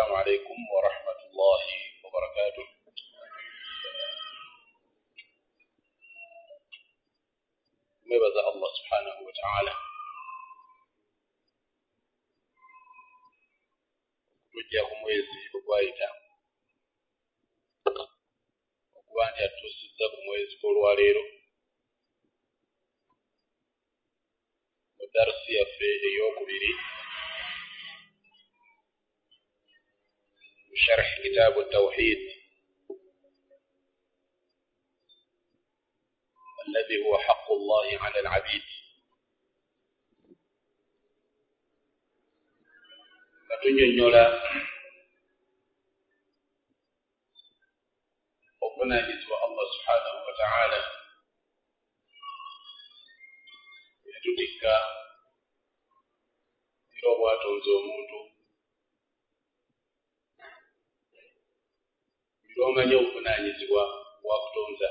السلام عليكم ورحمة الله وبركاته. مبذا الله سبحانه وتعالى tujjaku mwezi ogwayita okuba nti atuusizza ku mwezi gw'olwaleero mu darusi yaffe ey'okubiri mu sharh kitaabu tawhid الذي هو حق الله على العبيد. Katunyonnyola obuvunaanyizibwa Allah subhanahu wa ta'ala yatutikka era obwatonze omuntu era omanya obuvunaanyizibwa bwakutonza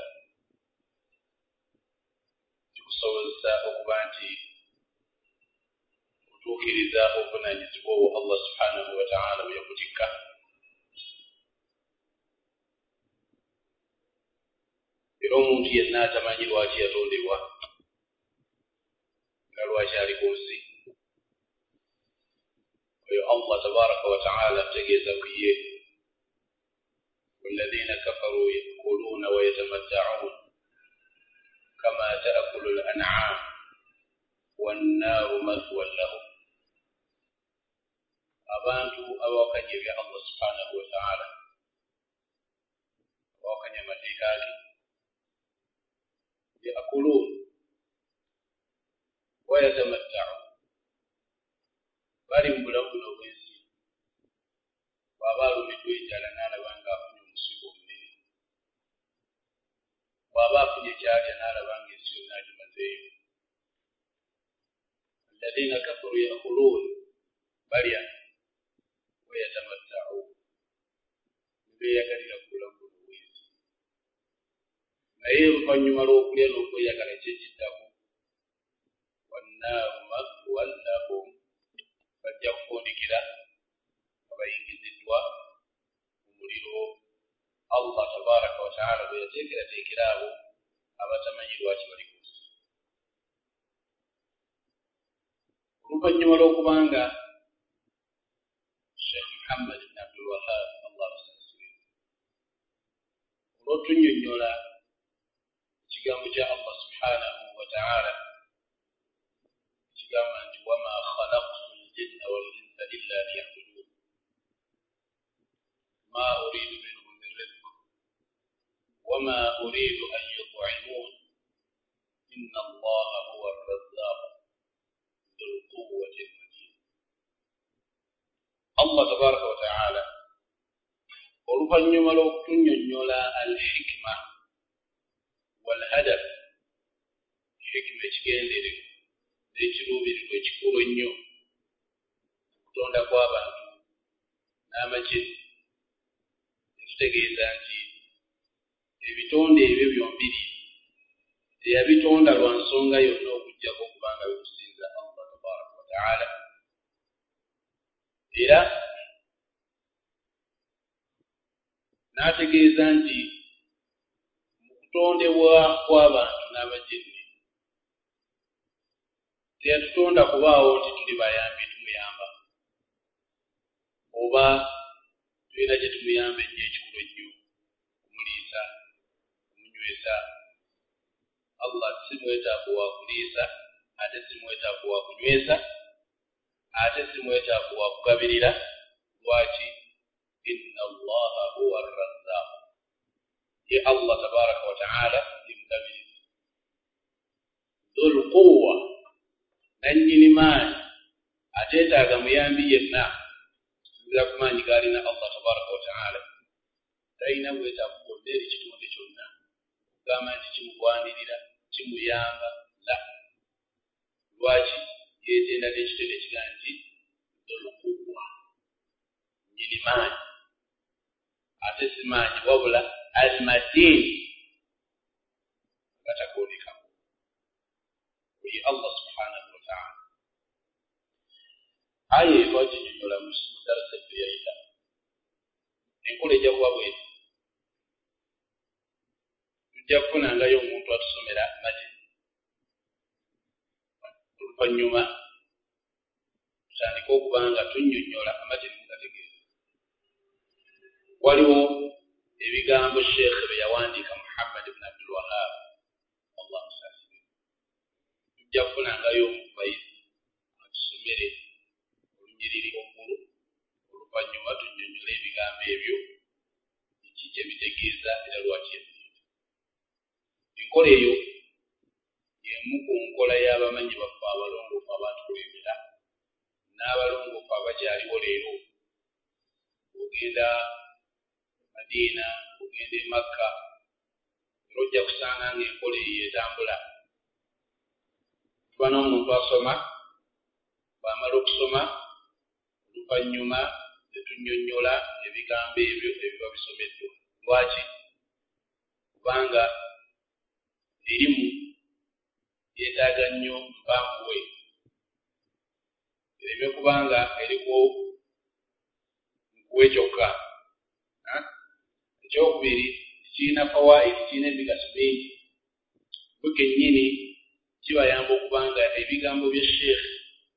kikusobozesa okuba nti otuukiriza obuvunaanyizibwa obwo Allah subhanahu wa ta'ala bwe yakutikka. Era omuntu yenna atamanyi lwaki yatondebwa nga lwaki ali ku nsi oyo Allah tabaraka wa ta'ala ategeeza ku ye والذين كفروا يأكلون ويتمتعون كما تأكل الأنعام والنار مثوى لهم. abantu abawakanya ebya Allah subhanahu wa ta'ala abawakanya amateeka ge yaakulun wa yatamatta'un bali mu bulamu buno obw'ensi bw'aba alumiddwa enjala n'alaba ng'afunye omusigo omunene bw'aba afunye kyalya n'alaba ng'ensi yonna agimazeeyo. alladhina kafaru yaakulun balya ويتمتعون beeyagalira ku bulamu buno obw'ensi naye oluvannyuma lw'okulya n'okweyagala ekyekiddako wannaaru mathwan lahum bajja kufundikira abayingiziddwa mu muliro Allah tabaraka wa ta'ala bwe yateekerateekera abo abatamanyi lwaki bali ku nsi. Oluvannyuma lw'okubanga Muhammad ibn Abdul Wahhab Allah subhanahu olw'otunnyonnyola ekigambo kya Allah subhanahu wa ta'ala ekigamba nti wama khalaqtu al-jinna wal insa illa liya'budun ma uridu minhum min rizq wama uridu an yut'imun inna Allaha huwa ar-razzaq dhul quwwati Allah tabaraka wa ta'ala oluvannyuma lw'okutunnyonnyola al-hikma wal-hadaf hikma ekigenderevu n'ekiruubirirwa ekikulu ennyo okutonda kw'abantu n'amagezi ekitegeeza nti ebitonde ebyo byombiri teyabitonda lwa nsonga yonna okujjako okubanga bikusinza Allah tabaraka wa ta'ala. Era n'ategeeza nti mu kutondebwa kw'abantu n'abajinni teyatutonda kubaawo nti tuli bayambi tumuyamba oba tulina gye tumuyamba ennyo ekikulu ennyo okumuliisa okumunywesa. Allah si mwetaavu wa kuliisa ate si mwetaavu wa kunywesa ate si mwetaavu wa kugabirira. Lwaki? inna Allaha huwa ar-razzaq ye Allah tabaraka wa ta'ala ye mugabirizi dhul quwwa nannyini maanyi ateetaaga muyambi yenna nzira ku maanyi gaalina Allah tabaraka wa ta'ala talina bwetaavu bwonna eri kitonde kyonna okugamba nti kimugwanirira kimuyamba la. Lwaki? yeetenda n'ekitende kigaa nti dhul quwwa nyini maanyi ate si maanyi wabula al-matin gatakoonekamu oye Allah subhanahu wa ta'ala. Aya twaginyonnyola mu darasa effeyayita enkola ejja kuba bweti tujja kufunangayo omuntu atusomera matini oluvannyuma tutandika okuba nga tunnyonnyola amatini mugategeeza waliwo ebigambo sheekhe bye yawandiika Muhammad ibn Abdul Wahhab Allah musasire tujja kufunangayo omubayizi atusomere olunyiriri omukulu oluvannyuma tunnyonnyola ebigambo ebyo ki kye bitegeeza era lwaki enkola eyo y'emu ku nkola y'abamanyi baffe abalongoofu abaatukulembera n'abalongoofu abakyaliwo leero ogenda Madiina ogenda e Makka era ojja kusanga ng'enkola eyo etambula tuba n'omuntu asoma bw'amala okusoma oluvannyuma tetunnyonnyola ebigambo ebyo ebiba bisomeddwa lwaki kubanga erimu yeetaaga nnyo mpanvuwe ereme kubanga eriko nkuwe kyokka ekyokubiri kirina fawaidi kirina emigaso mingi bwe kennyini kibayamba okubanga ebigambo bya sheekh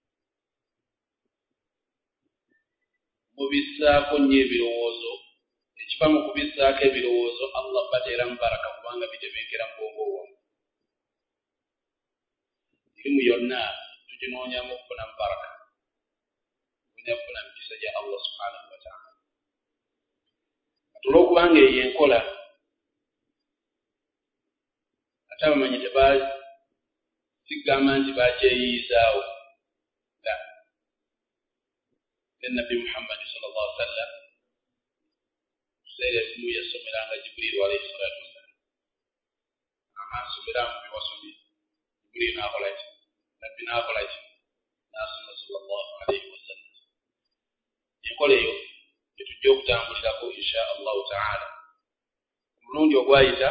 mubissaako nnyo ebirowoozo ekiva mu kubissaako ebirowoozo Allah bateera mu baraka kubanga bitebenkera mu bwongo bwammwe erimu yonna tuginoonyamu okufuna mu baraka okufuna mu kisa gya Allah subhanahu wa ta'ala olw'okubanga eyo enkola ate abamanyi sigamba nti bakyeyiizaawo Nabi Muhammad sallallahu alaihi wasallam seera simu yasomeranga Jibril alayhi salatu wasallam asomera mu biwasomye Jibril n'akola ki Nabbi n'akola ki n'asoma sallallahu alaihi wasallam enkola eyo etujja okutambulirako insha Allahu ta'ala omulundi ogwayita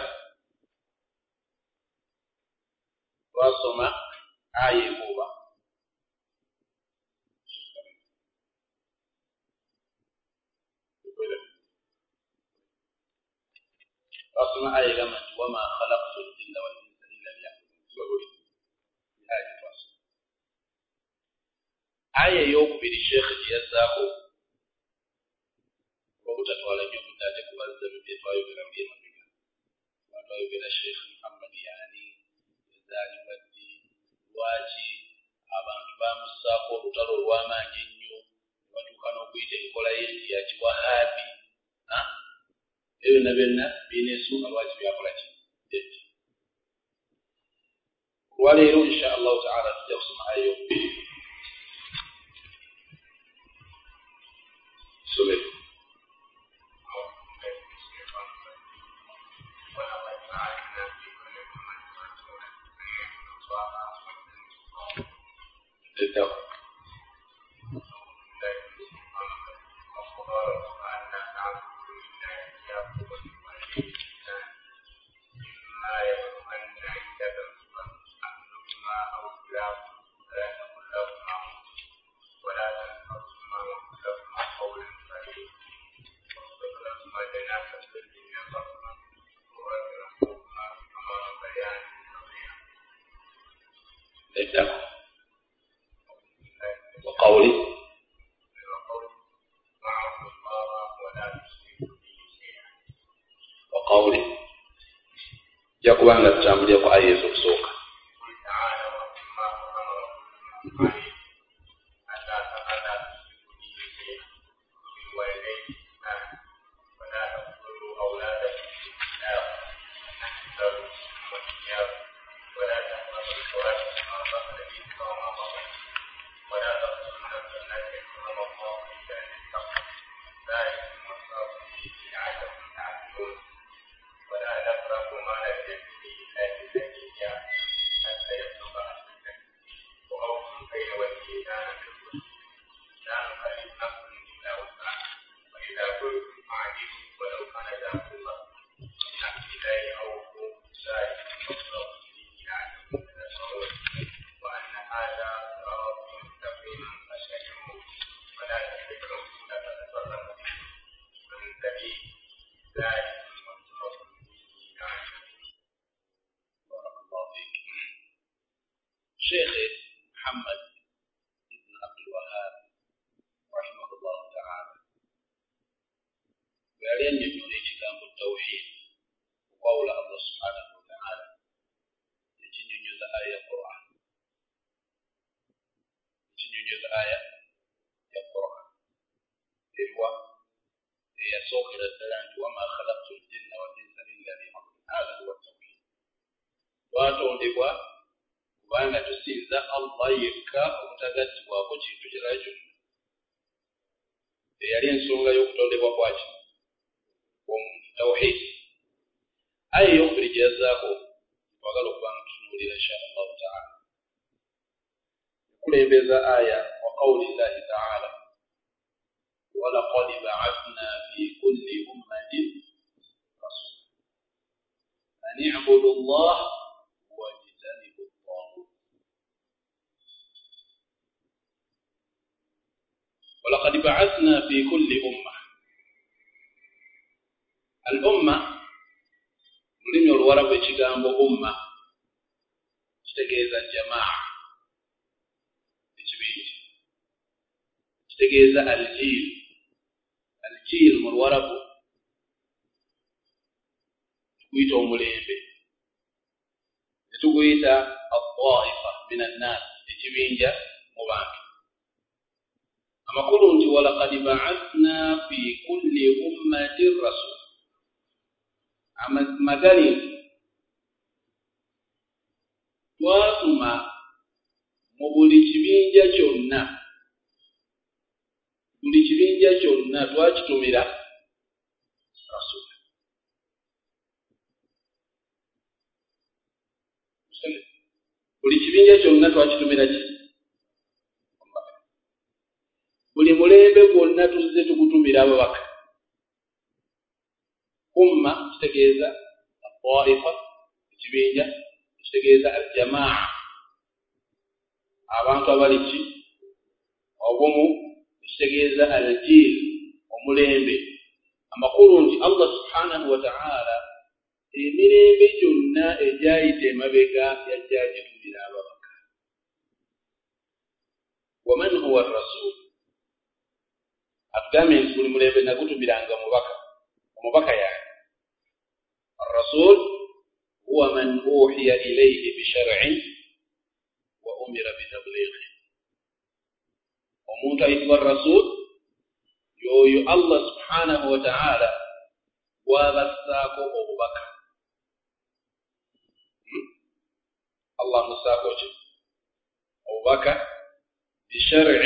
twasoma aya evuuba twasoma aya egamba nti wama khalaqtu al-jinna wal insa illa liya'budun aya ey'okubiri sheekhe gye yazzaako obutatwala nnyo budde ate kubazza mu bye twayogera mu byemabega twayogera sheekhe Muhammad yaani yazaalibwa ddi lwaki abantu bamussaako olutalo olw'amaanyi ennyo batuuka n'okuyita enkola ye nti ya kiwahaabi byonna birina ensonga lwaki byakola ki olwaleero insha Allahu ta'ala tujja kusoma aya ey'okubiri somero وقولي yakubanga tutambulira ku aya ez'okusooka شيخ محمد بن عبد الوهاب رحمه الله تعالى ويعني أن يكون كتاب التوحيد وقول الله سبحانه وتعالى يتنجز آية القرآن يتنجز آية القرآن إلوى يسوق إلى الدلال وما خلقت الجن والإنس إلا ليعبدون هذا هو التوحيد واتوندبwa kubanga tusinza Allah yekka obutagattibwako kintu kirala kyonna eyali ensonga y'okutondebwa kwaki tawhid aya eyokubiri gyeyazzaako twagala okubanga tutunuulira insha allahu taala ekulembeza aya wa qawli llahi taala walaqad ba'athna fi kulli ummatin rasula an i'budu llah wajtanibu at-taghut walaqad ba'athna fi kulli ummah al-umma mulimi oluwarabu ekigambo umma kitegeeza jamaa ekibinja kitegeeza al-jil mu luwarabu tukuyita omulembe netuguyita at-taifa min an-nas ekibinja mu bantu amakulu nti walaqad ba'athna fi kulli ummatin rasul magali twatuma mu buli kibinja kyonna twakitumira rasul buli kibinja kyonna twakitumira ki buli mulembe gwonna tuzze tukutumira ababaka umma kitegeeza taifa ekibinja kitegeeza aljamaa abantu abali ki obumu kitegeeza aljil omulembe amakulu nti Allah subhanahu wa ta'ala emirembe gyonna egyayita emabega yajjagitumira ababaka waman huwa rasul atugambye nti buli mulembe nagutumiranga omubaka yaani الرسول هو من أوحي إليه بشرع وأمر بتبليغه ومن تأيتوا الرسول يو الله سبحانه وتعالى وبساكو أبو بكر الله مساكو أبو بكر بشرع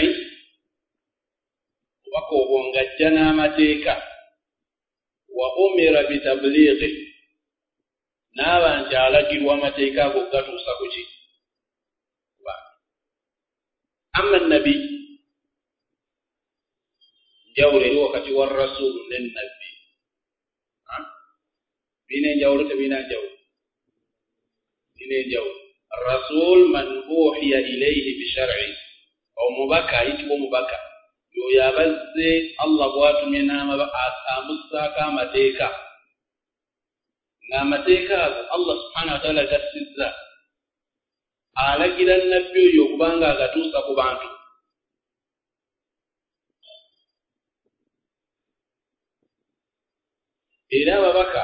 وبكو بونغجنا متيكا وأمر بتبليغه n'abantu alagirwa amateeka ago gatuusa ku ki amma nabi njawulo eri wakati wa rasulu ne nabbi biina enjawulo tebiina njawulo biina enjawulo rasul man uhiya ilayhi bishar'i omubaka ayitibwa omubaka yoyo abazze Allah bw'atumye amussaako amateeka n'amateeka ago Allah subhanahu wa ta'ala gassizza alagira nabbi oyo okubanga agatuusa ku bantu era ababaka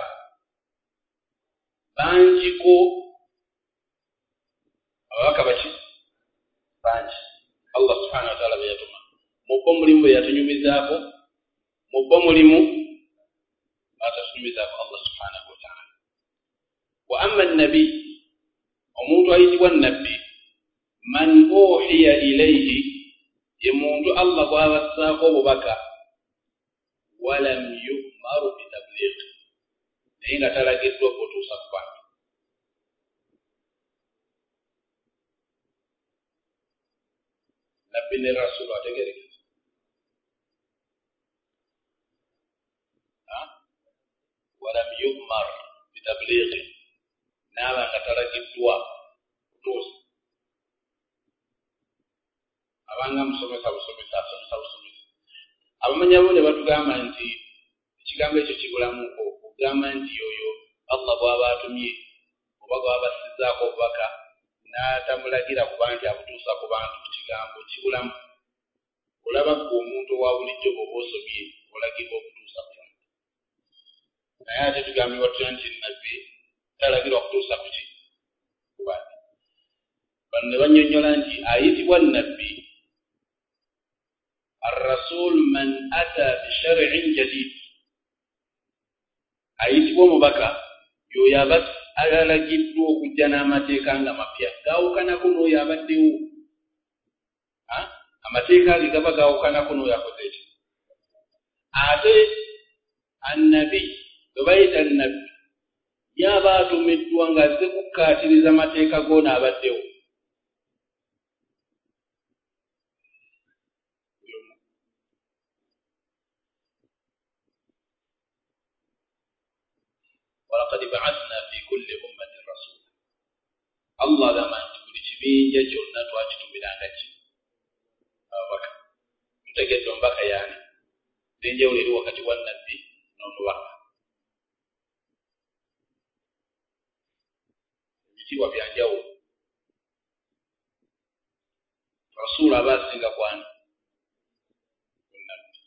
bangiko ababaka baki bangi Allah subhanahu wa ta'ala beyatuma mubbo mulimu beyatunyumizaako mubbo mulimu batatunyumizaako Allah subhanahu wa ta'ala wa amma an-nabi omuntu ayitibwa nabbi man uhiya ilayhi ye muntu Allah gw'abassaako obubaka walam yu'maru bitabligh naye nga talagiddwa okutuusa ku bantu nabbi ne rasulu ategereka walam yu'mar bitabligh naaba nga talagiddwa kutuusa abanga musomesa busomesa abamanya bo ne batugamba nti ekigambo ekyo kibulamuko okugamba nti oyo Allah bw'aba atumye oba bw'aba assizzaako obubaka n'atamulagira kuba nti abutuusa ku bantu ku kigambo kibulamu. Olaba omuntu owa bulijjo bw'oba osomye olagirwa okutuusa ku bantu. Naye ate tugambibwa tutya nti nabbi talagirwa kutuusa ku ki? Ku bantu. Bano ne bannyonnyola nti ayitibwa nabbi الرسول من أتى بشرع جديد. ayitibwa omubaka y'oyo aba alalagiddwa okujja n'amateeka nga mapya gaawukanako n'oyo abaddewo. Amateeka ge gaba gaawukanako n'oyo akoze ekyo. Ate annabi bwe bayita nabbi y'aba atumiddwa ng'azze kukkaatiriza amateeka g'ono abaddewo. ولقد بعثنا في كل أمة رسولا. الله لما تقول كبينجا جولنا تواجتمنا نجي ababaka tutegedde omubaka yaani n'enjawulo eri wakati wa nabbi n'omubaka. Ebitiibwa bya njawulo. Rasuulu aba asinga kwani nabbi.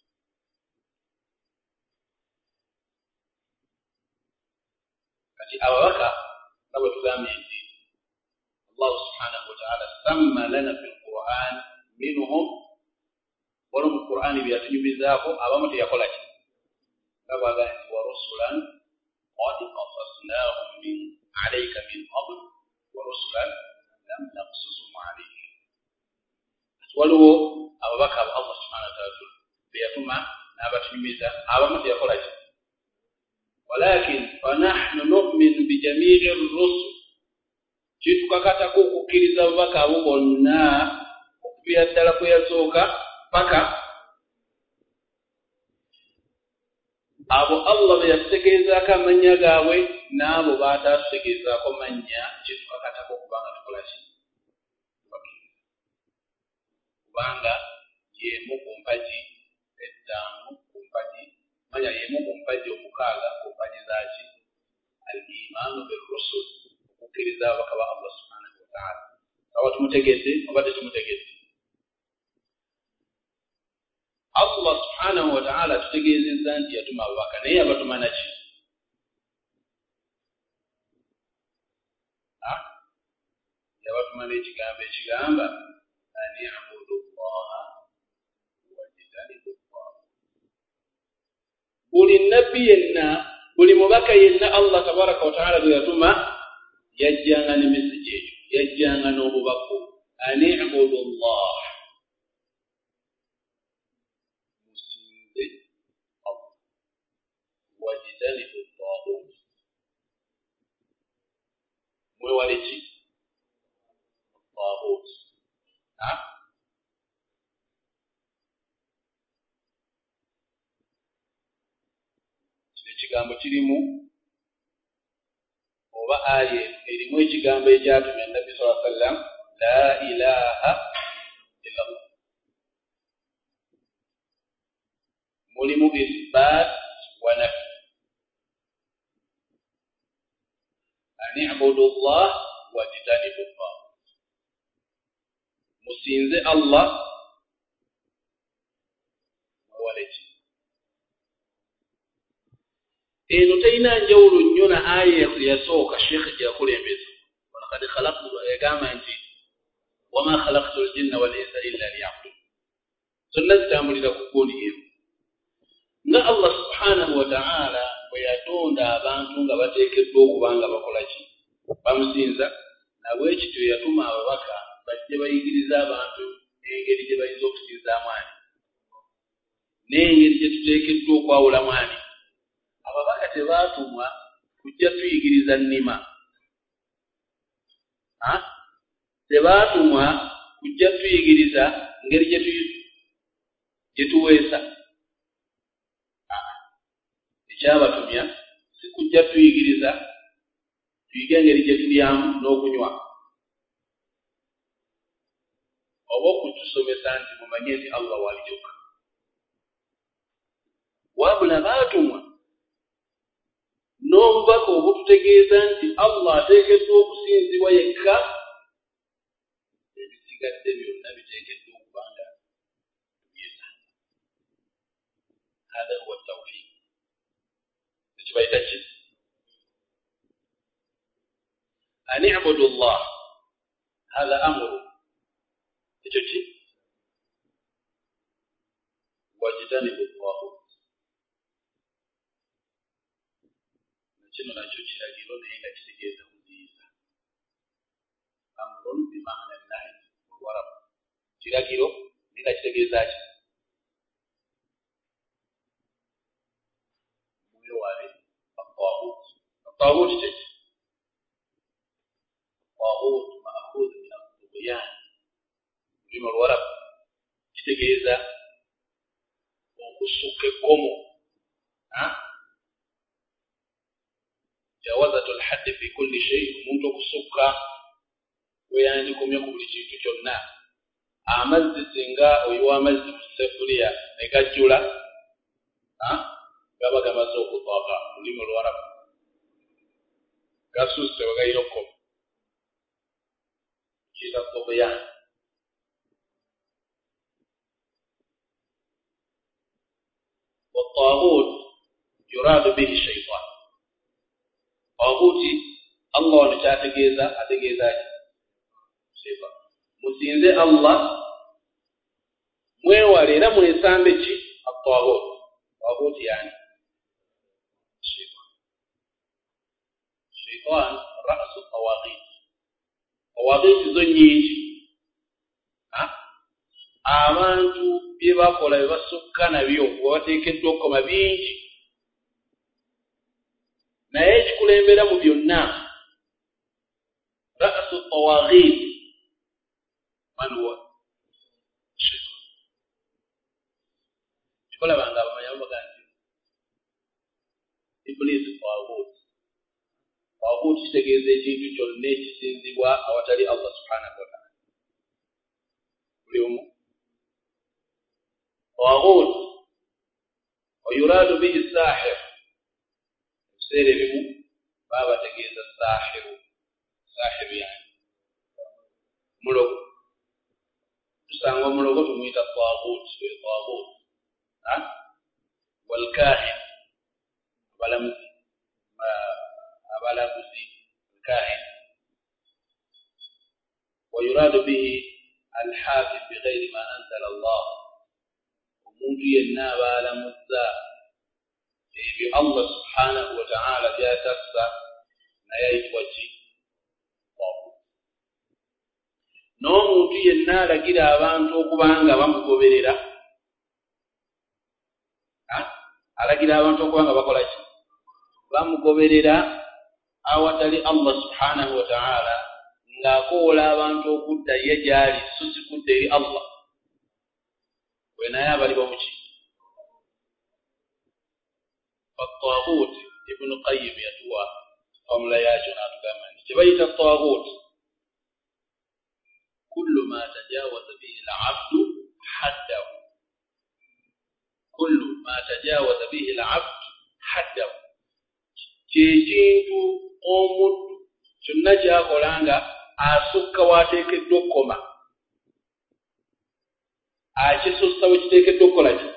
Kati ababaka nga bwe tugambye nti Allah subhanahu wa ta'ala samma lana fil Qur'an minhum wala mu Qur'ani byatunyumizaako abamu teyakola ki nga bwagamba nti wa rusulan qad qasasnahum min alayka min qabl wa rusulan lam naqsusum alayka. Waliwo ababaka aba Allah subhanahu wa ta'ala beyatuma n'abatunyumiza abamu teyakola ki walakin fanahnu nu'minu bijami'i ar-rusul. Kitukakatako okukkiriza ababaka abo bonna okupira ddala kwe yasooka paka abo Allah be yatutegeezaako amannya gaabwe n'abo baatatutegeezaako mannya kitukakatako okubanga tukola ki kubanga y'emu ku mpagi ettaano ku mpagi manya y'emu ku mpagi omukaaga ku mpagi zaaki al-imaanu bir-rusul okukkiriza ababaka ba Allah subhanahu wa ta'ala. Aba tumutegedde oba tetumutegedde. Allah subhanahu wa ta'ala tutegeezezza nti yatuma ababaka naye yabatuma naki? Yabatuma n'ekigambo ekigamba an i'budu llaha wajtanibu ttaaguut. Buli nabbi yenna buli mubaka yenna Allah tabaraka wa ta'ala bwe yatuma yajjanga ne message eyo yajjanga n'obubaka an i'budu llaha wajtanibu ttaaguut. Mwewale ki? Ttaaguut. Kino ekigambo kirimu oba aya erimu ekigambo ekyatumya Nabbi sallallahu alaihi wasallam la ilaha illa Allah. Mulimu isbat wa nafi. An i'budu Allah wajtanibu ttaaguut. Musinze Allah mwewale ki? Eno terina njawulo nnyo na aya yasooka sheekhe gye yakulembeza walaqad khalaqtu yagamba nti wama khalaqtu al-jinna wal insa illa liya'budun. Zonna zitambulira ku ggoli emu nga Allah subhanahu wa ta'ala bwe yatonda abantu nga bateekeddwa okuba nga bakola ki bamusinza nabwe kityo yatuma ababaka bajje bayigiriza abantu n'engeri gye bayinza okusinzaamu ani n'engeri gye tuteekeddwa okwawulamu ani. Ababaka tebaatumwa kujja tuyigiriza nnima. Tebaatumwa kujja tuyigiriza ngeri gye tuweesa. Ekyabatumya si kujja tuyigiriza tuyige engeri gye tulyamu n'okunywa oba okutusomesa nti mumanye nti Allah wali kyokka. Wabula baatumwa obubaka obututegeeza nti Allah ateekeddwa okusinzibwa yekka, ebisigadde byonna biteekeddwa okuba nga tubyesanga. Hada huwa tawhid. Ekibayita ki? An i'budu Allah. Hada amru. Ekyo ki? Wajtanibu at-taghut. Kino nakyo kiragiro naye nga kitegeeza kuziyiza. Amrun bimaana nahi warabu. Kiragiro naye nga kitegeeza ki? Mwewale at-taghut. At-taghut ki? At-taghut ma'khudh min at-tughyan. Lulimi olwarabu kitegeeza okusukka ekkomo. Jawazatu al-hadd fi kulli shay, omuntu okusukka weyandikomye ku buli kintu kyonna. Amazzi singa oyiwa amazzi mu seffuliya ne gajjula, gaba gamaze okutwaka. Lulimi olwarabu gasusse wegayira okkomo, kiyita tughyan. والطاغوت يراد به الشيطان. طاغوتي الله نتاtegeeza ategeeza shaytan. Musinze Allah, mwewale era mwesambe ki? At-taghut. Taghut yani shaytan. Shaytan ra'su at-tawaghit. Tawaghit zo nyingi. Abantu bye bakola bye basukka nabyo bateekeddwa okukoma bingi, naye ekikulembera mu byonna ra'su at-tawaghit man huwa shaytan. Kikola banga abamanya baganti Iblis taghut. Taghut kitegeeza ekintu kyonna ekisinzibwa awatali Allah subhanahu wa ta'ala. Buli omu طاغوت ويراد به الساحر. سير بهم بابا تجيز الساحر. ساحر يعني ملوك. تسمى ملوك تميت الطاغوت. الطاغوت والكاهن أبلمزي الكاهن. ويراد به الحاكم بغير ما أنزل الله. Omuntu yenna abalamuzza ebyo Allah subhanahu wa ta'ala byatassa naye ayitibwa ki? N'omuntu yenna alagira abantu okuba nga bamugoberera, alagira abantu okuba nga bakola ki? Bamugoberera awatali Allah subhanahu wa ta'ala, ng'akoola abantu okudda ye gyali so si kudda eri Allah. Wenaye abali bamuki? At-taghut Ibn Qayyim yatuwa formula yakyo n'atugamba nti kyebayita at-taghut kullu ma tajawaza bihi al-'abdu haddahu. Kullu ma tajawaza bihi al-'abdu haddahu. Ky'ekintu omuntu kyonna ky'akola nga asukka waateekeddwa okukoma, akisussa we kiteekeddwa okukola ki?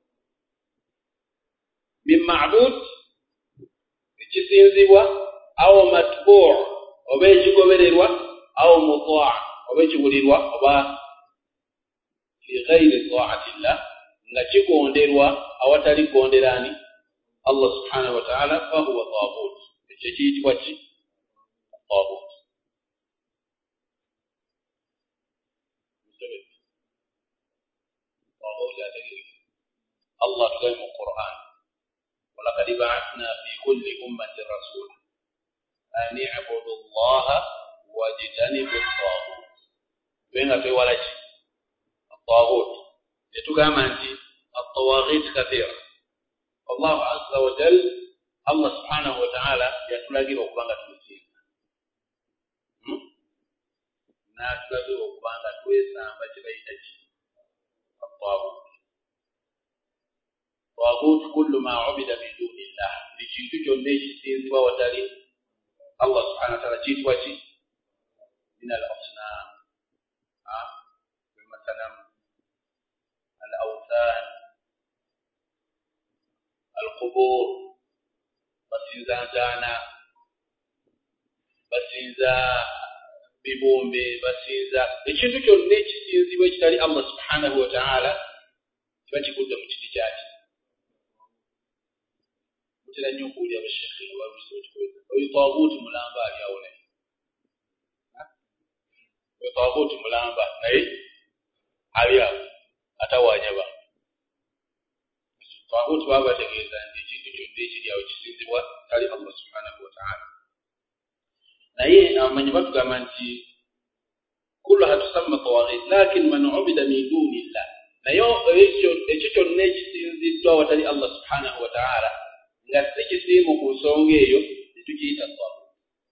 Min ma'bud, ekisinzibwa, aw matbu' oba ekigobererwa, aw muta' oba ekiwulirwa, oba fi ghayri ta'ati llah, nga kigonderwa awatali gonderani Allah subhanahu wa ta'ala, fa huwa taghut. Ekyo kiyitibwa ki? Taghut. Allah tugaye mu Qur'an, walaqad ba'athna fi kulli ummatin rasula an i'budu Allaha wajtanibu at-taghut. Benga twewala ki? At-taghut. Yatugamba nti at-tawaghit kathira. Allah azza wa jalla, Allah subhanahu wa ta'ala yatulagira okubanga tumusinza. N'atulagira okubanga twesamba kyebayita ki? At-taghut. Taghut kullu ma ubida min dunillah. Ekintu kyonna ekisinzibwa watali Allah subhanahu wa ta'ala kiyitibwa ki? Min al-asnam. Masalan al-awthan, al-qubur, basinza ntaana, basinza bibumbe, basinza ekintu kyonna ekisinzibwa ekitali Allah subhanahu wa ta'ala kiba kigudde mu kiti kyaki. Mutera nnyo okuwulira abashekhe abaluusi bakikweza oyo twaguuti mulamba ali awo naye. Oyo twaguuti mulamba naye ali awo atawaanya bantu. Twaguuti baba bategeeza nti ekintu kyonna ekiri awo kisinzibwa tali Allah subhanahu wa ta'ala. naye abamanyi batugamba nti kullaha tusamma tawaghit lakin man ubida min dunillah, naye ekyo kyonna ekisinziddwa watali Allah subhanahu wa ta'ala nga si kisiimu ku nsonga eyo tetukiyita tawaghut.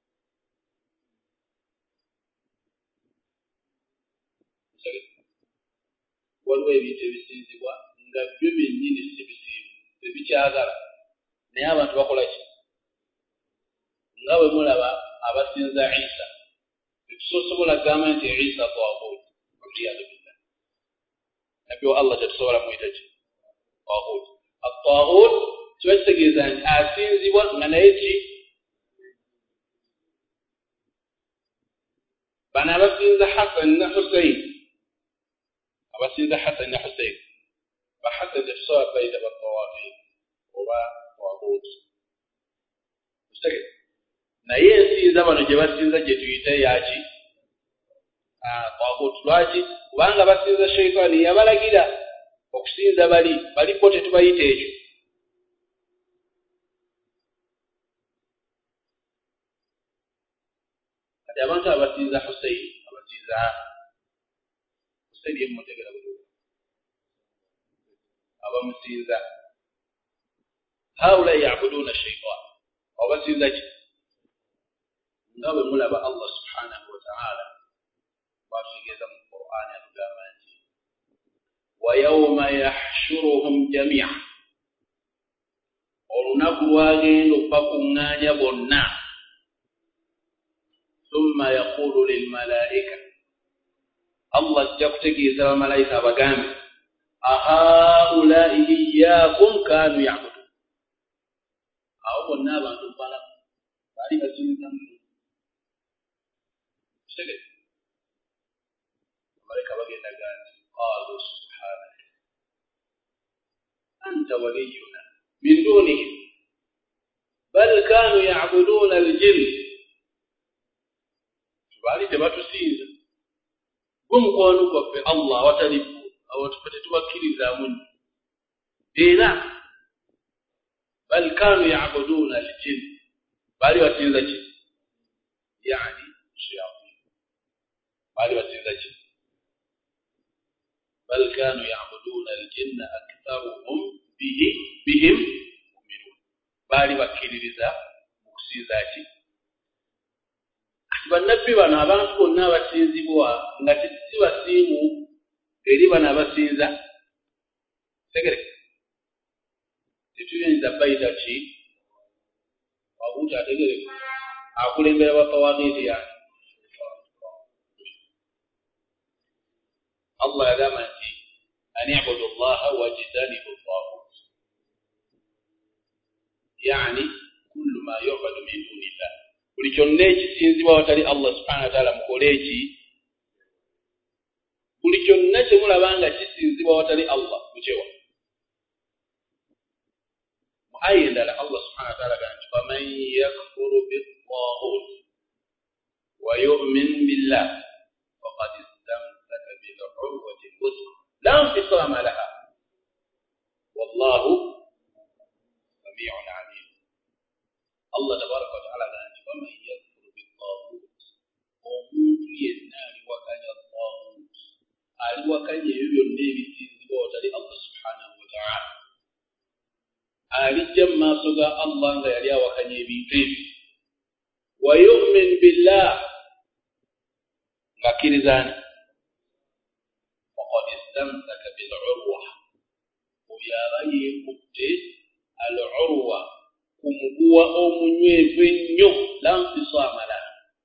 Waliwo ebintu ebisinzibwa nga byo byennyini si bisiimu tebikyagala, naye abantu bakola ki? Nga bwe mulaba abasinza Isa, tetusobola kugamba nti Isa tawaghut. Nabbi wa Allah tetusobola muyita ki? Tawaghut. At-tawaghut kiba kitegeeza nti asinzibwa nga naye ki? Bano abasinza Hassan na Hussein, abasinza Hassan na Hussein, ba Hassan tetusobola bayita ba tawaghut oba tawaghut. Naye ensinza bano gye basinza gye tuyite yaki? Tawaghut. Lwaki? Kubanga basinza sheitaani yabalagira okusinza bali bo tetubayita ekyo. Kati abantu abasinza Hussein, abasinza Hussein yemutegera bulungi, abamusinza haula ya'buduna shaytan, abasinza ki? Nga bwe mulaba Allah subhanahu wa ta'ala bw'atutegeeza mu Qur'an atugamba nti wa yawma yahshuruhum jami'a, olunaku lwagenda okubakuŋŋaanya bonna, thumma yaqulu lil malaika, Allah ajja kutegeeza abamalayika abagambe ahaulai iyyakum kanu ya'budun, awo bonna abantu balamu bali basinza malaika bagenda ganti qalu subhanaka anta waliyuna min dunihim bal kanu ya'buduna al-jinn, bali tebatusinza gumukwano gwaffe Allah watalifu awatubakkirizamu era bal kanu ya'buduna al-jinn, bali basinza ki? Yani shayatin, bali basinza ki? bal kanu ya'buduna al-jinna aktharuhum bihim mu'minun, bali bakkiririza mu kusinza ki? Bannabbi bano abantu bonna abasinzibwa nga si basiimu eri bano abasinza segere tetuyinza bayita ki? Tawaghut. Ategere akulembera ba tawaghut yani Allah yagamba nti an i'budu Allaha wajtanibu at-taghut, yani kullu ma yu'badu min dunillah, buli kyonna ekisinzibwa watali Allah subhanahu wa ta'ala mukole eki? Buli kyonna kyemulaba nga kisinzibwa watali Allah mukyewa. Mu aya endala Allah subhanahu wa ta'ala agamba faman yakfuru bit-taghut wa yu'min billah faqad istamsaka bil-'urwati al-wuthqa la infisama laha wallahu sami'un 'alim. Allah tabaraka wa ta'ala agamba faman yakfuru bit-taghut, omuntu yenna aliwakanya taghut, aliwakanya ebyo byonna ebisinzibwa watali Allah subhanahu wa ta'ala, alijja mu maaso ga Allah nga yali awakanya ebintu ebyo, wa yu'min billah, ngakkirizani faqad istamsaka bil-'urwa, oyo aba yeekutte al-'urwa, kumuguwa omunywevu ennyo la nfisaama laha.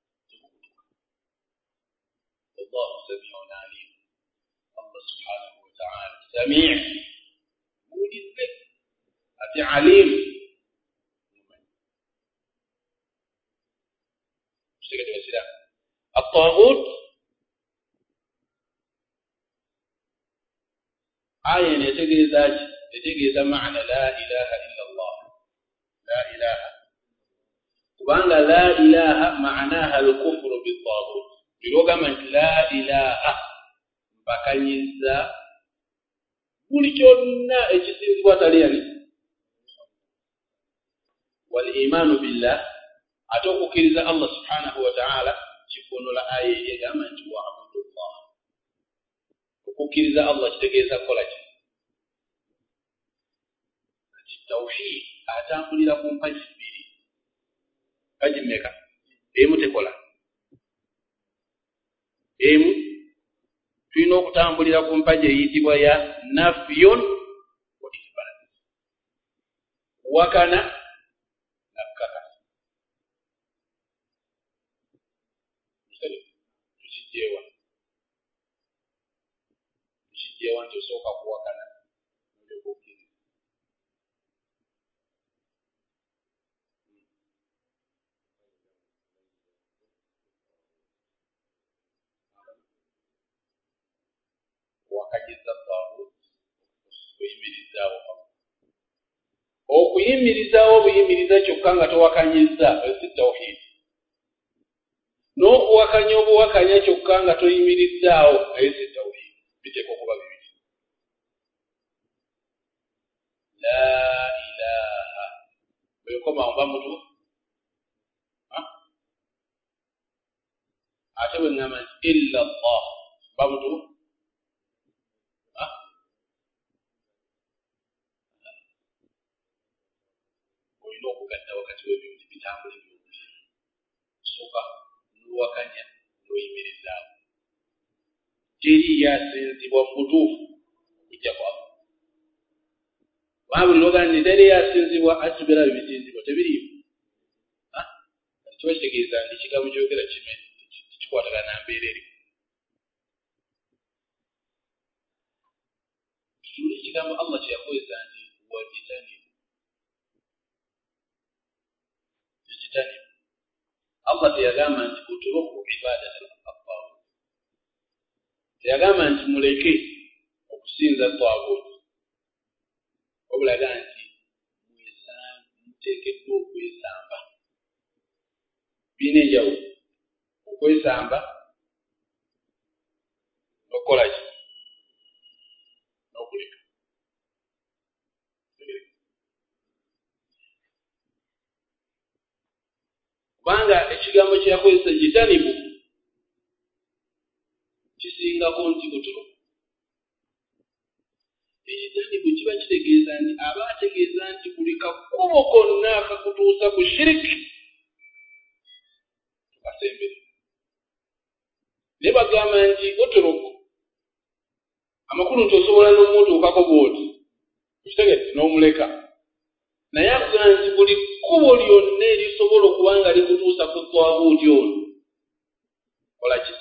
Allahu samiun alim. Allah subhanahu wa ta'ala sami' muwulirize ate alim. الطاغوت آية يتجيز معنى لا إله إلا الله. لا إله وأن لا إله معناها الكفر بالطاغوت. يلوغا من لا إله بكنيزا bulikyonna ekisinzibwa taliyani wal iman billah ate okukkiriza Allah subhanahu wa ta'ala kifunula aya egamba nti wa'budullah. Okukkiriza Allah kitegeeza kukola ki? Tawhid atambulira ku mpaji bbiri. Mpaji mmeka? Emu tekola. Emu tulina okutambulira ku mpaji eyitibwa ya nafyun wa ithbat. Wakana nakaka. Tukijewa nti osooka kuwakana nolyokukkiriza. Wakagiza Taghut okuyimirizaawo. Okuyimirizaawo obuyimiriza kyokka nga towakanyiza si tawhid. N'okuwakanya obuwakanya kyokka nga toyimirizaawo si tawhid. Biteekwa okuba bibiri. La ilaha bwekoma mba mutu ate bwe ngamba nti illa Allah mba mutu olina okugatta wakati w'ebintu bitambule byombi. Sooka n'owakanya n'oyimirizaawo. Teri yasinzibwa mu butuufu okujja kwabo. Buli lwogaa nti teri yasinzibwa atubera bisinzibwa tebiriimu. Kiba kitegeeza nti kigambo kyogera kime kikwatagana na mbeera eri. Kituli ekigambo Allah kye yakozesa nti wajitanibu. Allah teyagamba nti uturuku ibadata al-Taghut. Teyagamba nti muleke okusinza Taghut. Obulaga nti muteekeddwa okwesamba. Birina enjawulo. Okwesamba n'okukola ki? N'okuleka. Kubanga ekigambo kye yakozesa jitanibu kisingako nti buturuku. Ekitanibu kiba kitegeeza nti aba ategeeza nti buli kakubo konna akakutuusa ku shiriki tukasembere. Ne bagamba nti buturuku amakulu nti osobola n'omutuukako bw'oti okitegedde n'omuleka. Naye akugamba nti buli kkubo lyonna erisobola okuba nga likutuusa ku Taghuti ono kola ki?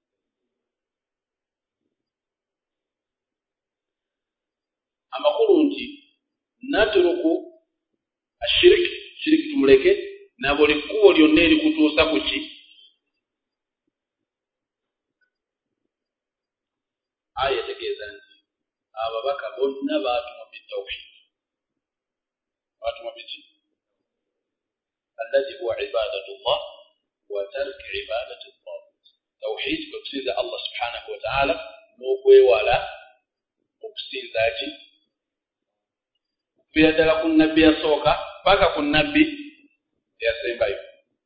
Amakulu nti naturuku shiriki tumuleke na buli kkubo lyonna erikutuusa ku ki? Aya etegeeza nti ababaka bonna baatuma bitawhid. Baatuma biki? Alladhi huwa ibadatullah wa tark ibadati at-taghut. Tawhid kusinza Allah subhanahu wa ta'ala n'okwewala okusinza ki? Okuviira ddala ku nabbi yasooka paka ku nabbi eyasembayo.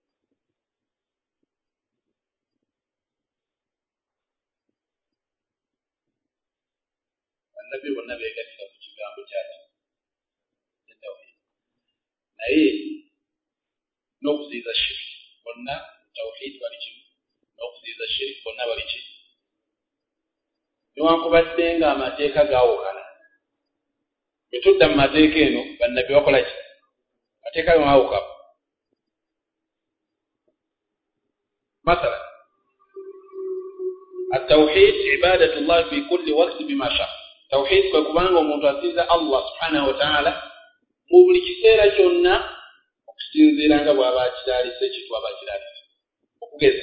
Bannabbi bonna beegattira ku kigambo kyaki? Tawhid. Naye n'okuziiza shiriki bonna tawhid bali kimu, n'okuziiza shiriki bonna bali kimu. Newankubadde nga amateeka gaawukana, bwe tudda mu mateeka eno bannabbi bakola ki? mateeka yo mawuka مثلا التوحيد عبادة الله في كل وقت بما شاء توحيد كوبانغ ومنتو أسيزا الله سبحانه وتعالى مبلي كسيرا جونا okusinziiranga bw'aba akiraalise kitwaba akiraalise okugeza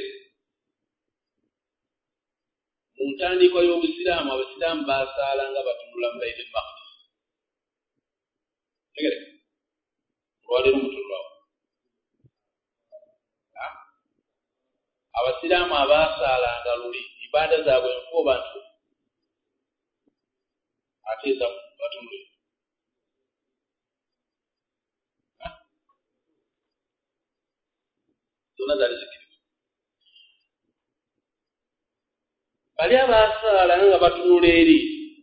mu ntandikwa y'obusiraamu abasiraamu baasaalanga batunula mu Baitul Maqdis tegere olwaleero mutunulawo abasiraamu abaasaalanga luli ibaada zaabwe nfo bantu ate eza batunule zonna zaali zikiriza bali abaasaalanga nga batunula eri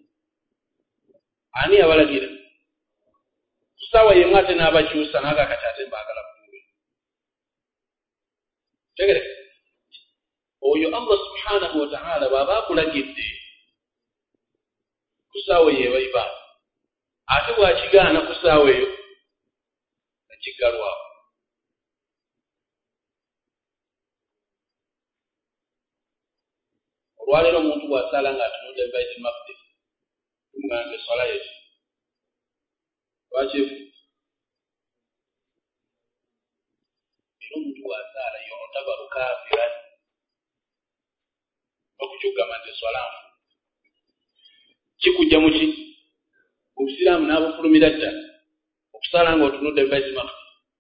ani abalagira kusaawa yemu ate n'abakyusa n'agakati ate mbaagala kutunule tegere oyo Allah subhanahu wa ta'ala baba akulagidde kusaawa yeeba ibaada ate bw'akigaana kusaawa eyo nakiggalwawo olwaleero omuntu bw'asaala ng'atunudde Baitul Maqdis tumugamba eswala yetu lwaki efu era omuntu bw'asaala yotabaru kafiran okukyugamba nti eswala nfu kikujja mu ki obusiraamu n'abufulumira ddala okusaala ng'otunudde Baitul Maqdis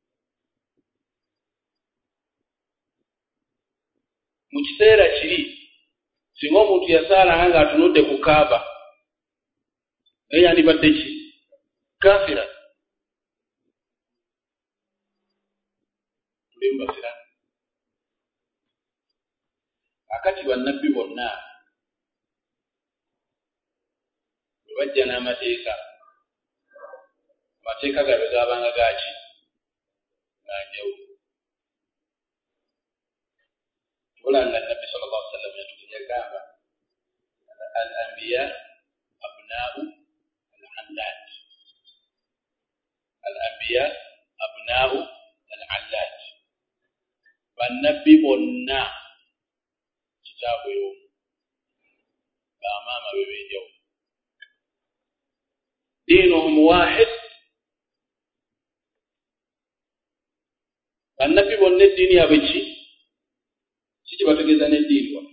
mu kiseera kiri singa omuntu yasaalanga ng'atunudde ku Kaaba naye yandibadde ki kafira tulimu basiraamu akati bannabbi bonna bwe bajja n'amateeka amateeka gaabwe gaabanga gaaki ganjawulo olanga nabbi sallallahu alaihi wasallam yagamba al-anbiya abna'u al-allat al-anbiya abna'u al-allat bannabbi bonna kitaabwe y'omu bamaama be b'enjawulo diinuhum waahid bannabbi bonna eddiini yabwe kibategeeza n'eddiini wa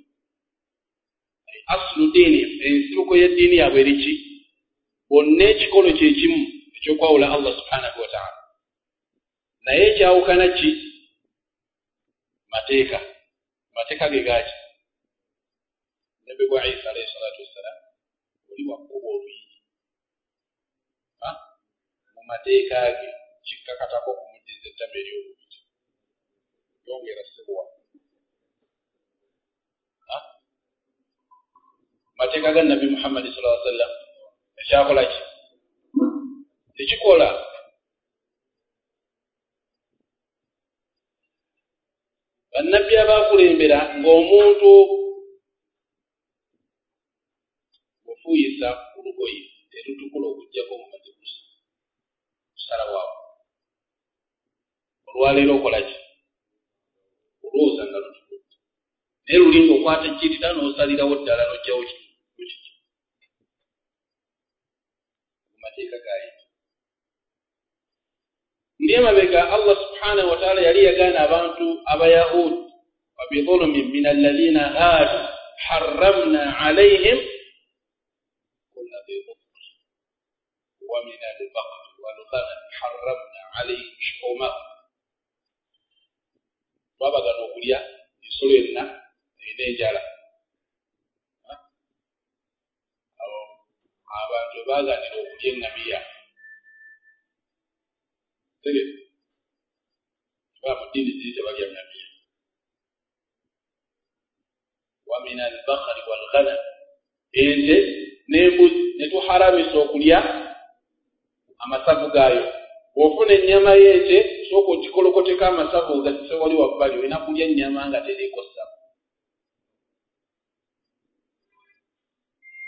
aslu diini ensibuko y'eddiini yabwe eriki bonna ekikolo kye kimu ekyokwawula Allah subhanahu wa ta'ala naye ekyawukana ki mateeka ge gaaki nabbi wa Isa alayhi salatu wassalam oli wakkuba oluyiri mu mateeka ge kikkakatako kumuddiza ettama ery'obubiri yongera ssebuwa mateeka ga nabbi Muhammad sallallahu alaihi wasallam ekyakola ki tekikola bannabbi abaakulembera ng'omuntu ofuuyisa ku lugoye terutukula okujjako mu matekusa kusalawawo olwaleero okola ki olwoza nga lutukudde naye lulinga okwata ekirira n'osalirawo ddala n'ojjawo ki mateeka gaye ndi emabega Allah subhanahu wa ta'ala yali yagaana abantu abayahudi wa bidhulumin min alladhina haadu harramna alayhim kulla dhi dhufr wa min al-baqar wal ghanam harramna alayhim shuhumahum babagana okulya ensolo enna erina enjala abantu baaganira okulya engamiya tegere mu ddiini ziri tebalya ngamiya wa min al-bakari wal-ghanam ente n'embuzi ne tuharamisa okulya amasavu gaayo bw'ofuna ennyama y'ente sooka ogikolokoteko amasavu ogassise wali wabbali olina kulya ennyama nga teriiko ssavu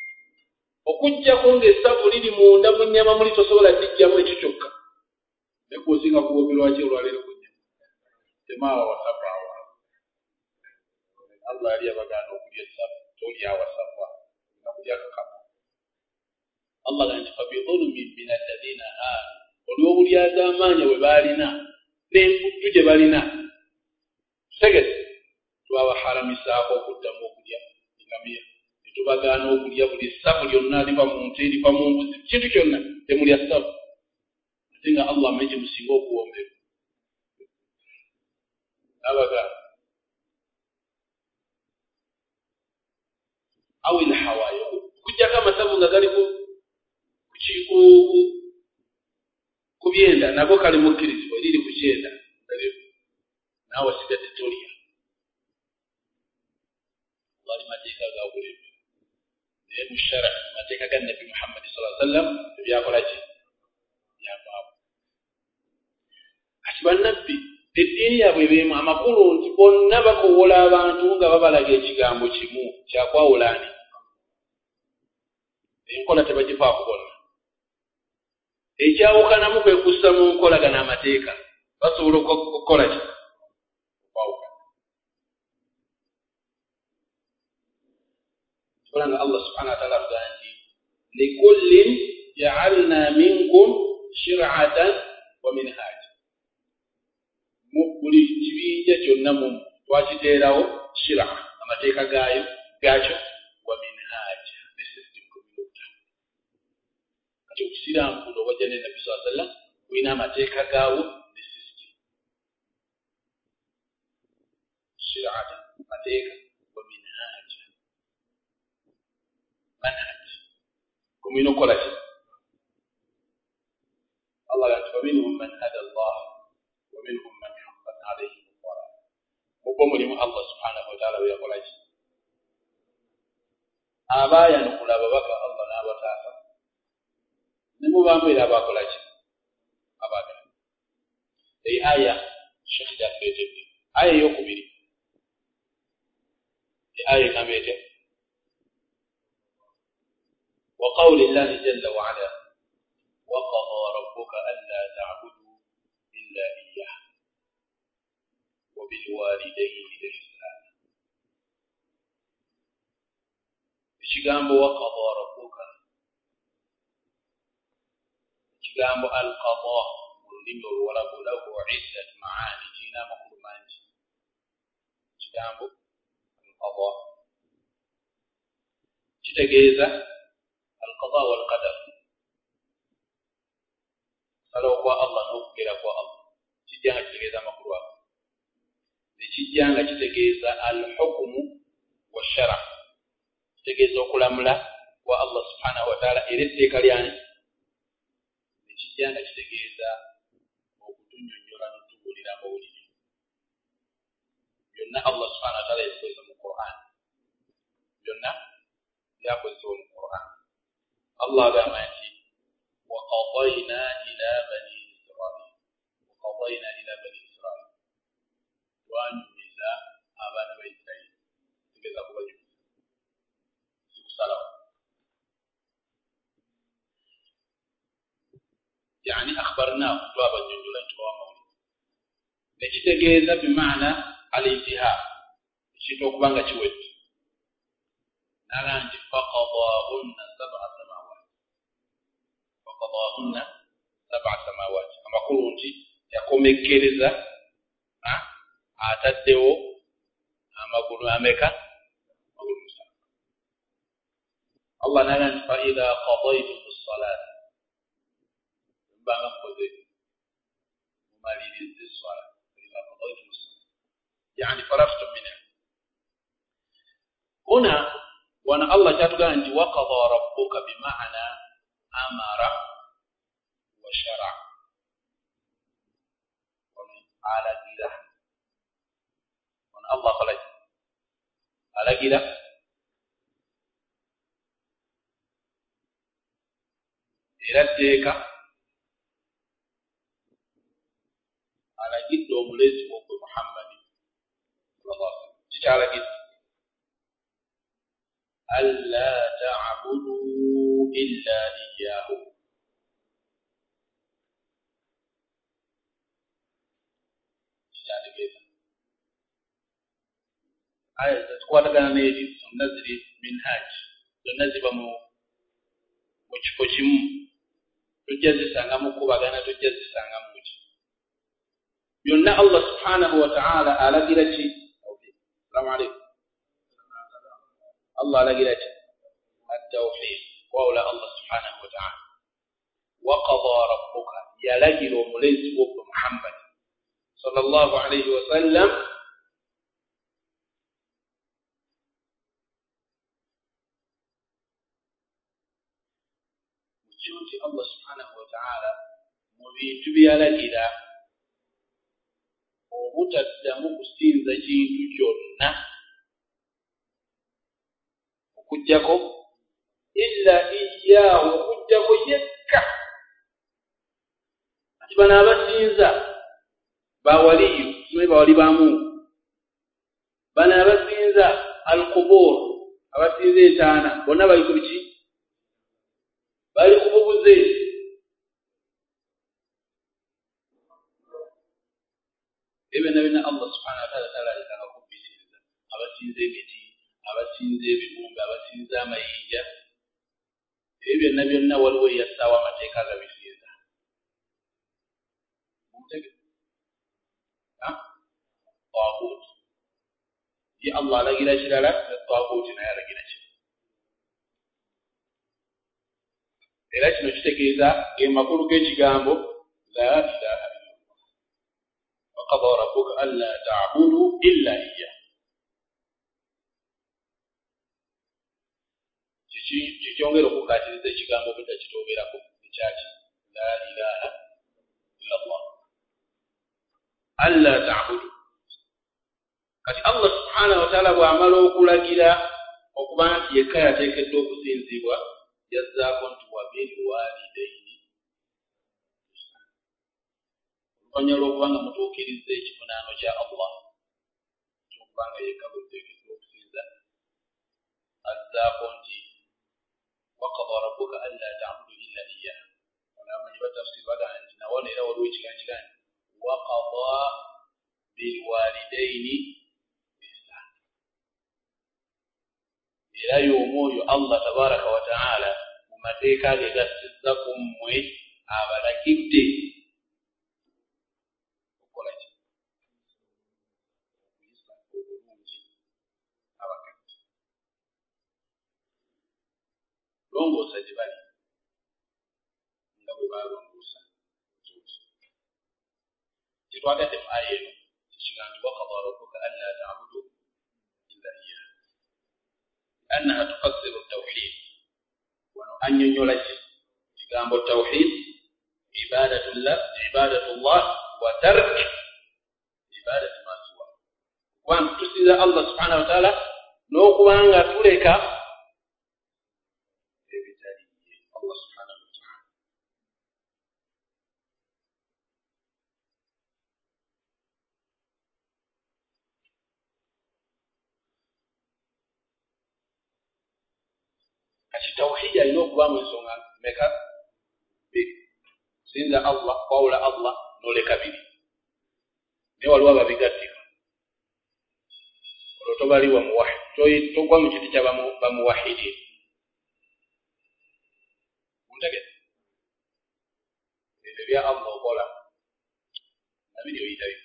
okuggyako ng'essavu liri munda mu nnyama muli tosobola giggyamu ekyo kyokka ekusinga kuwogerwa ki olwaleero kunya temaawa wasapa awo Allah yali abagaana okulya essapa tolya wasapa nakulya kakama Allah ganti fabidhulumin min alladhina olw'obulyaza amaanya bwe baalina n'emputtu gye balina tegese twabaharamisaako okuddamu okulya engamiya netubagaana okulya buli ssavu lyonna liva mu nte liva mu mbuzi kintu kyonna temulya ssavu ate nga Allah amenye gye musinga okuwomberwa abagaana awil hawayo kujjako amasavu nga gali ku byenda nago kali mukkirizibwa eriri ku kyenda naawe sigadde tolya wali mateeka ga bulembe naye mu shara mateeka ga nabbi Muhammad sallallahu alaihi wasallam ebyakola ki byavaamu ati bannabbi eddiini yaabwe beemu amakulu nti bonna bakowola abantu nga babalaga ekigambo kimu kyakwawulaani enkola tebagifaako bonna ekyawukanamu kwe kussa mu nkolagana amateeka basobola okukola ki okwawukana kubanga Allah subhanahu wa ta'ala avuga nti likullin ja'alna minkum shir'atan wa minhaja buli kibinja kyonna mu twakiteerawo shira amateeka gaakyo wa minhaja ne system computer kati okusiraamu kuno wajja ne Nabbi sallallahu alaihi wasallam kulina amateeka gaawo ne system shir'atan mateeka wa minhaja manhaj kumino kola ki Allah ya tawaminhum man hada Allah wa minhum man haqqat alayhi al-dhalal mubo mulimu Allah subhanahu wa ta'ala yakola ki abaya nukulaba baka Allah n'abataasa nimu bambeera abakola ki abaga ei aya Sheikh Jafete aya yokubiri aya kamete وقول الله جل وعلا وقضى ربك ألا تعبدوا إلا إياه وبالوالدين إحسانا الشيغام وقضى ربك الشيغام القضاء والنمر ولب له عدة معاني جينا مقرمان الشيغام القضاء تتجيزة القضاء والقدر فلو قوى الله نوكل قوى الله تجانا تتجيزا مقروع تجانا تتجيزا الحكم والشرع تتجيزا كل أملا والله سبحانه وتعالى إرسي كرياني تجانا تتجيزا وقتن ينجرا نتبولي لا مولي ينا الله سبحانه وتعالى يسوي من القرآن ينا يأخذ سوى من القرآن الله قام يأتي وقضينا إلى بني إسرائيل وأن نزاع أبانا بإسرائيل تكذا هو جميل سلام يعني أخبرناه جواب الجندل جواب مولد نجتكذا بمعنى الانتهاء شتوك بانغا تشوت نالانج فقضاهن سبع سماوات أما قلونتي يقوم الكرزة أتدعو أما قلوا أمريكا أقول مسلم الله نالانج فإذا قضيتم الصلاة بما قضيت ممالين الصلاة فإذا قضيتم الصلاة يعني فرغتم منها هنا وأنا الله جاتك أنت وقضى ربك بمعنى أمر وشرع على جيرة وأن الله خلق على جيرة إردك على جد ومليس محمد صلى الله عليه وسلم على جد ألا تعبدوا إلا إياه ategeeza aya tukwatagana n'ebyo zonna ziri minhaj zonna ziba mu kifo kimu tujja zisanga mu kubagana tujja zisanga mu ki byonna Allah subhanahu wa ta'ala alagira ki assalamu alaykum Allah alagira ki at-tawhid qawla Allah subhanahu wa ta'ala wa qada rabbuka yalagira omulezi wa Muhammad sallallahu alayhi wa sallam mukyoti Allah subhanahu wa ta'ala mu bintu byalagira obutaddamu kusinza kintu kyonna okujjako illa iyyahu okujjako yekka ati bano abasinza bawaliyu simanyi bawali ba Mungu bano abasinza al-qubur abasinza entaana bonna bali ku biki bali ku bubuze ebyo Allah subhanahu wa ta'ala talalekanga kubisinza abasinza emiti abasinza ebibumbe abasinza amayinja ebyo byonna waliwo yassaawo amateeka agabisinza taagut ye Allah alagira kirala ne taagut naye alagira kirala era kino kitegeeza ge makulu g'ekigambo la ilaha illallah wa qada rabbuka alla ta'budu illa iyyah kikyongera okukatiriza ekigambo butakitoberako ekyaki la ilaha illallah alla ta'budu kati Allah subhanahu wa ta'ala bw'amala okulagira okuba nti yekka yateekeddwa okusinzibwa yazzaako nti wabil walidaini oluvannyuma lw'okubanga mutuukiriza ekivunaano kya Allah kyokubanga yekka bweteekeddwa okusinza azzaako nti waqada rabbuka alla ta'budu illa iyyah abamanyi batafsiri bagamba nti nawo era waliwo ekigambo kigamba waqada bilwalidaini ihsan era y'omwoyo Allah tabaraka wa ta'ala mu mateeka ge gassizza ku mmwe abalagidde okukola ki okuyisa obulungi abakadde longoosa gye bali nga bwe balongoosa kitwagadde mu aya eno kigambo waqada rabbuka alla ta'budu illa iyyah annaha tufassiru at-tawhid wano annyonnyola kigambo tawhid ibadatullah wa tark ibadati ma siwa kubanga tusinza Allah subhanahu wa ta'ala n'okubanga tuleka ebitali Allah subhanahu wa ta'ala kati tawhid alina okubamu ensonga meka sinza Allah wawula Allah n'oleka biri naye waliwo ababigattika olwo tobali wa muwahid togwa mu kiti kya bamuwahidi muntegete ebyo bya Allah okola nabiri oyitayo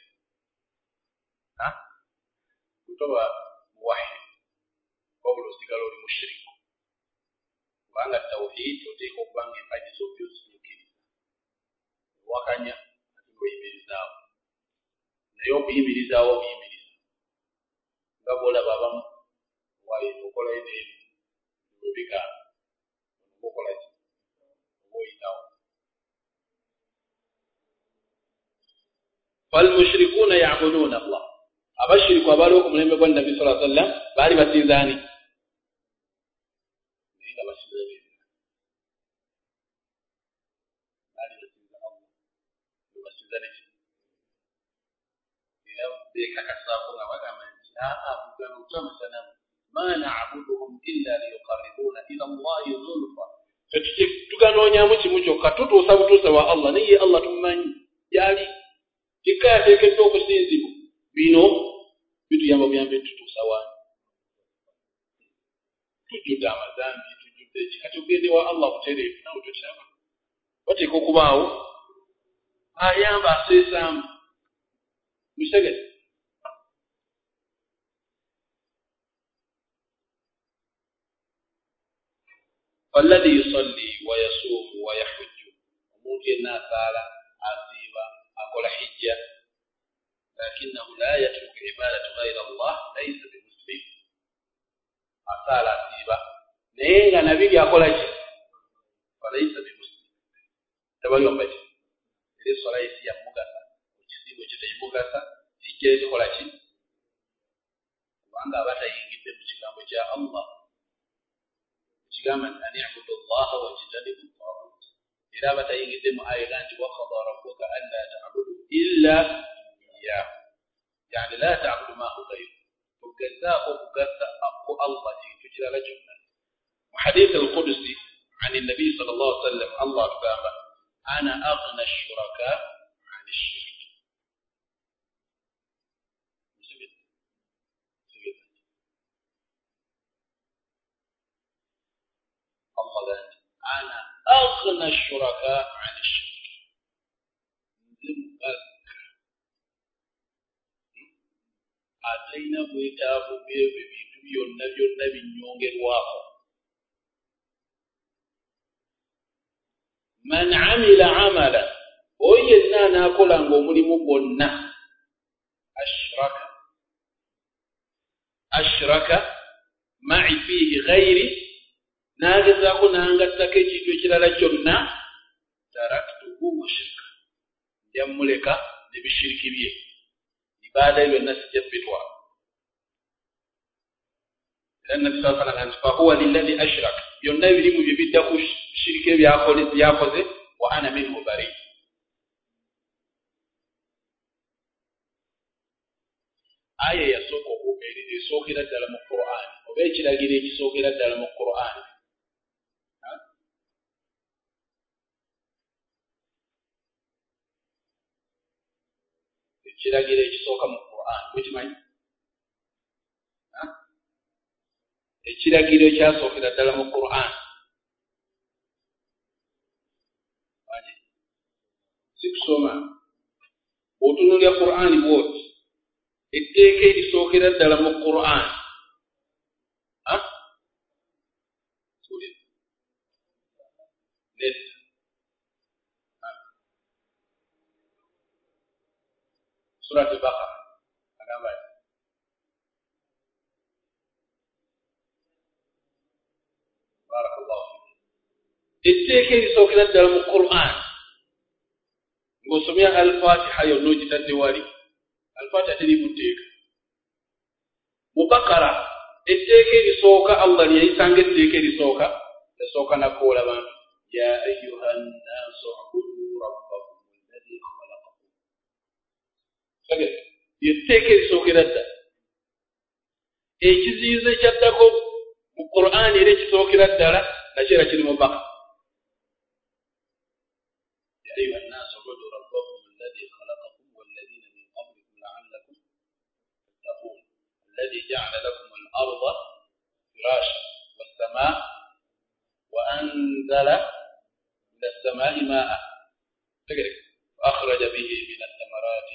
toba muwahid wabula osigala oli mushiriku kubanga tawhid oteeka okubanga empagi zombi ozituukiriza wakanya ati oyimirizaawo naye okuyimirizaawo obuyimiriza nga bwolaba abamu wayo okolayo n'ebyo webigaana okola ki oba oyitawo falmushrikuuna ya'buduuna Allah abashiriku abaliwo ku mulembe gwa Nabi sallallahu alaihi wasallam baali basinzaani naye nga basinza bebira baali basinza Allah nga basinza neki era beekakasaako nga bagamba nti bugano tutamusanamu ma na'buduhum illa liyuqarribuna ila Allahi zulfa tuganonyaamu kimu kyokka tutuusa butuusa wa Allah naye Allah tumumanyi gyali kikka yateekeddwa okusinzibwa bino bituyamba buyambe tutuusa wano tujjudde amazambi tujjudde ki kati ogende wa Allah butereevu nawe totaba bateeka okubaawo ayamba aseesaamu musegere فالذي يصلي ويصوم ويحج ممكن ناسال عصيبا أقول حجة لكنه لا يترك عبادة غير الله ليس بمسلم أسال عصيبا نيغا نبي أقول شيء فليس بمسلم تبا يوم بجي إذا صلاة يسيا مغاسا وجسي وجتي مغاسا تيجي تقول شيء وعند أباتا ينجد بشكام وجاء الله كما أن يعبد الله واجتنبوا الطاغوت إذا بتا يقدم آيات وقضى ربك ألا تعبدوا إلا إياه يعني لا تعبدوا ما هو غيره وكذاه وكذا أقو الله تجرى لجمع وحديث القدسي عن النبي صلى الله عليه وسلم الله تعالى أنا أغنى الشركاء عن الشرك أنا أغنى الشركاء عن الشرك أتينا بيتابو بيبيو النبي نيونغ الواقع من عمل عملا ويزنا ناكل عن غمري مبنى أشرك معي فيه غيري nagezaako nangattako ekintu ekirala kyonna taraktuhu wa shirka jammuleka ne bishiriki bye ibaada byonna sijja bitwala era nabbi sallallahu alayhi wa sallam fahuwa lilladhi ashraka byonna ebirimu bye bidda ku shiriki byakoze wa ana minhu bari aya yasooka okubeerera esookera ddala mu Qur'an oba ekiragiro ekisookera ddala mu Qur'an kiragiro ekisooka mu Qur'an mukimanyi ekiragiro ekyasookera ddala mu Qur'an sikusoma otunuulya Qur'an bwoti etteeka erisookera ddala mu Qur'an سورة البقرة بارك الله فيك التيكي سوكنا الدرم القرآن وسميها الفاتحة يونوجي تدواري الفاتحة تريد التيكي مبقرة التيكي سوكا الله يسانك التيكي سوكا نقول بان يا أيها الناس اعبدوا ربكم الذي خلقكم yetteekeri sookera dda ekiziyizo ekyaddako mu Qur'an era ekisookera ddala nakyo era kiri mu Bakara ya ayuha nnaasu ubudu rabbakum alladhi khalaqakum walladhina min qablikum la'allakum tattaqun alladhi ja'ala lakum al-arda firashan was-samaa wa anzala min as-samaa'i maa'an فأخرج به من الثمرات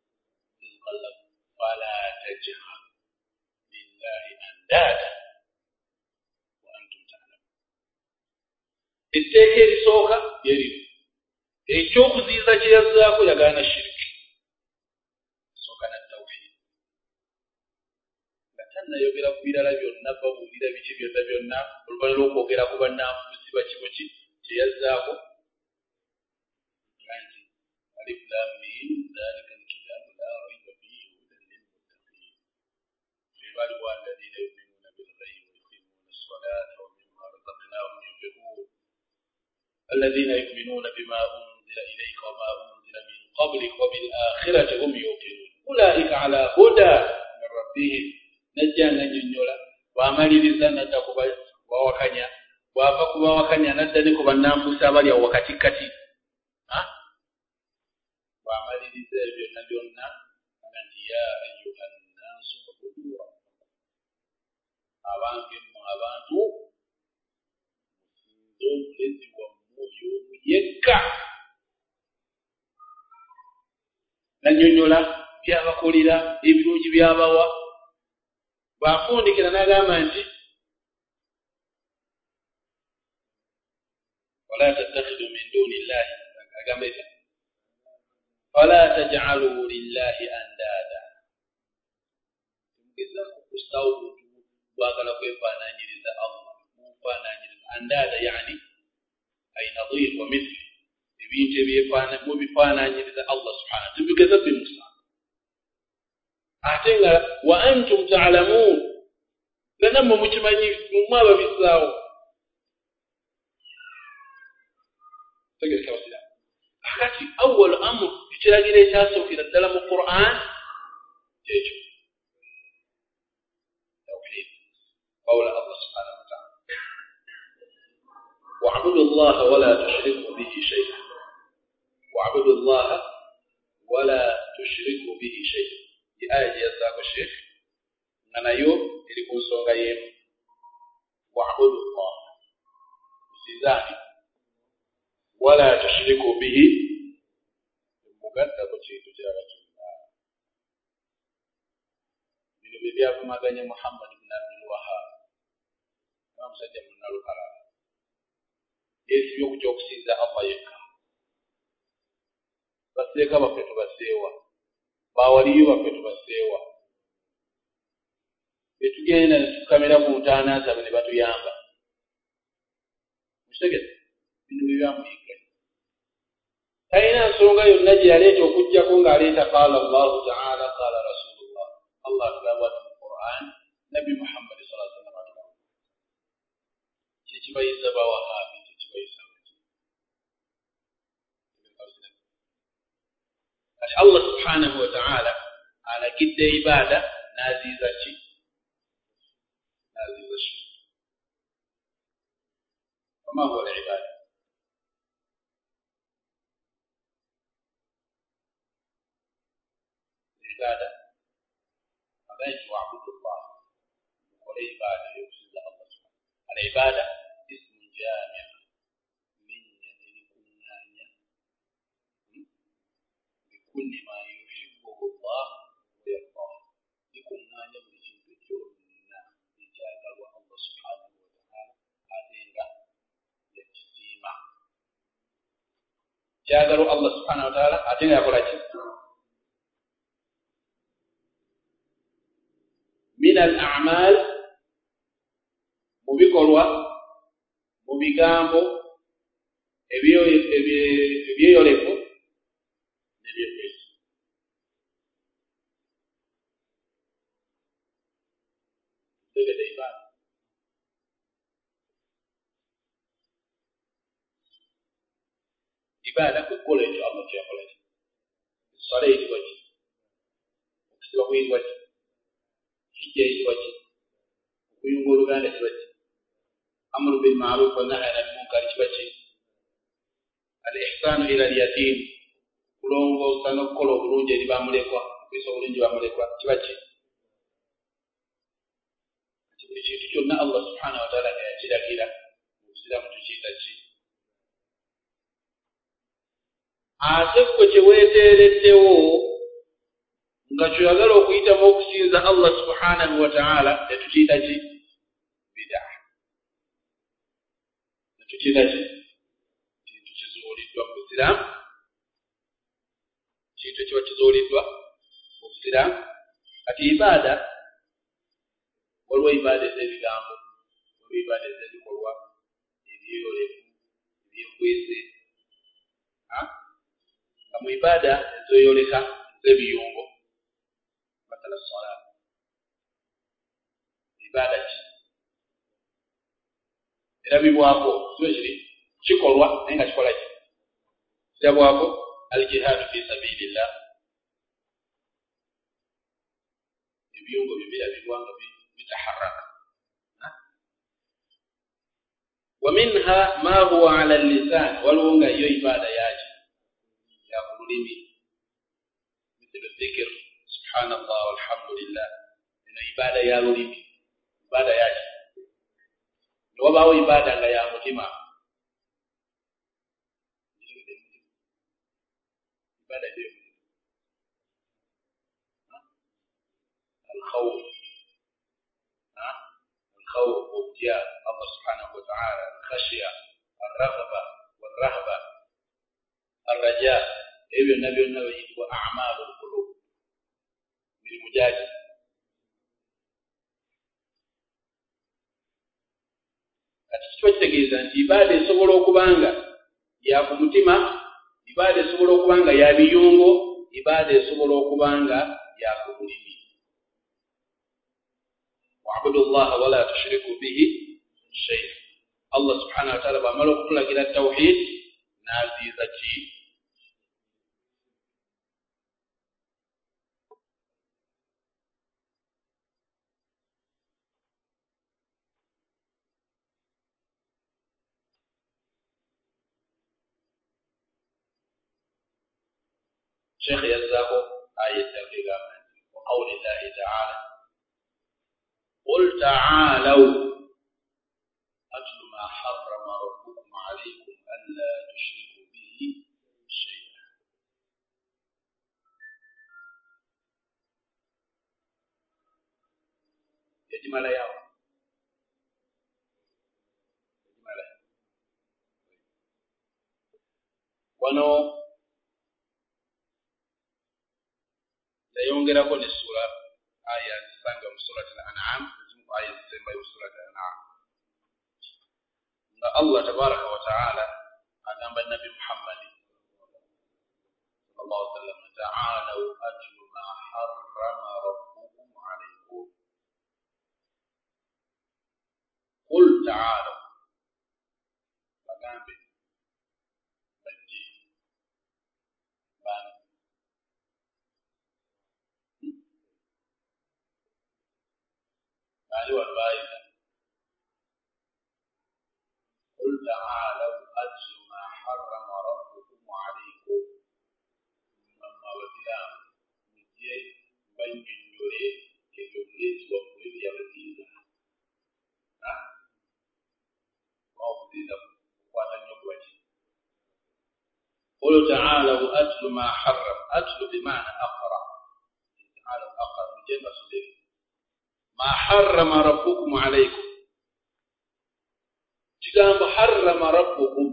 فلا تجعل لله أندادا وأنتم تعلمون التيكي لسوكا يريد الشوق زيزا جيزاكو يغانا الشرك سوكا التوحيد لكن يغير كبيرا لبيونا بابولي لبيشي بيونا والبنلو كوكيرا كوبانا مصيبا چيبوچي جيزاكو ألف لام ميم ذلك الكتاب لا ريب فيه هدى للمتقين عباد الذين يؤمنون بالغيب ويقيمون الصلاة ومما رزقناهم ينفقون الذين يؤمنون بما أنزل إليك وما أنزل من قبلك وبالآخرة هم يوقنون أولئك على هدى من ربهم نجانا جنولا وعمل لسنة ووكانيا وافقوا ووكانيا ندنك بالنافس أبالي وكاتي وعمل لسنة جنولا يا n'annyonnyola byabakolera ebirungi byabawa bw'afundikira n'agamba nti wala tattakhidu min duni llahi agamba eti fala taj'alu lillahi andada gezaako kussaawo obuntu bwagala kwefaanaanyiriza Allah mufaanaanyiriza andada yani ay nadhir wa mithli ebintu mubifaanaanyiriza Allah subhanahu tubigeza bimusa ate nga wa antum ta'lamun nga namwe mukimanyi mumwe ababissaawo tegereka basira akati awwal amr ekiragiro ekyasookera ddala mu Qur'an ekyo tawhid qawla Allah subhanahu wa ta'ala wa'budu Allah wa la tushriku bihi shay'an wa'budu Allah wa la tushriku bihi shay'an aya yazaako sheikh nga nayo iri ku nsonga y'emu wa'budu Allah sizani wala tushriku bihi mugatta ku kintu kirala kyonna bino bye byavumaganya Muhammad ibn Abdul Wahhab omusajja munnalukalala yeesibye okutya okusinza Allah yekka baseeka baffe tubaseewa bawaliyo baffe tubaseewa betugenda netukamira ku ntaana zaabwe ne batuyamba mukitegeze bino byebyamuyigga talina nsonga yonna gye yaleeta okuggyako ng'aleeta qaala Allahu ta'ala qaala rasulullah Allah atugamba ati mu Qur'an nabbi Muhammad sallallahu alaihi wasallam atugamba kyekibayisa bawahabi kyekibayisa kati Allah subhanahu wa ta'ala alagidde ibaada n'aziiza ki n'aziiza shirk wama huwa al-ibaada العبادة أبيت وأعبد الله والعبادة يقصد الله سبحانه العبادة اسم جامع من يدركنا بكل ما يحبه الله ويرضاه لكنا يبرج بجورنا لجاء الله سبحانه وتعالى هذين يجسيما جاء الله سبحانه وتعالى هذين يقول من الأعمال mubikolwa mu bigambo ebyeyolefu n'ebyekwesi tegede ibaada ibaada kukola ekyo Allah kyakola ki eswala eyitibwa ki okusiba kuyitibwa ki hijja eyitibwa ki okuyunga oluganda kiba ki amru bil ma'ruf wa nahy anil munkar kiba ki al ihsanu ila al yatim kulongoosa n'okukola obulungi eri bamulekwa okwisa obulungi bamulekwa kiba ki buli kintu kyonna Allah subhanahu wa ta'ala yakiragira mu busiraamu tukiyita ki ate gwe kyeweeteereddewo nga kyoyagala okuyitamu okusinza Allah subhanahu wa ta'ala netukiyita ki bid'a netukiyita ki kintu kizuuliddwa mu busiraamu kintu kiba kizuuliddwa mu busiraamu kati ibaada waliwo ibaada ez'ebigambo waliwo ibaada ez'ebikolwa ebyeyolefu ebyekwese nga mu ibaada ezoyoleka ez'ebiyungo matala sola ibaada ki erabibwako kiba kiri kikolwa naye nga kikola ki kirabwako al-jihaadu fi sabilillah ebiyungo byo birabibwa nga bitaharraka wa minha ma huwa ala al-lisan waliwo nga yo ibaada yaki ya kululimi mithlu dhikr subhanallah walhamdulillah ino ibaada ya lulimi ibaada yaki newabaawo ibaada nga ya mutima ibaada eyo okutya Allah subhanahu wa ta'ala, al-khashya, al-raghba wal-rahba, al-raja, ebyo nabyo bayitibwa a'malu al-qulub, mirimu gyaki. Kati kiba kitegeeza nti ibaada esobola okubanga ya ku mutima, ibaada esobola okubanga ya biyungo, ibaada esobola okubanga ya ku bulimi. wa'budu llaha wa la tushriku bihi shay'a. Allah subhanahu wa ta'ala bw'amala okutulagira tawhid n'aziiza ki? Sheikh yazzaako ayat al-qiyamah wa qawli llahi ta'ala qul ta'alaw atlu ma harrama rabbukum alaykum alla tushriku bihi shay'a. Yajmala yao wano yayongerako ne sura aya zisanga mu surati al-an'am, zimu aya zisemba mu surati al-an'am nga Allah tabaraka wa ta'ala agamba nabi Muhammad sallallahu alaihi wasallam, ta'alu atlu ma harrama rabbukum alaykum. Qul ta'alu, bagambe bajje bani bali walbaida. Qul ta'alu atlu ma harrama rabbukum alaykum, mamma wadilam mujje banjure ebyo bulezi wammwe byabaziiza okuziiza kukwata nnyo kubaki. Qul ta'alu atlu ma harram, atlu bimaana aqra, ta'alu aqra mujje mbasomere ma harrama rabbukum alaykum. kigambo harrama rabbukum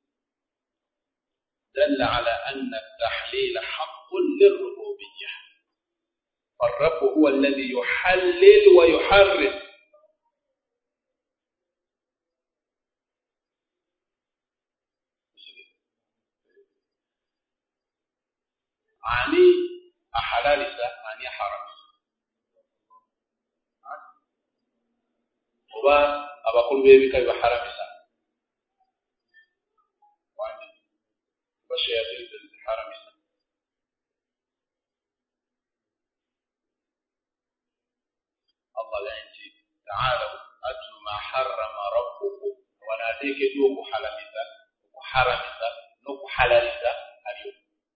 dalla ala anna at-tahlil haqqun lirrububiyyah. فالرب هو الذي يحلل ويحرم. ani ahalalisa ani haramisa, oba abakulu b'ebika bibaharamisa wandi bashayatiriza biharamisa. Allah lanti ta'ala atlu ma harrama rabbukum, wanateekeddwa okuharamisa, okuharamisa n'okuhalalisa aliyo.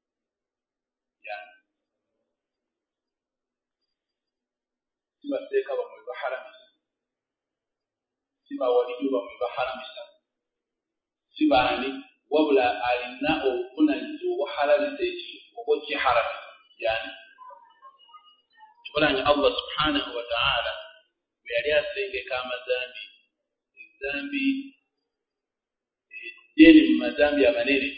Sibateeka bamwe baharamisa, sibawaliyo bamwe baharamisa, sibaani wabula alina obuvunanyizibwa obwahalalisa ekintu oba kiharamisa. Yani kikolanga Allah subhanahu wa ta'ala bwe yali asengeka amazambi, ezambi eddene mu mazambi amanene,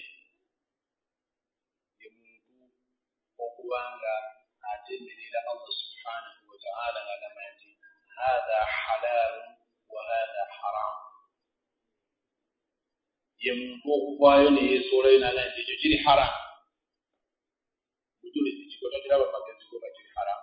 ye muntu okubanga atemerera Allah subhanahu wa ta'ala ng'agamba nti hadha halaalun wa hadha haram. Ye muntu okuvaayo ne yeesoolayo n'agamba nti ekyo kiri haram. Bujulizi kikotagiraba magezi go bakiri haram.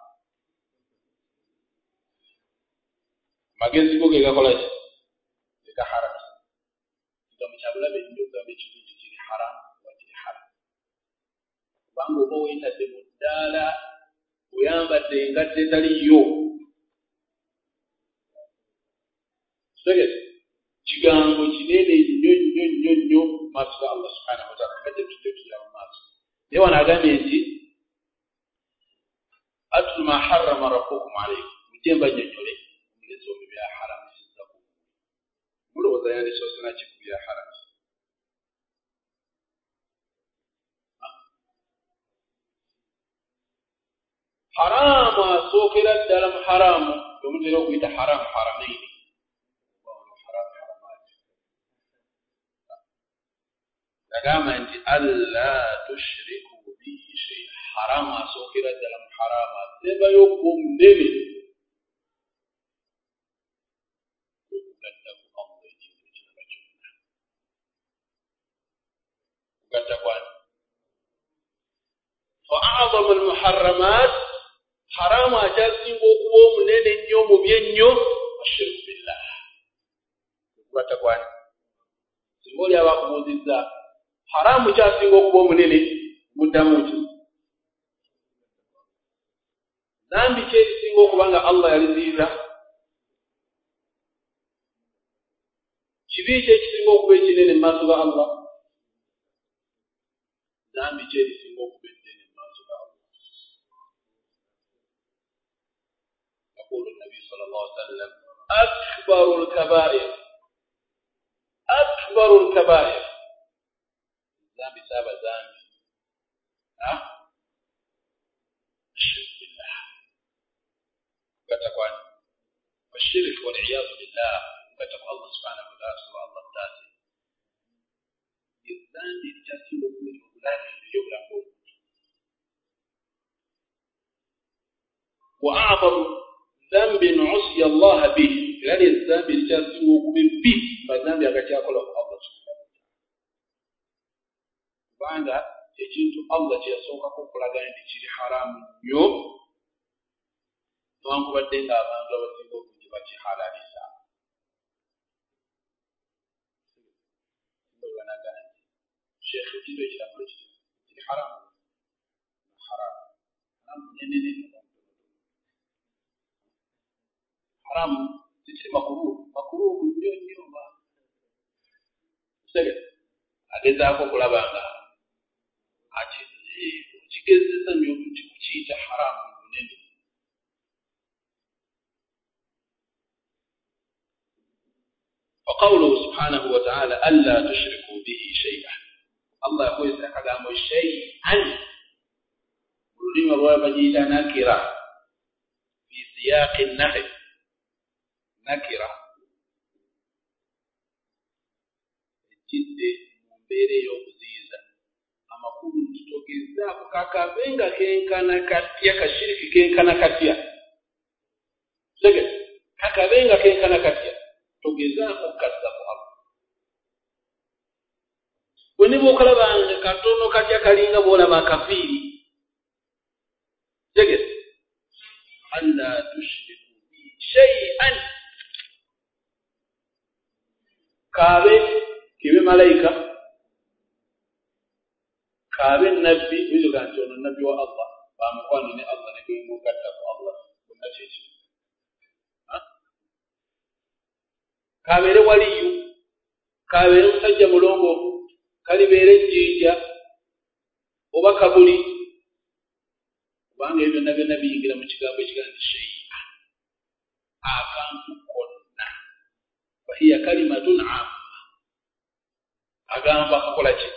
Magezi go ge gakola ki? Ge gaharamisa. Kigambo kya bulabe nnyo okugamba ekintu ekyo kiri haram oba kiri haram. Kubanga oba oyitadde mu ddaala oyambadde engatto etaliyo, kigambo kinene nnyo nnyo nnyo nnyo mu maaso ga Allah subhanahu wa ta'ala, nga tujja tuyira mu maaso. Naye wano agambye nti atlu ma harrama rabbukum alaykum, mujje mbanyonyole omulezi omwe byaharamisizza ku mmwe. Mulowooza yandisoose naki ku byaharamisa? Haramu asookera ddala mu haramu omutera okuyita haramu haramaini. agamba nti alla tushriku bihi shay'a haramu asookera ddala mu haramu asembayo okuba omunene okugattaku Allah ekintu ekirala kyonna kugatta kwani fa a'zamu al-muharramat haramu akyasinga okuba omunene ennyo mubi ennyo ashirku billah kugatta kwani singa oli abakubuuzizza haramu kyasinga okuba omunene muddamu ki zambi ki ekisinga okuba nga Allah yaliziyiza kibi ki ekisinga okuba ekinene mu maaso ga Allah zambi ki ekisinga okuba ekinene mu maaso ga Allah يقول النبي صلى الله عليه وسلم أكبر الكبائر zambi saba zambi الشرك بالله كتقوان والشرك والعياذ بالله كتقوى الله سبحانه وتعالى سبحانه الله التاسي الزامي التاسي من أولاده يغلقون وأعظم ذنب عصي الله به لأن الزامي التاسي من به فالذنب يغتاكل الله سبحانه وتعالى بعد ekintu Allah kye yasookako okulaga nti kiri haramu nnyo newankubadde ng'abantu abasinga obungi bakihalalisa banaga nti sheekh ekintu ekiramu kiri haramu haramu nenene haramu kikiri makuruhu nnyo nnyo agezaako okulaba nga kigezeza nnyo nti kukiyita haramu munene وقوله سبحانه وتعالى ألا تشركوا به شيئا الله يقول سأكلام شيئا ولما الرواية بجيلة نكرة في سياق النهي نكرة جد مبيري يوزيزا أما كل تتوكيزا كاكابينغا كينكنا كاتيا كشرك كينكنا كاتيا سجد كاكابينغا كينكنا كاتيا togezaako kazzaku Allah weniba okalabanga katono katya kalinga bwolaba akafiiri tegese alla tushriku bi shay'an kaabe kibe malayika kaabe nabbi wizuga nti ono nabbi wa Allah bamukwano ne Allah ne kwemugattako Allah bonna kyeki kabeere waliyu kabeere musajja mulongo kalibeere ejjinja oba kabuli kubanga ebyo byonna byonna biyingira mu kigambo ekigaa nti shay'a akantu konna fahiya kalimatun amma agamba kakola ki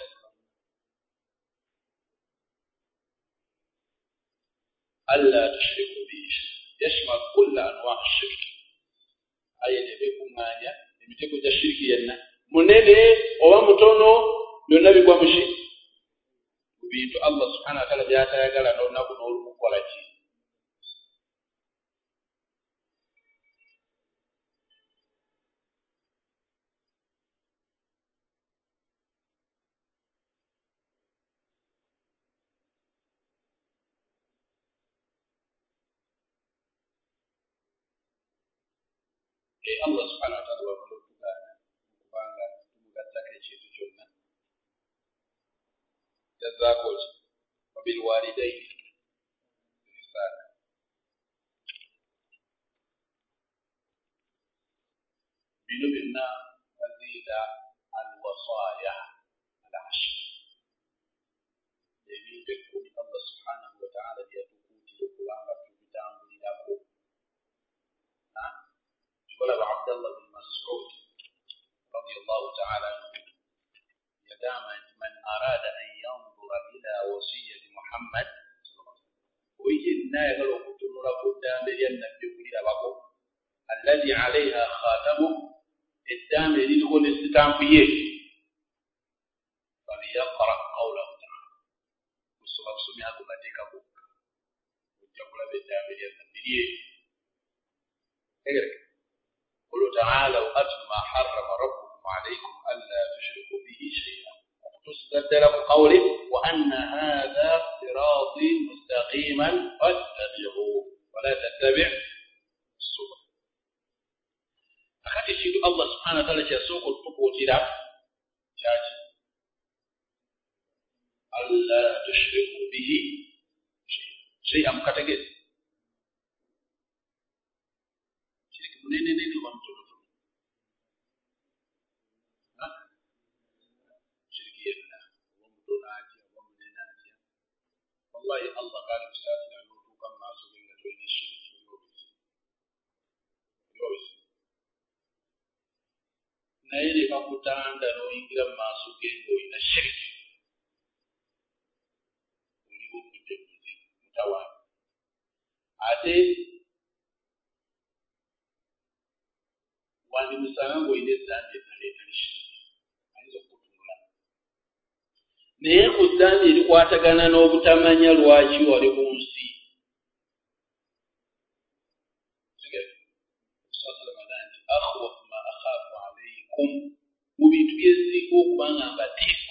alla tushriku bihi yashmal kulla anwa' ash-shirk ayene bekunganya emitego gya shiriki yenna munene oba mutono byonna bigwa mu shiriki bintu Allah subhanahu wa ta'ala byatayagala n'olunaku n'olukukola ki Allah subhanahu wa ta'ala wakulutugana kubanga tumugattako ekintu kyonna jazzaako ki wabilwalidaini ihsana bino byonna baziyita alwasaya al-ashr ebintu ekkumi Allah subhanahu wa ta'ala byatukuutira okubanga tubitambulirako ولد عبد الله بن مسعود رضي الله تعالى عنه يدام من أراد أن ينظر إلى وصية محمد ويجينا يقول كتن لقد النبي إلى بقو الذي عليها خاتمه الدام يدخل الاستتام فيه فليقرأ قوله تعالى سمع كماتيكا بوكا وجاكولا بالتعمل يتنبيه قلوا تعالوا أتل ما حرم ربكم عليكم ألا تشركوا به شيئا تستبدل بقوله وأن هذا صراطي مستقيما فاتبعوه ولا تتبع السبل akati kintu Allah subhanahu wa ta'ala kyasooka okutukuutira kyaki alla tushriku bihi shay'an mukategeeza shiriki munene wa mtoto shiriki yenna wa mtoto aje wa munene aje wallahi Allah qala kusatira nutu kama asubinga tuine shiriki yoyisi naye leka kutanda n'oyingira mu maaso ge ng'olina shiriki oliwo okudde mutawaana ate wandimusanga ng'olina ezzambi eddala shiriki ayinza okukutunula naye ku zzambi erikwatagana n'obutamanya lwaki wali ku nsi akhwafu ma akhafu alaykum mu bintu byesinga okubanga mbatiisa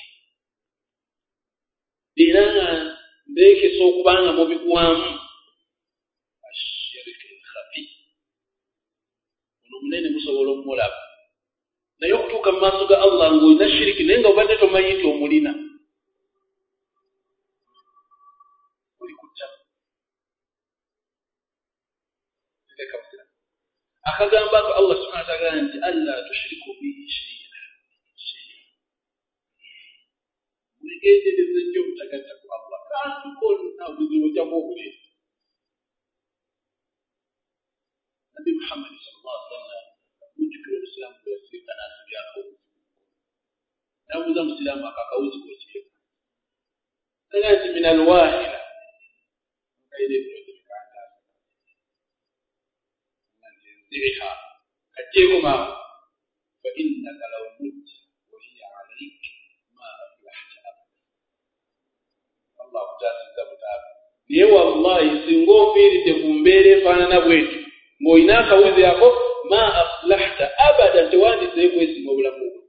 era nga mbeekesa okubanga mubigwamu ashiriki lkhafi ono munene musobola omulaba naye okutuuka mu maaso ga Allah ng'olina shiriki naye nga obadde tomanyi nti omulina oli kutta akagamba ko Allah subhanahu wa ta'ala nti alla tushriku bihi shay'an mwegendereze nnyo obutagatta ku Allah kantu konna obuzibu ojja kwokubira Nabi Muhammad sallallahu alaihi wasallam mujjukira obusiraamu bwe yasirika n'asibyako n'abuuza musiraamu akakawuzi kosirika naga nti min alwahira kaire ebiroozi bikanda نزعها كتيكم فإنك لو مت وهي عليك ما أفلحت أبدا الله جاسد متابع niye wallahi singa ofiiridde ku mbeera efaanana bwetyo ng'olina akawuzi ako ma aflahta abada tewandiseeyo kwesiga obulamu bwo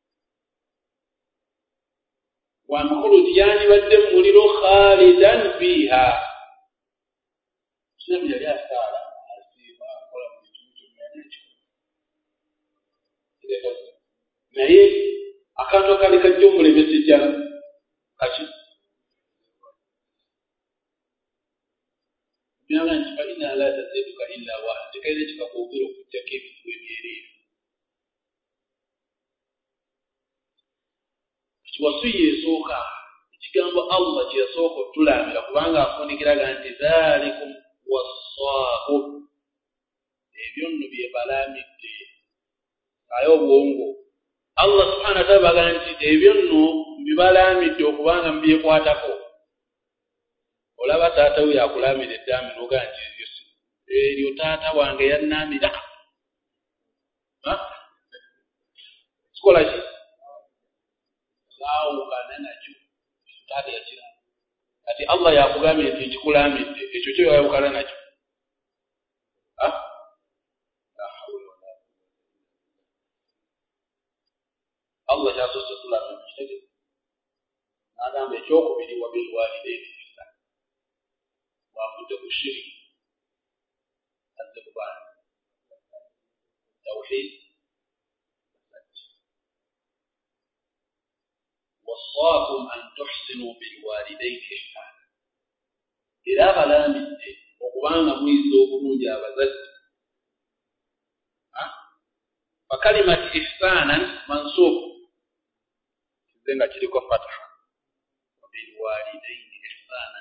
wankuluti yandibadde mu muliro khalidan fiiha kiramu yali asaala naye akantu akali kajja omulemesa ejjala kaki byanga nti faina la taziduka illa wahda tekaire kikakwogera okujjako ebintu ebyereere kiwasuye esooka ekigambo Allah kyeyasooka otulaamira kubanga afunikiraga nti dhalikum wassaahu ebyo nno byebalaamidde aye obwongo Allah subhanahu wa ta'ala baga nti ebyo nno mbibalaamidde okubanga mbyekwatako olaba taata we yakulaamira eddaami noga nti eryo taata wange yannaamira kikola ki saawukana nakyo taata yakira kati Allah yakugambye nti nkikulaamidde ekyo kyo yayawukana nakyo Allah yasoose tulaba ekitegeeza n'agamba ekyokubiri wa bilwalidayni ihsana bw'avudde ku shiriki azze ku baana tawhid wassaakum an tuhsinu bilwalidayni ihsana era abalaamidde okubanga muyiza obulungi abazadde fakalimati ihsanan mansub kizenga kiriko fatha bilwalidayni ihsanan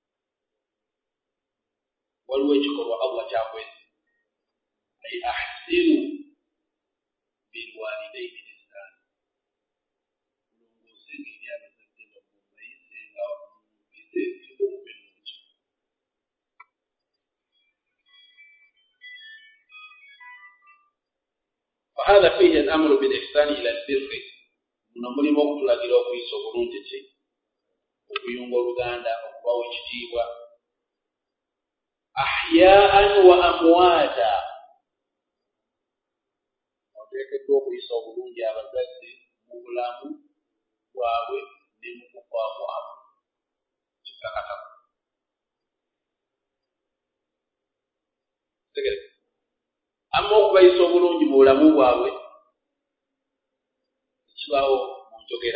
waliwo ekikolwa Allah kyakwezi ay ahsinu bilwalidayni ihsanan kulongoosenga eri abazadde bammwe bayisenga biseesinga obulungi فهذا فيه الأمر بالإحسان إلى البر muno mulimu okutulagira okuyisa obulungi ki okuyunga oluganda okubawa ekitiibwa ahyaan wa amwaata oteekeddwa okuyisa obulungi abazadde mu bulamu bwabwe ne mu kufa kwabwe kikakatamu tegereza amma okubayisa obulungi mu bulamu bwabwe ekibaawo mu njogera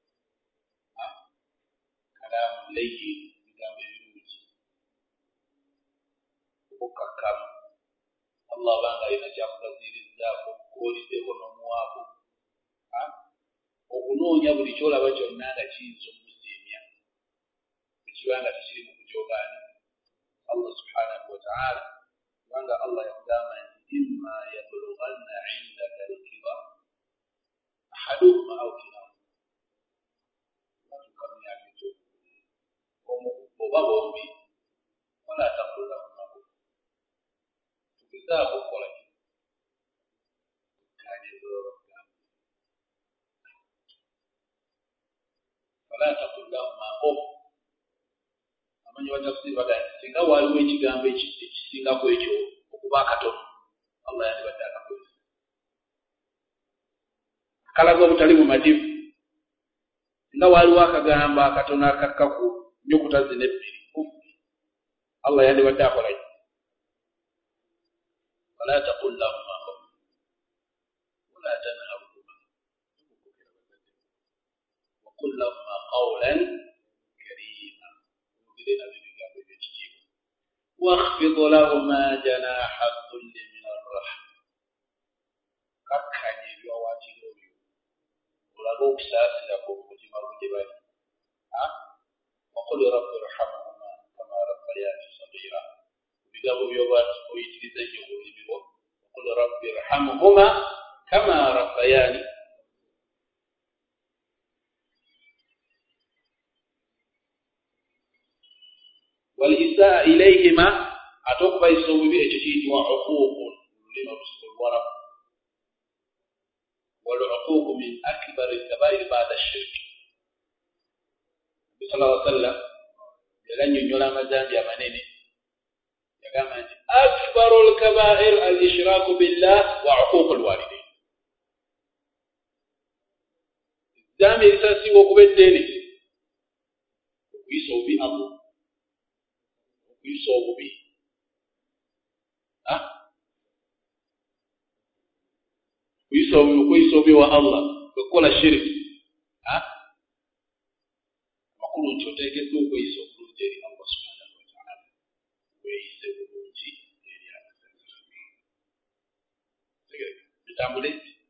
kalaamu layyi bigambo ebirungi okukakkamu Allah banga alina kyakubazirizzaako kuwuliddeko n'omuwaako okunoonya buli kyolaba kyonna nga kiyinza omusiimya ekibanga tekiri mu kujoogaani Allah subhanahu wa ta'ala kubanga Allah yakugamba nti imma yablughanna indaka alkibar ahaduhuma aw kilahuma oba bombi wala taqul lahuma tugezaako okukola wala taqul lahuma amanyi batafsiri bagamba singa waliwo ekigambo ekisingako ekyo okuba akatono Allah yandibadde akakozesa akalaga obutali bumativu singa waliwo akagambo akatono akakkaku nyukuta zino ebbiri Allah yandibadde akolayo wala taqul lahuma wala tanharhuma waqul lahuma qawlan karima ogirina bigambo ebyekitiibwa واخفض لهما جناح الذل من الرحمة kakkanya ebiwawaatiro byo olaga okusaasira kw'omutima gye bali وقل رب ارحمهما كما ربياني صغيرا bigambo by'oyitiriza nnyo mu lulimi lwo وقل رب ارحمهما كما ربياني والإساءة إليهما أتوقع يسوي به شيء وعقوق لما الورق والعقوق من أكبر الكبائر بعد الشرك صلى الله عليه وسلم يلن ينيولا مزان يا منيني يقام أكبر الكبائر الإشراك بالله وعقوق الوالدين الزامي إساسي وكبتيني ويسوي الله yusobo bi yusobo wa Allah kukola shirki makulu nti oteekeddwa okweyisa obulungi eri Allah subhanahu wa ta'ala weyise bulungi eri abazadde bitambule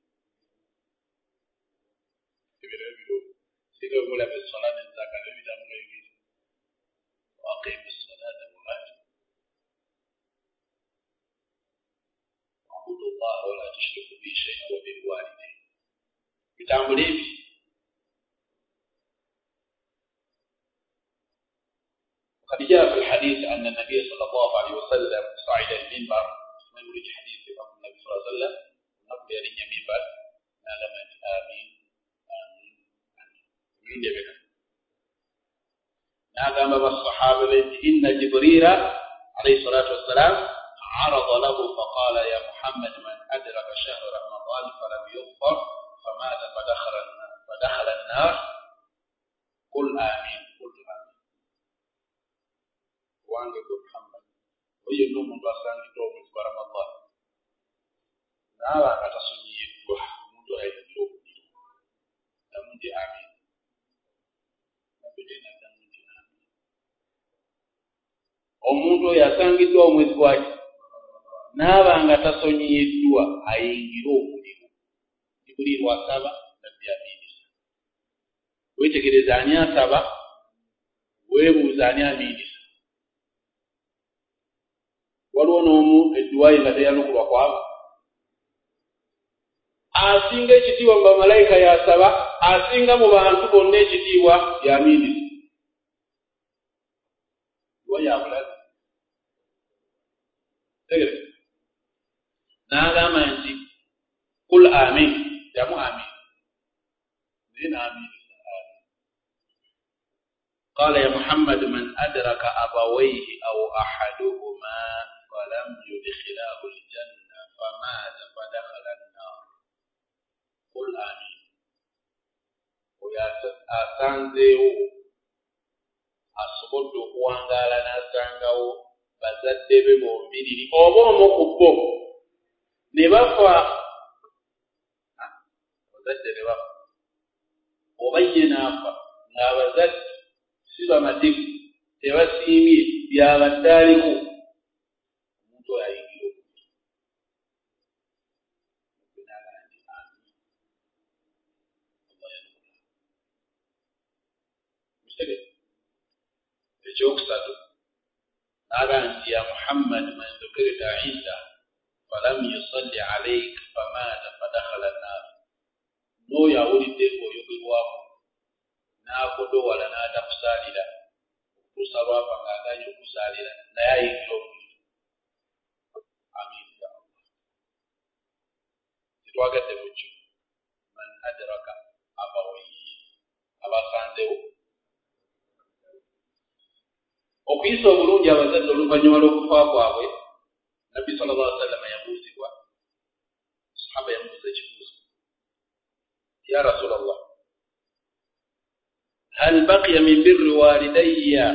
ebiro ebiro singa omulabe sola n'enzaka nebitambule ebiri waqimu ssalata واعبدوا الله ولا تشركوا به شيئا وبالوالدين bitambule ebi وقد جاء في الحديث أن النبي صلى الله عليه وسلم صعد المنبر ما يريد حديث النبي صلى الله عليه وسلم نقل يلي المنبر نغمت آمين آمين آمين يبقى نغم بالصحابة إن جبريل عليه الصلاة والسلام عرض له فقال يا محمد من أدرك شهر رمضان فلم يغفر فمات فدخل النار قل آمين قلت آمين وأنك محمد وينوم البصران يدوم في رمضان نارا كتصني الدوح منذ هذا اليوم تمني آمين نبدينا تمني آمين omuntu oyo asangiddwa omwezi gwaki naaba nga tasonyiyiddwa ayingira omulimu buli lwasaba nabbi amiinisa wetegereza ani asaba weebuuza ani amiinisa waliwo n'omu edduwayi nga teyanukulwa kwaba asinga ekitiibwa mu bamalayika yasaba asinga mu bantu bonna ekitiibwa yamiinisa duwa yabulazi tegereza n'agamba nti kul amin jamu amin قال يا محمد من أدرك أبويه أو أحدهما فلم يدخلاه الجنة فمات فدخل النار قل آمين asanzeewo asobodde okuwangaala n'asangawo bazadde be bombiriri oba omu ku bo ne bafa abazadde ne bafa oba ye n'afa ng'abazadde si bamativu tebasiimye byabadde aliko omuntu oyo ayingira ekyokusatu naga nti ya Muhammad man dhukirta inda falam yusalli alayka famata fadakhala an-nar n'oyo awulidde ng'oyogerwako n'akodowala n'atakusaalira okutuusa lwafa ng'aganya okusaalira naye ayingira omuliro. Amin ya Allah. Titwagadde mukyo man adraka abawayhi abasanzewo okuyisa obulungi abazadde oluvannyuma lw'okufa kwabwe. Nabbi sallallahu alaihi wasallam yabuuzibwa, sahaba yamubuuza ekibuuzo, ya Rasulallah hal baqiya min birri walidayya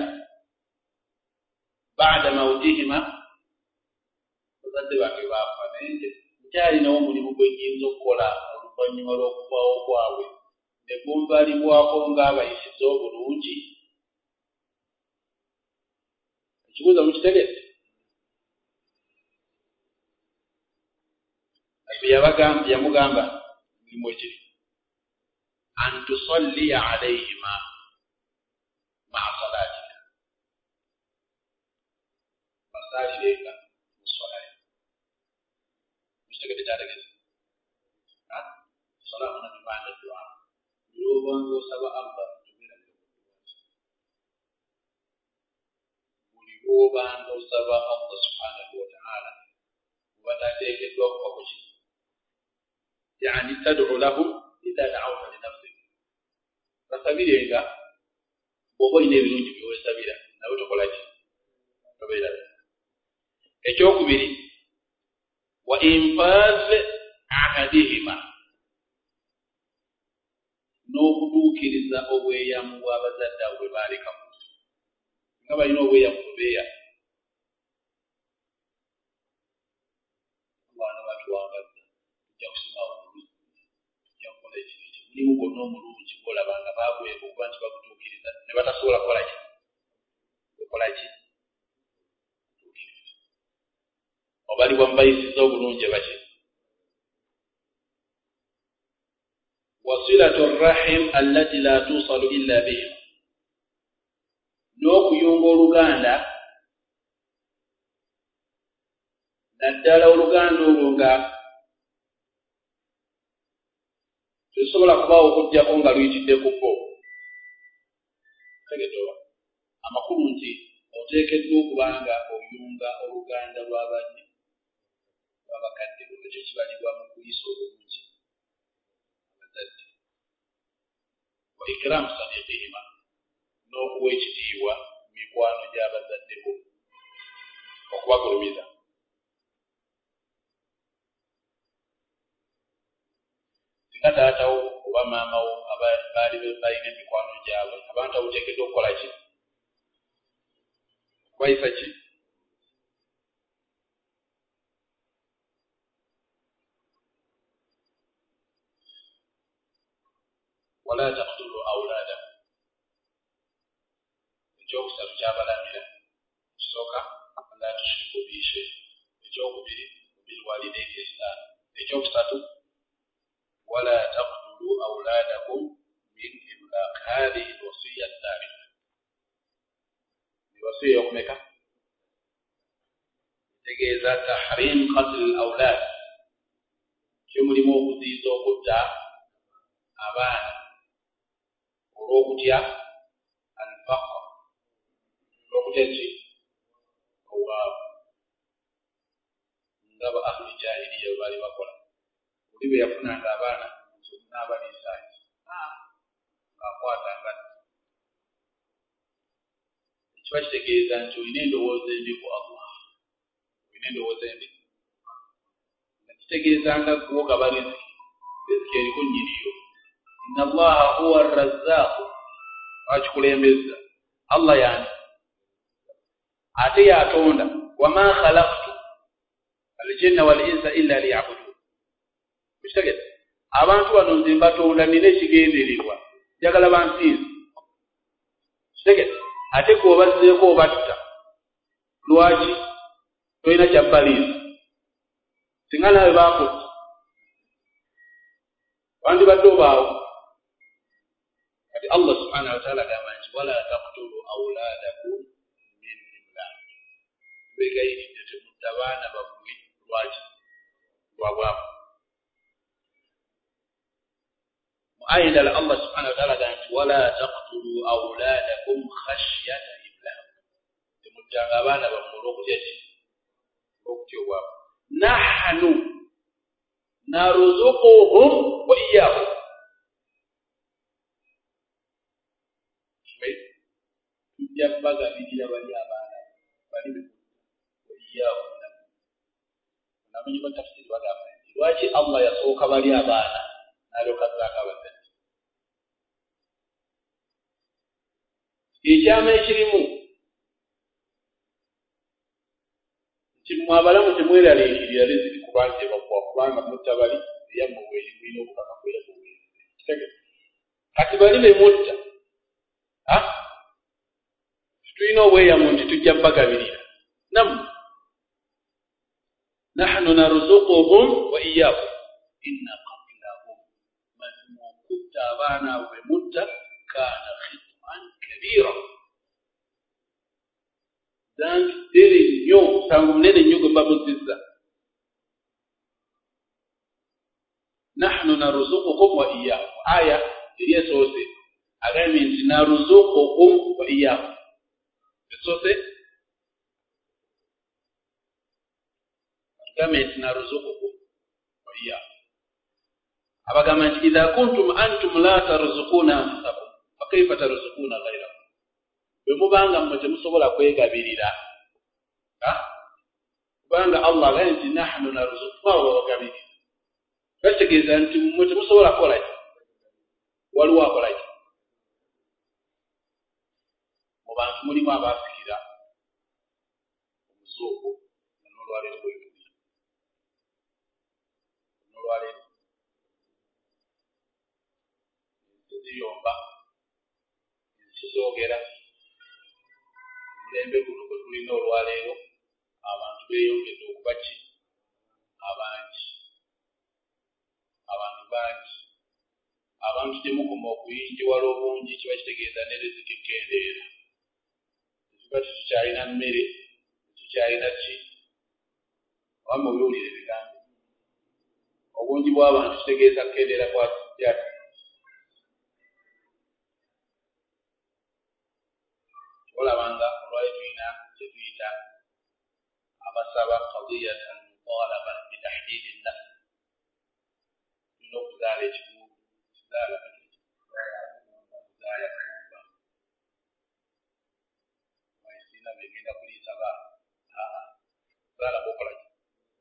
ba'da mawtihima, bazadde bange baafa naye nkyalinawo omulimu gwe nnyinza okukola oluvannyuma lw'okufaawo kwabwe ne gunvalibwako ng'abayisiza obulungi. Ekibuuzo mukitegedde? Yamugamba mulimu ekiri an tusalliya alayhima ma'a salatika, basalirenga musalayo. Mukitegedde kyategeze? Salamu na bimanda dua yobanga osaba Allah obanga osaba Allah subhanahu wa ta'ala watateekeddwa okuba ku kino, yani tad'u lahum idha da'awta li nafsik, basabirenga bw'oba olina ebirungi byewesabira nawe tokola ki? Tobeera. Ekyokubiri wa infaz ahadihima, n'okutuukiriza obweyamu bw'abazadde abo bwe baaleka mu nsi nga balina obweyamu bubeeya. Abaana batuwangazza tujja kusima obulungi, tujja kukola ekintu ekyo, mulimu gwonna omulungi gw'olaba nga baagweka okuba nti bagutuukiriza ne batasobola kukola ki? Kukola ki? Kutuukiriza. Obalibwa mu bayisiza obulungi baki? wasilatu rrahim allati la tusalu illa bihim, n'okuyunga oluganda naddala oluganda olwo nga terusobola kubaawo okujjako nga luyitidde ku bo. Tegedoba amakulu nti oteekeddwa okubanga oyunga oluganda lw'abanne lw'abakadde, ekyo kibalibwa mu kuyisa obulungi abazadde. Wa ikiramu sadiqihima, n'okuwa ekitiibwa mikwano gy'abazadde bo, okubagulumiza. Singa taatawo oba maamawo baali balina emikwano gyabwe, abantu abo teekeddwa okukola ki? Okubayisa ki? Wala taqtulu awladakum, ekyokusatu kyabalamira. Ekisooka la tushriku bi shay'in, ekyokubiri bil walidayni ihsana, ekyokusatu wala taqtulu awladakum min imlaq. Hadhihi alwasiyya athalitha, wasiya yokumeka tegeeza tahrim qatl alawlad, kyomulimu okuziiza okutta abaana olw'okutya alfaqr, olw'okutya ki? Obwavu, nga ba ahlu jahiliya bwe baali bakola. Oli bwe yafunanga abaana n'abaliisaaki ng'akwatanga kiba kitegeeza nti olina endowooza embi ku Allah. Olina endowooza embi. Kitegeeza nga kuwoga bariziki. Riziki eriko nnyiniyo. Inna Allaha huwa ar-Razzaqu. Wakikulembeza. Allah yani. Ate yatonda. Wama khalaqtu al-jinna wal-insa illa liya'budun. Kitegeeza. Abantu bano nze mbatonda nina ekigendererwa. Njagala bansinze. Kitegeeza. Ate gw'obazzeeko obatta. Lwaki? Tolina kyabbaliisa. Singa nawe baakutta. Wandibadde obaawo. Kati Allah subhanahu wa ta'ala agamba nti wala taqtulu awladakum min imlaq. Begayiridde temutta baana bammwe lwaki? Lwa bwavu. Mu aya endala Allah subhanahu wa ta'ala agamba nti wala taqtulu awladakum khashyata imlaq. Temuttanga abaana bammwe olw'okutya ki? Olw'okutya obwavu. Nahnu narzuquhum wa iyyahum. Tujja bagabirira bali abaana bali wa iyyahum. Namanyi ba tafsiri bagamba nti lwaki Allah yasooka bali abaana n'alyoka azzaako abazadde. Ekyama ekirimu nti mmwe abalamu temweraliikirira riziki kubanga ebakuwa kubanga muttabali eyammwe bweyimwina obukaka kwera bweyimwina. Kati bali be mutta tulina obweyamu nti tujja bagabirira nammwe. Nahnu narzuquhum wa iyyakum inna qatlahum mazmu kutta abaana bwe mutta kana khit'an kabira. Dangi tere nnyo musango munene nnyo gwe mbamuzizza. Nahnu narzuquhum wa iyyakum. Aya eri esoose agambye nti narzuquhum wa iyyakum. Esoose agambye nti narzuquhum wa iyyakum. Abagamba nti idha kuntum antum la tarzuquna anfusakum fa kayfa tarzuquna ghayrakum. Bwe mubanga mmwe temusobola kwegabirira. Kubanga Allah agambye nti nahnu narzuquhum wa bagabirira. Kitegeeza nti mmwe temusobola kukola ki? Waliwo akola ki? Mu bantu mulimu abaafikira omuzuuku n'olwaleero bwe tuli. N'olwaleero ensi ziyomba, ensi zoogera. Omulembe guno gwe tulina olwaleero abantu beeyongedde okuba ki? Abangi. Abantu bangi. Abantu temukoma okuyingiwala obungi kiba kitegeeza ne riziki kendeera. Tuba tukyalina mmere, tukyalina ki? Wamma obiwulire ebigambo. Obungi bw'abantu kitegeeza kendeera kwa yati. Olabanga olwali tulina kye tuyita abasaba qadiyatan mutalaba bitahdidi nnafs. Tulina okuzaala ekibugu. Zaala kumba. Maisina begenda kuliisa baana. Zaala bokola ki?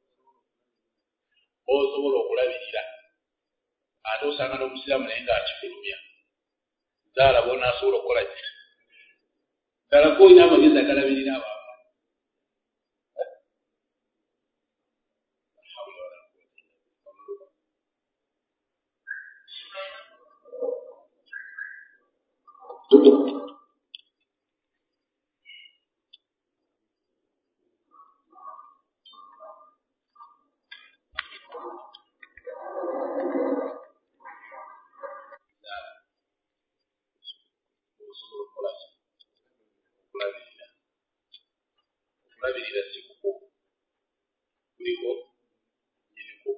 Osobola okulabirira. Ate osanga n'omusiraamu naye ng'akifulumya. Zaala bonaasobola okukola ki? Ddala ko olina amagezi agalabirira abantu. Okulabirira si kuko kuliko nyiniko.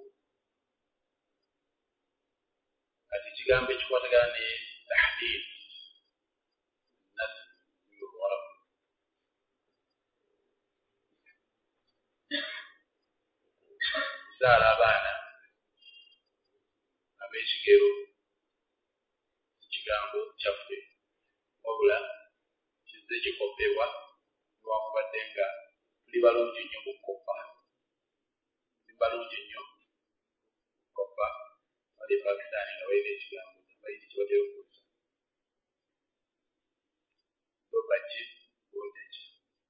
Kati ekigambo ekikwatagana ne tahdid nasi y'Oluwarabu. Zaala abaana ab'ekigero kigambo kyaffe wabula kizze kikopebwa balungi nnyo bukoppa balungi nnyo koppa bali Pakistani nga balina ekigambo bayita kibatera okukozesa baje boteje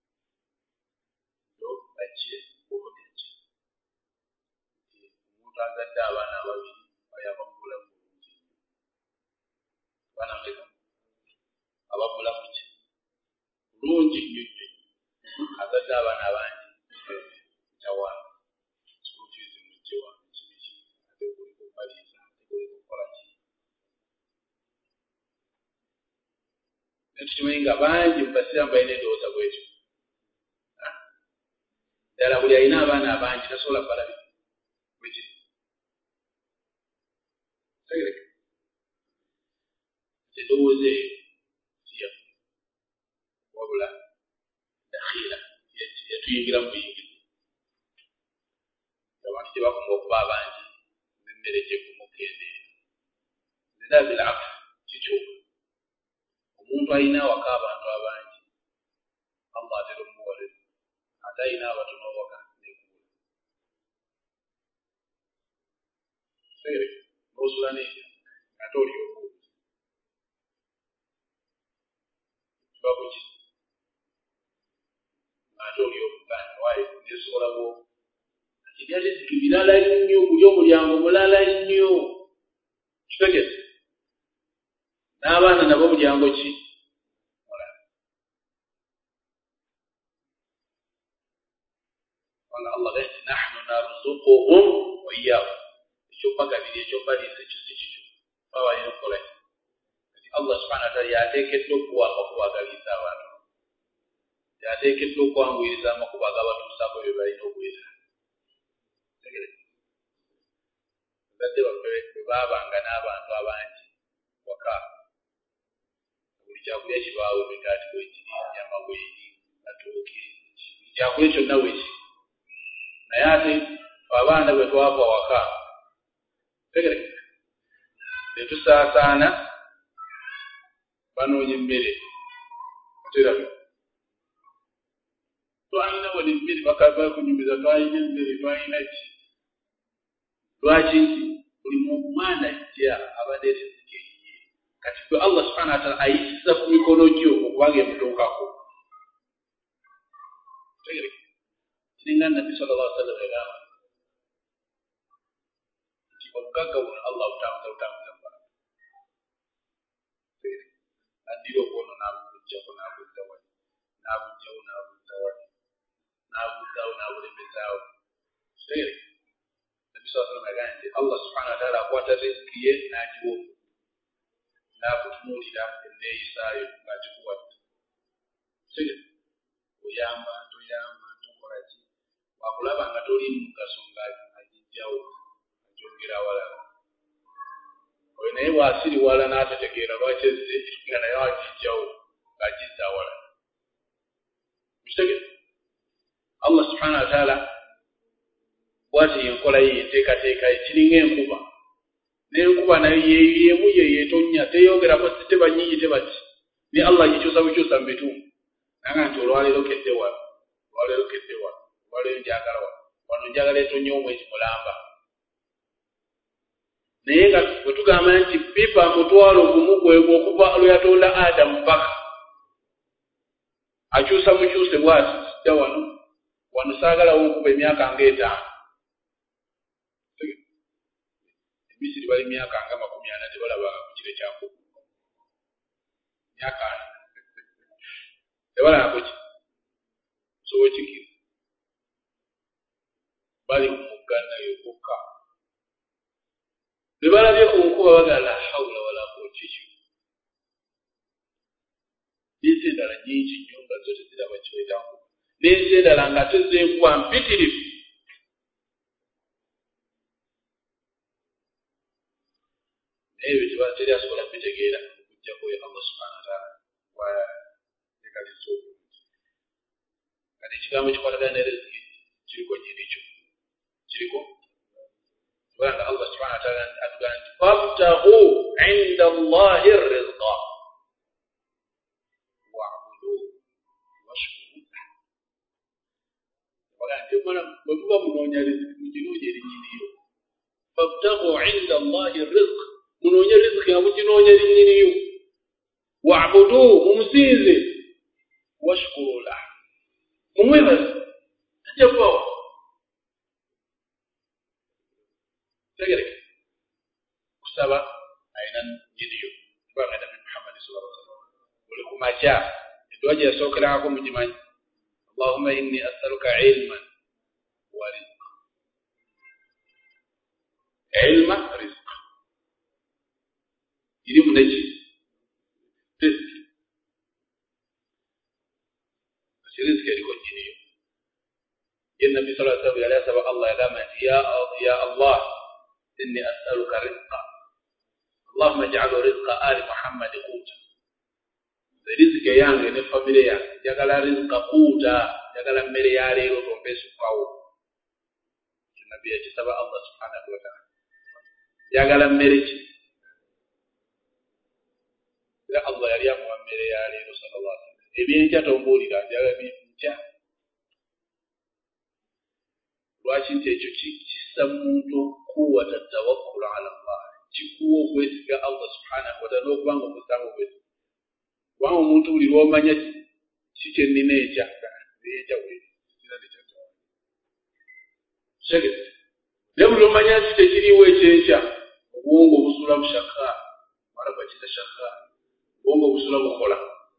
omuntu azadde abaana ababiri bayabagula bulungi abaana bega abagula kuki bulungi nnyo azadde abaana abangi tawaana school fees mujjewa kibiki ate kuliko baliza ate kuliko kukola ki netukimanyi nga bangi mubasiraamu balina endowooza bwekyo ddala buli alina abaana abangi tasobola balabi bwekiri tegereka endowooza eyo siyafu wabula dakhiira yatuyingira mu buyingizi abantu gye bakoma okuba abangi n'emmere gyekuma okukendeera era bilafu kikyuka omuntu alina awaka abantu abangi Allah atera omuwaleza ate alina abatono awaka nekubula tegereka n'osula n'ekyo ate oli okuuza kiba kuki ate oli okuganda waayo nesobola bwobu ati byateziki birala nnyo kuli omulyango mulala nnyo kitegese n'abaana nabo mulyango ki mulala wala Allah gati nahnu narzuquhum wa iyyakum ekyobagabiri ekyobaliisa ekyo si kikyo babalina okukola kati Allah subhanahu wa ta'ala yateekeddwa okuwa okuwagaliisa abantu yateekeddwa okwanguyiriza amakubo agabatuusaako bye balina okuweza tegereza bazadde baffe bwe baabanga n'abantu abangi waka buli kyakulya kibaawo emigaati bwekiri ennyama bweri matooke buli kyakulya kyonna bwekiri naye ate abaana bwe twava waka tegereza ne tusaasaana banoonya emmere ateraga twalina wali emmere bakakunyumiza twalina emmere twalina ki lwaki nti buli mwana ajja abadde riziki eyiye kati gwe Allah subhanahu wa ta'ala ayisiza ku mikono gyo okubanga emutuukako tegereka kiringa nabbi sallallahu alaihi wasallam yagamba nti obugagga buno Allah butambuza mbala tegereka addira okwono n'abuggyako n'abuzza wali n'abugjawo n'abuzza wali n'abuzzaawo n'abulemezaawo tegereka nabbi sallallahu alaihi wasallam yagamba nti Allah subhanahu wa ta'ala akwata riziki ye n'agiwa n'akutunuulira enneeyisaayo ng'agikuwadde tegereka oyamba toyamba tokola ki wakulaba nga toli mugaso ng'agijjawo agyongera awalala oyo naye bw'asiriwala n'atategeera lwaki ezze nga naye agijjawo ng'agizza awalala kitegereza Allah subhanahu wa ta'ala bw'ati enkola ye enteekateeka ekiringa enkuba n'enkuba nayo yemu yeetonnya teyongerako tebanyiyi tebati ne Allah agikyusa bukyusa mu bitundu nanga nti olwaleero kedde wano olwaleero kedde wano olwaleero njagala wano njagala etonnya omwezi mulamba naye nga bwe tugamba nti pipa mutwalo gumu gwegwo okuva lwe yatonda Adamu paka akyusa mukyuse bw'ati sidda wano saagalawo nkuba emyaka nga 5 Misiri bali myaka nga 40 tebalabaga ku kire kyako myaka tebalaga ku ki sobo kiki bali muganda yokka bwe balabye ku nkuba bagala la hawla wala quwwata illa billah n'ensi endala nyingi nnyo nga zo teziraba kiwetamu n'ensi endala nga tezenkuba mpitirivu ebyo tebateri asobola kubitegeera okujjako ye Allah subhanahu wa ta'ala waekaliza obulungi kati ekigambo kikwatagana ne riziki kiriko nyirikyo kiriko kubanga Allah subhanahu wa ta'ala atugamba nti fabtaghu inda Allahi rizqa wa'budu washkuru bwe muba munoonya riziki muginoonya erinnyiniyo fabtaghu inda Allahi rizq munoonya riziki nga muginoonya erinnyiniyo wa'buduhu mumusinze washkuru lahu mumwebaze tajjavawo tegereke kusaba ayina nyiniyo kubanga nabi Muhammad sallallahu alaihi wasallam buli ku makya edduwa gye yasookerako mugimanyi Allahumma inni as'aluka ilman wa rizqa ilma rizqa ilimu neki riziki eriko nyiniyo ye nabi sallallahu alaihi wasallam yali asaba Allah yagamba nti ya Allah inni as'aluka rizqa Allahumma ij'al rizqa ali Muhammad quta riziki yange ne family yange njagala rizqa quta njagala mmere ya leero tompesukawo nabi yakisaba Allah subhanahu wa ta'ala njagala mmere ki era Allah yali amuwa mmere ya leero sallallahu alaihi wasallam ebyenkya tombuulira njagala byenkya lwaki nti ekyo kissa muntu kuwata tawakkul ala Allah kikuwa okwesiga Allah subhanahu wa ta'ala n'okubanga omusanga okwesiga kubanga omuntu buli lw'omanya kiki ennina ekya naye buli lw'omanya ki tekiriwo ekyenkya obwongo busula bushaka mala bakita shaka obwongo busula bukola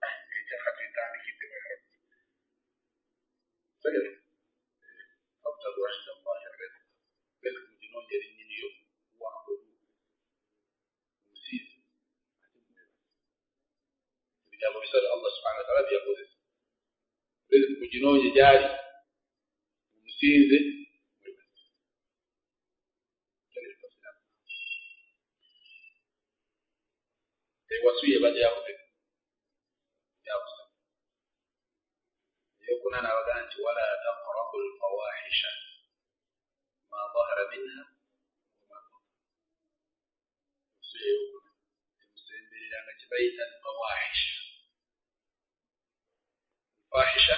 Allah subhanahu wa ta'ala byakozesa riziki muginoonye gyali mumusinze ewasuye bajja yakupe yakusa yokuna n'abagamba nti wala taqrabu al-fawahisha ma dhahara minha wama batana wasuye yokuna temusembereranga kye bayita al-fawahisha الفاحشة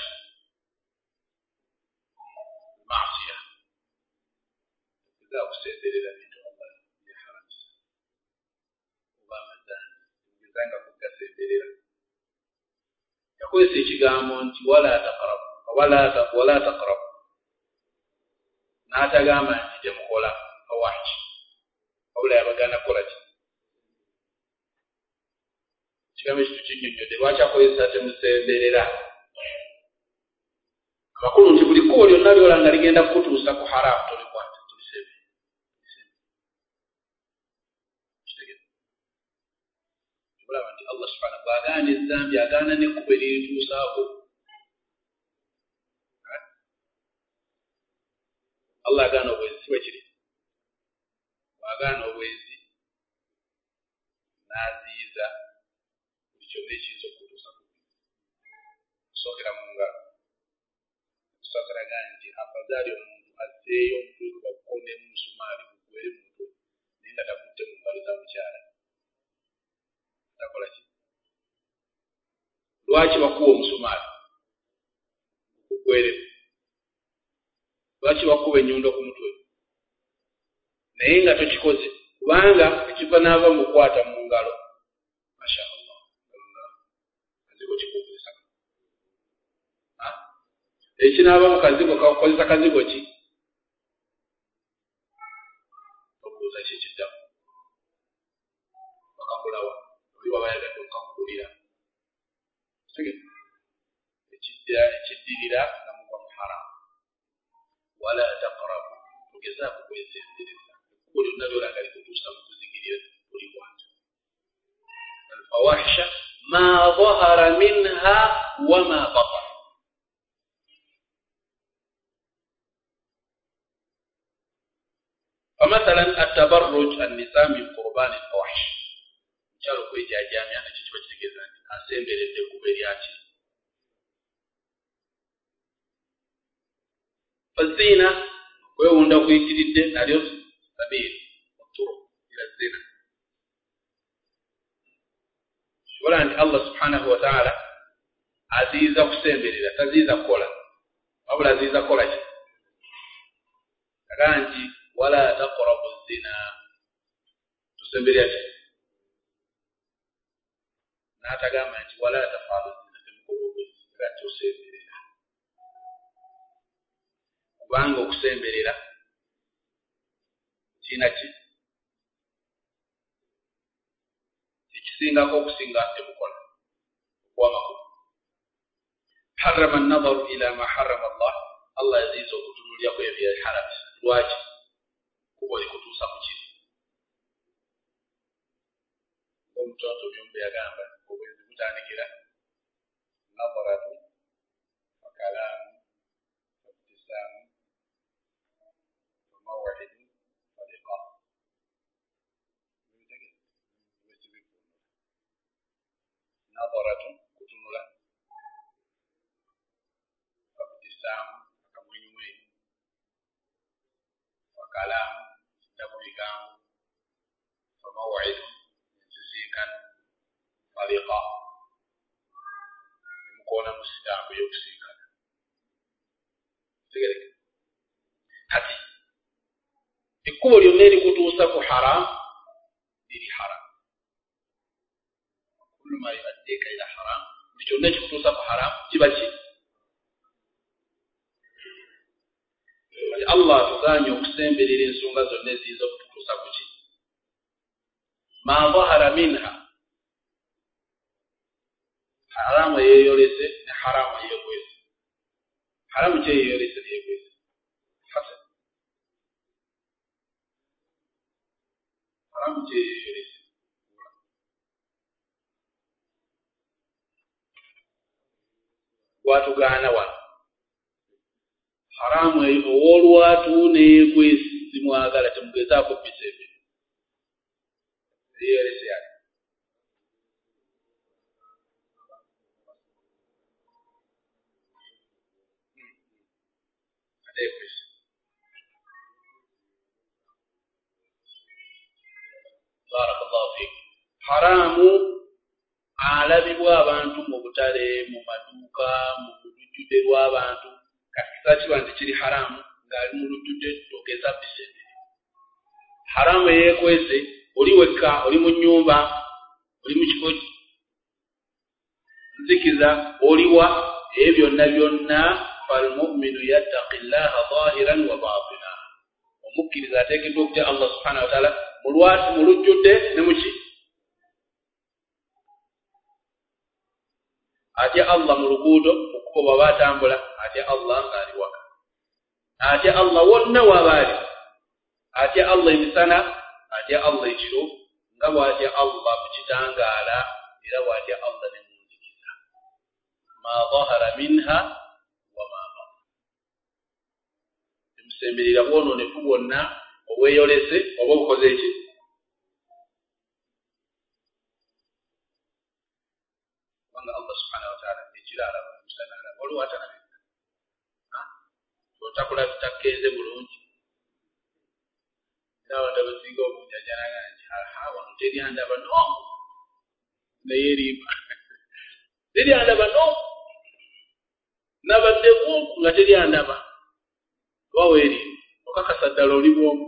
المعصية إذا أقصد إلى من الله يحرم وما زان يزانك فكسد إلى يقول سيشيغامو أنت ولا تقرب ولا تقرب ناتغاما أنت جمخولا فواحش أولا يبغانا كولاج kigambo kinyonyodde lwaki akozesa temusemberera amakulu nti buli kkubo lyonna lyolanga ligenda kukutuusa ku haramu tolikwata tulisebe kitegeka nti Allah subhanahu bw'agaana ezzambi agaana n'ekkubo erirituusaako Allah agaana obwezi si bwe kiri bw'agaana obwezi n'aziyiza kyonna ekiyinza okutuusa kusookera mu ngalo tusagalaga nti afadhali omuntu azzeeyo omutwe bakukomye mu musumaali gugwere mu mutwe naye nga takutte mu ngalo za mukyala takola ki lwaki bakuwa omusumaali gugwere lwaki bakuba ennyundo ku mutwe naye nga tokikoze kubanga ekiva n'ava mu kukwata mu ngalo mashallah ekinaaba mu kazigo kakozesa kazigo ki okubuuza ki ekiddamu bakakulawa oli waba yagadde okakukulira ekiddirira nga mugwa mu haramu wala taqrabu tugezaako kwesembereza ekkubo lyonna lyolanga likutuusa mu kuzikirira tulikwata alfawahisha ma dhahara minha wama batana فمثلا التبرج النساء من قربان الفواحش chalo kwejajamya nakyo kiba kitegeeza nti asemberedde kuba eryaki fazina kwewunda kuyitiridde nalyo sabiri oturo ila zina kibola nti Allah subhanahu wa ta'ala aziiza kusemberera taziiza kukola wabula aziiza kukola ki kanji wala taqrabu zina tusemberera n'atagamba nti wala tafalu zina temukolobe nga tusemberera kubanga okusemberera kinaki ekisingako okusinga temukola okwamakulu harrama an-nadharu ila ma harrama Allah yaziza okutunulya ku ebyo haramisa lwaki kuba likutuusa mu kiri omutonto byombe yagamba obwenzi butandikira nadharatu fakalamu faktisamu famaw'idu faliqa nadharatu kutunula faktisamu akamwenyumwenyu fakalamu kitabulikamu famaw'idu faliqa mukona musitambo yokusinkana tegereke kati ekkubo lyonna erikutuusa ku haram liri haram kullu ma yu'addika ila haram buli kyonna ekikutuusa ku haram kiba ki Allah atuganye okusemberera ensonga zonna eziyiza okututuusa ku ki ma dhahara minha haramu yeyolese ne haramu yekwese haramu kyeyeyolese neyekwese hasa haramu kyeyeyolese watugaana wano haramu ow'olwatu neyekwese simwagala temugezaako bisembe yeyolese yali barakallahu fiik haramu alabibwa abantu mu butale mu maduuka mu lujjudde lw'abantu kakisa kiba nti kiri haramu ng'ali mu lujjudde togeza bisembe haramu eyeekwese oli wekka oli mu nnyumba oli mu kifo nzikiza oliwa ebyo byonna byonna falmuminu yattaqi llaha zahiran wa batina omukkiriza ateekeddwa okutya Allah subhanahu wa ta'ala mu lujjudde ne muki atya Allah mu luguudo okuba batambula atya Allah ng'ali waka atya Allah wonna w'abaali atya Allah emisana atya Allah ekiro nga bw'atya Allah mu kitangaala era bw'atya Allah ne mu nzikiza ma dhahara minha wa ma batana emusemberera bwonoonefu bwonna obweyolese oba obukoze eki kubanga Allah subhanahu wa ta'ala ekiro alaba emisana alaba waliwo atalabika otakula takkeeze bulungi abantu abasinga obungi ajanaga nti wano teryandaba no naye erimba teryandaba no nabaddeku nga teryandaba oba weerimba okakasa ddala oli bwomu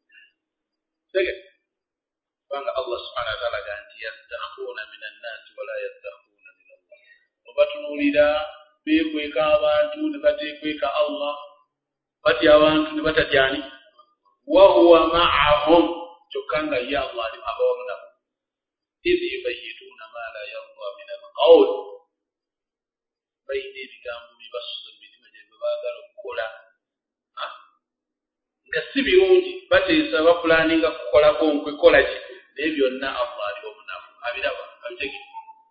kubanga Allah subhanahu wa ta'ala ga nti yastakhuna min annasi wala yastakhuna min Allah obatunuulira beekweka abantu ne bateekweka Allah batya abantu ne batatyani wahuwa ma'ahum kyokka nga ye Allah ali abawamu nabo idh yubayyituuna ma la yarda min alqawl bayina ebigambo bibasuza mu mitima gyabwe baagala okukola nga si birungi bateesa bapulaninga kukolako nkwekola ki naye byonna Allah ali omunafu abiraba abitegeka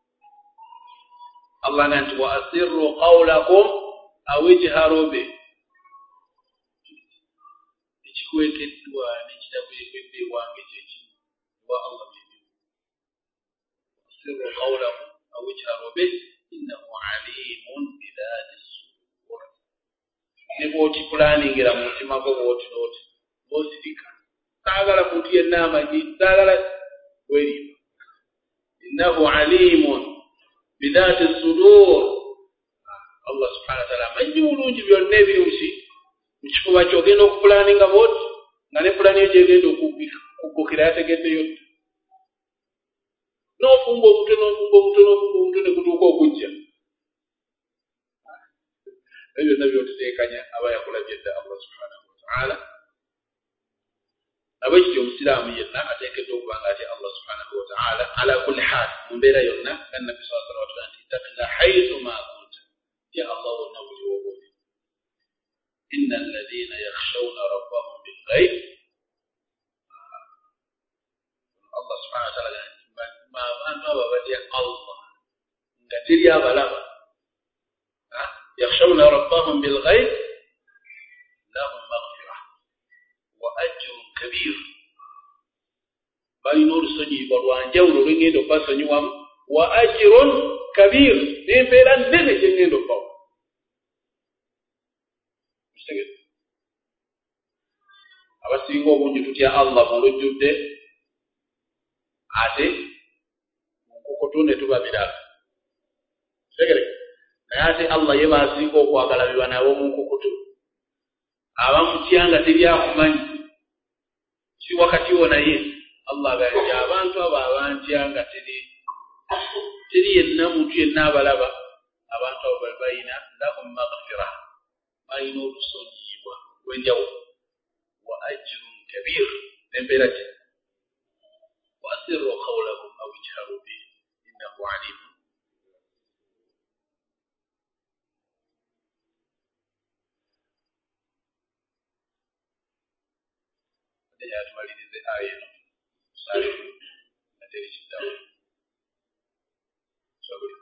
Allah nga nti wa asirru qawlakum aw ijharu bih ekikwekeddwa n'ekitakwekebwa ewange kyekimu wa Allah byebimu asirru qawlakum aw ijharu bih innahu alimun bidhati sudur ne bw'otipulaningira mu mutima gwo bw'oti n'oti bw'osirika saagala muntu yenna amanyi saagala werimba innahu alimun bidhati sudur Allah subhanahu wa ta'ala amanyi bulungi byonna ebiri mu kifo kifuba kyo ogenda okupulaninga bwoti nga ne pulani yo gyegenda okuggukira yategeddeyo n'ofumba omutwe ne gutuuka okujja ebyo byonna byotuteekanya aba yakulabye dda Allah subhanahu wa ta'ala nabwekityo omusiraamu yenna ateekeddwa okuba nga atya Allah subhanahu wa ta'ala ala kulli haal mu mbeera yonna nga nabbi sallallahu alaihi wa sallam nti ittaqillah haythu ma kunta ya Allah wonna buli woba oli inna alladhina yakhshawna rabbahum bil ghaib Allah subhanahu wa ta'ala abantu abo batya Allah nga teri abalaba yakhshawna rabbahum bil ghaib lahum maghfirah wa ajrun kabir balina olusonyiibwa lwa njawulo lwengenda okubasonyiwamu wa ajrun kabir n'empeera nnene gyengenda okubawa abasinga obungi tutya Allah mu lujjudde ate munkukutu ne tuba birala tegere naye ate Allah ye baasinga okwagala biba nabo munkukutu abamutya nga teryakumanyi kiri wakati wo naye Allah aganja abantu abo abantya nga teri yenna muntu yenna abalaba abantu abo bali balina lahum maghfira balina olusonyiibwa lw'enjawulo wa ajrun kabir n'empeera ki وأسروا قولكم أو اجهروا به إنه عليم يا تمالي آية صالح نتري الدعوة صبري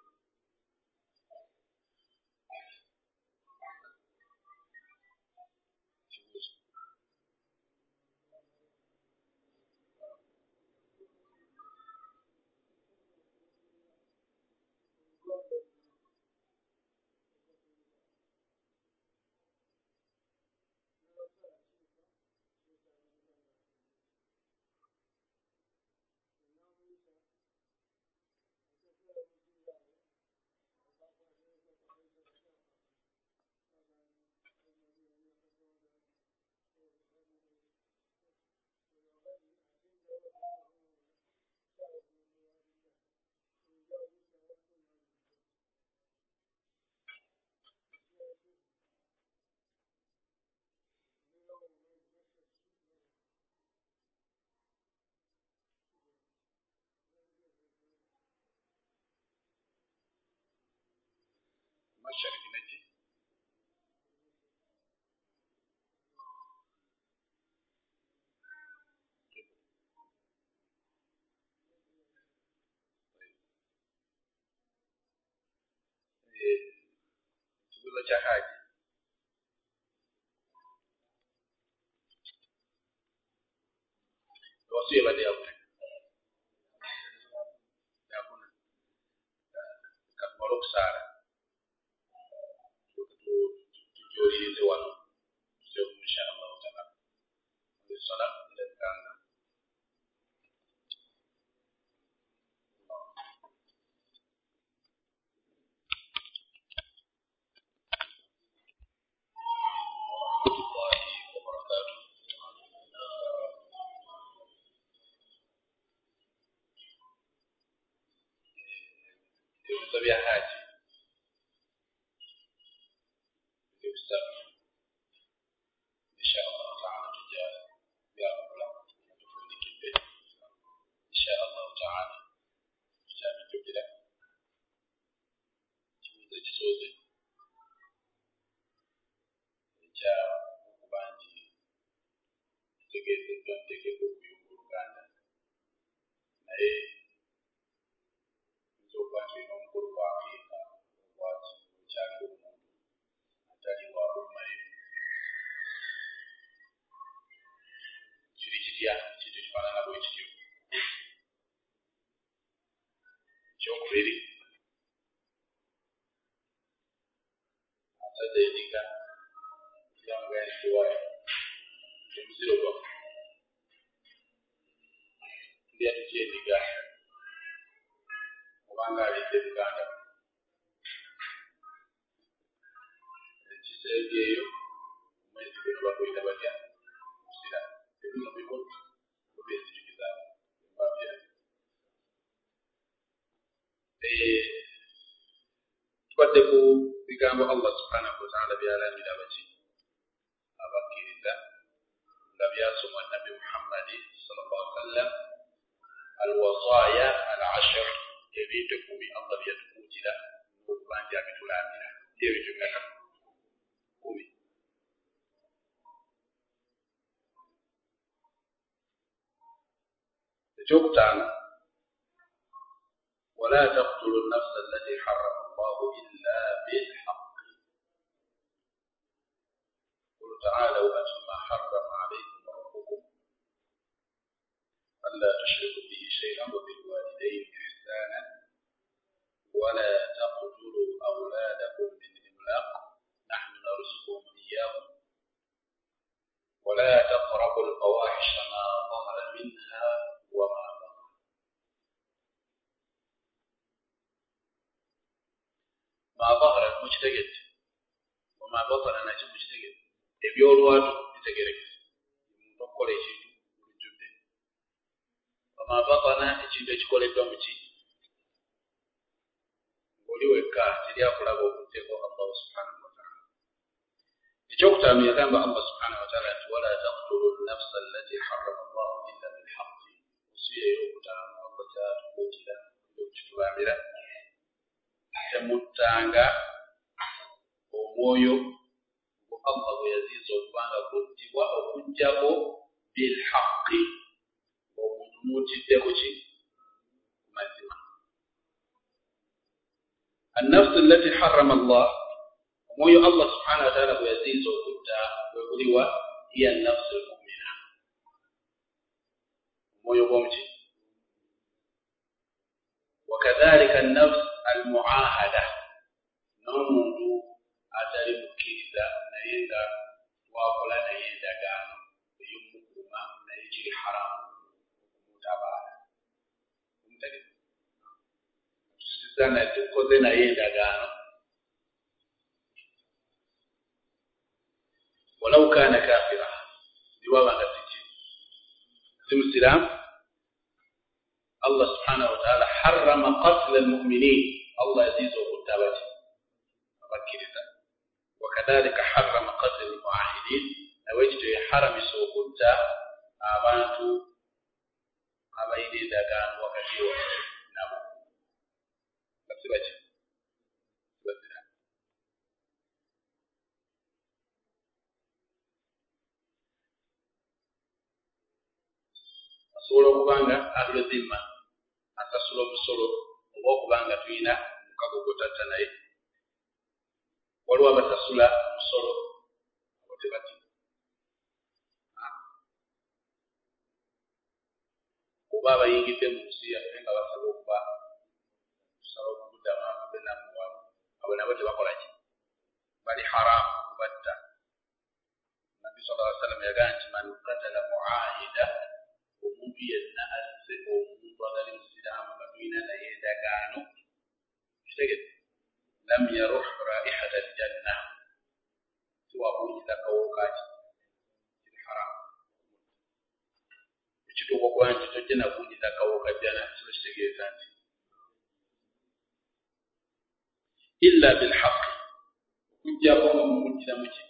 mashariki naji kibuzo kya haji wasiye bade yakuna kakmalo kusara tujolirize wano tuteku inshallah ta'ala bisala ndekanga vya haji inshallah ta'ala tujali ya Allah tufunike inshallah ta'ala tujali tujira kibuzo kisoze ekya okubanji tegezeddwa ntegeeza okuyunga Uganda naye nzokuba tulina omukulu gwa Afrika ogwaki okyaliwo omuntu atali walumayo kiri kitya kintu kifaanana bwe kityo ekyokubiri asajja yendiga yanga yandikiwayo omuziro gwaffe tulya tutya endiga kubanga alidde Buganda ekiseera eyo omwezi guno bakwita batya musira ebizo bikulu obezijukiza mbabya tubadde ku bigambo Allah subhanahu wa ta'ala byalamira baki abakkiriza nga byasomwa nabbi Muhammadi sallallahu alaihi wasallam alwasaya al-ashr ebintu 10 Allah byatukutira okubanja abitulambira ebintu 10 ekyokutaano ولا تقتلوا النفس التي حرم الله إلا بالحق قل تعالوا أتل ما حرم عليكم ربكم ألا تشركوا به شيئا وبالوالدين إحسانا ولا تقتلوا أولادكم من إملاق نحن نرزقهم إياهم ولا تقربوا الفواحش ما ظهر منها وما بطن ما ظهر المجتهد وما بطن نجم مجتهد ebyolwatu bitegerekese omuntu okukola ekintu bulujjudde وما بطن ekintu ekikoleddwa mu ki ng'oli wekka teri akulaba okuteeko Allah subhanahu wa ta'ala ekyokutaano yagamba Allah subhanahu wa ta'ala nti wala taqtulu an-nafsa allati harrama Allah illa bilhaqq wasiya eyokutaano Allah kyatukuutira okitulambira temuttanga omwoyo ngo Allah bwe yaziiza okubanga kuttibwa okujjako bilhaqqi omuntu mutiddeko ki mazima النفس التي حرم الله وموي الله سبحانه وتعالى ويزيز وكتا ويقولوا هي النفس المؤمنة موي قومتي وكذلك النفس المعاهدة نمود أتري مكيزة نيندا وأقول نيندا قانو ويمكوما نيجري حرام متابعة sana tukoze naye endagaano walau kana kafira liwabanga si musiramu Allah subhanahu wa ta'ala harrama qatl al-mu'minin Allah yaziza okutta bati abakkiriza wakadhalika harrama qatl al-mu'ahidin nawekito yaharamisa okutta abantu abayina endagaano wakati nabo asobola okubanga alulezimma asasula omusolo oba okubanga tulina mukago gotatta naye waliwo abasasula omusolo abo tebati oba abayingidde mu nsi yaffe nga basaba okuba tusaba okuddamu abenamuwamu abo nabo tebakola ki bali haramu kubatta nabbi sallallahu alaihi wasallam yagamba nti man qatala muahida omuntu yenna azze omuntu atali musiraamu nga tulina naye endagaano kitegete lam yaruh raihata aljanna tiwakunyita kawuka ki kiri haramu ekituuka okuba nti tojja nakunyita kawuka jjana kiba kitegeeza nti illa bilhaqi okujjako nga mumujjiramu ki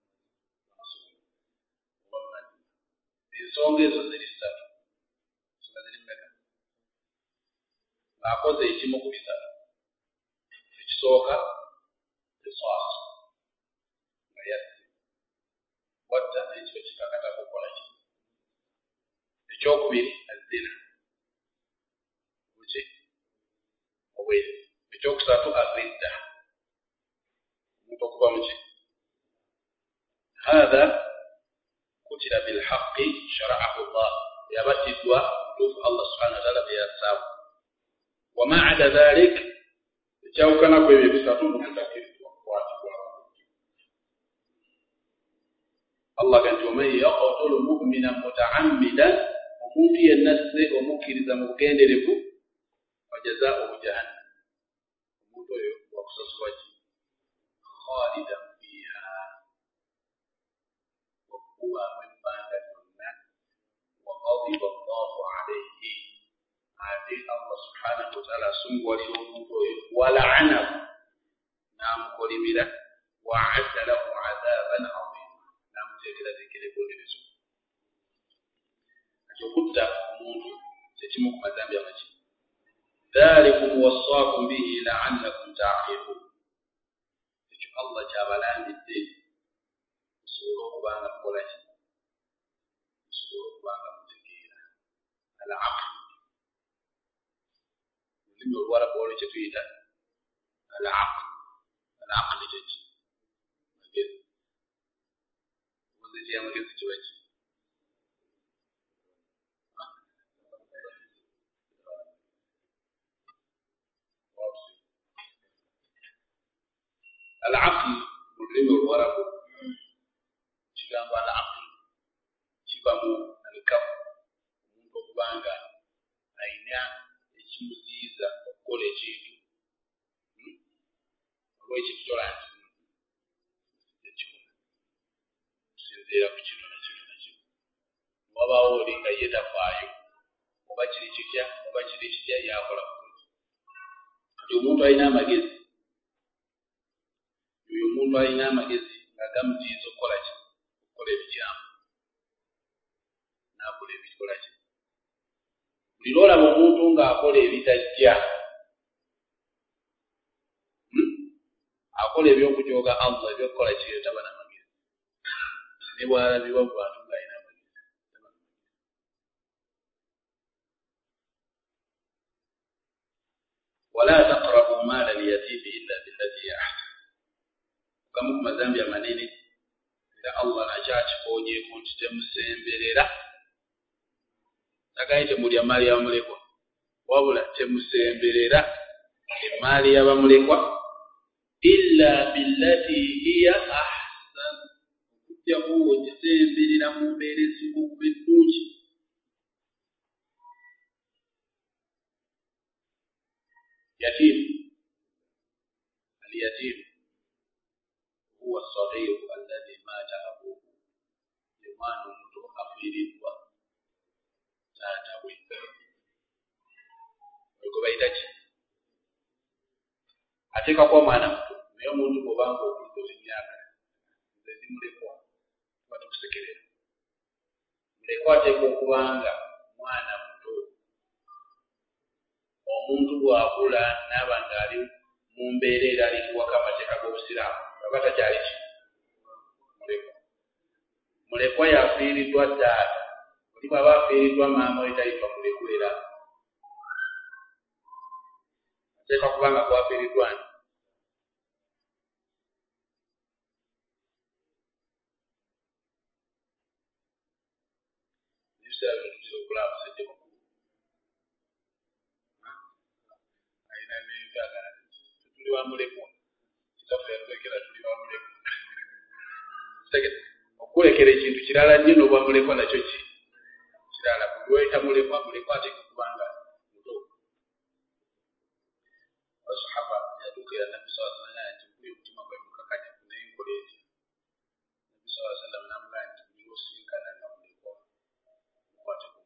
ensonga ezo ziri ssatu ensonga ziri mmeka ng'akoze ekimu ku bisatu ekisooka kiswaso nga yazze watta ekyo kitakata kukola ki ekyokubiri azina buki obwezi ekyokusatu azidda omuntu okuva mu ki hatha kutila bilhaqqi shara'ahu Allah yabatidwa tufu Allah subhanahu wa ta'ala biyasaabu wama ada dhalik ekyawukana kwebyo bisatu mukutakirizwa kukwatibwa Allah ganti waman yaqtulu mu'minan muta'ammidan omuntu yenna azze omukkiriza mu bugenderevu fajazaa'uhu jahannam omuntu oyo wakusasulwa ki khalidan fiha subhanahu wa ta'ala asumbuwalira omuntu oyo wala'anahu n'amukolimira wa'adda lahu 'adhaban 'azima n'amuteekerateekera ebibonerezo kati okutta omuntu kyekimu ku mazambi amaki dhalikum wassaakum bihi la'allakum ta'qilun ekyo Allah kyabalambidde musobole okubanga mukola ki musobole okubanga mutegeera al-'aql olulimi olwarabu waliwo kye tuyita al-'aql kyeki magezi obuzi kyamagezi kibaki al-'aql olulimi olwarabu kigambo al-'aql kiva mu al-kaf omuntu okubanga ayina ekimuziyiza okukola ekintu olw'ekitutola nti ekikola tusinziira ku kino nakino nakino wabaawo oli nga ye tafaayo oba kiri kitya oba kiri kitya yakola kukola kati omuntu alina amagezi oyo omuntu alina amagezi nga gamuziyiza okukola ki okukola ebikyamu n'akola ebikola ki buli lwolaba omuntu ng'akola ebitajja akola ebyokujooga Allah ebyokukola kiyo taba n'amagezi ne bwalabibwa mu bantu ng'alina amagezi wala taqrabu mala al-yatimi illa billati hiya ahsan kamu ku mazambi amanene era Allah nakyakifoonyeeko nti temusemberera tagaye temulya maali y'abamulekwa wabula temusemberera emaali y'abamulekwa illa billati hiya ahsan okujjako ogisemberera mu mbeera esinga okuba ennungi yatim al-yatim huwa as-saghir alladhi mata abuhu yomwana omuto afiiriddwa taata we olwo bayita ki ateekako omwana muto naye omuntu bw'obanga okuza emyaka nze ndi mulekwa tuba tukusekerera mulekwa ateeka okubanga mwana muto omuntu bw'akula n'aba ng'ali mu mbeera era alituwako amateeka g'obusiraamu aba takyali ki mulekwa yafiiriddwa taata oli bw'aba afiiriddwa maama we tayitwa mulekwa era ateeka kubanga gwafiiriddwa nti ebiseera bino tutera okulaba musajja mukulu alina n'enjagala tuli wa mulekwa kitaffe yatulekera tuli wa mulekwa tegete okulekera ekintu kirala nnyo n'obwa mulekwa nakyo ki kirala buli wayita mulekwa ateeka kubanga muto asahaba yatuukira nabbi sallallahu alaihi wasallam nti mpulira omutima gwe mukakanyavu naye nkola eti nabbi sallallahu alaihi wasallam namugamba nti buli lw'osinkana nga mulekwa mukwateko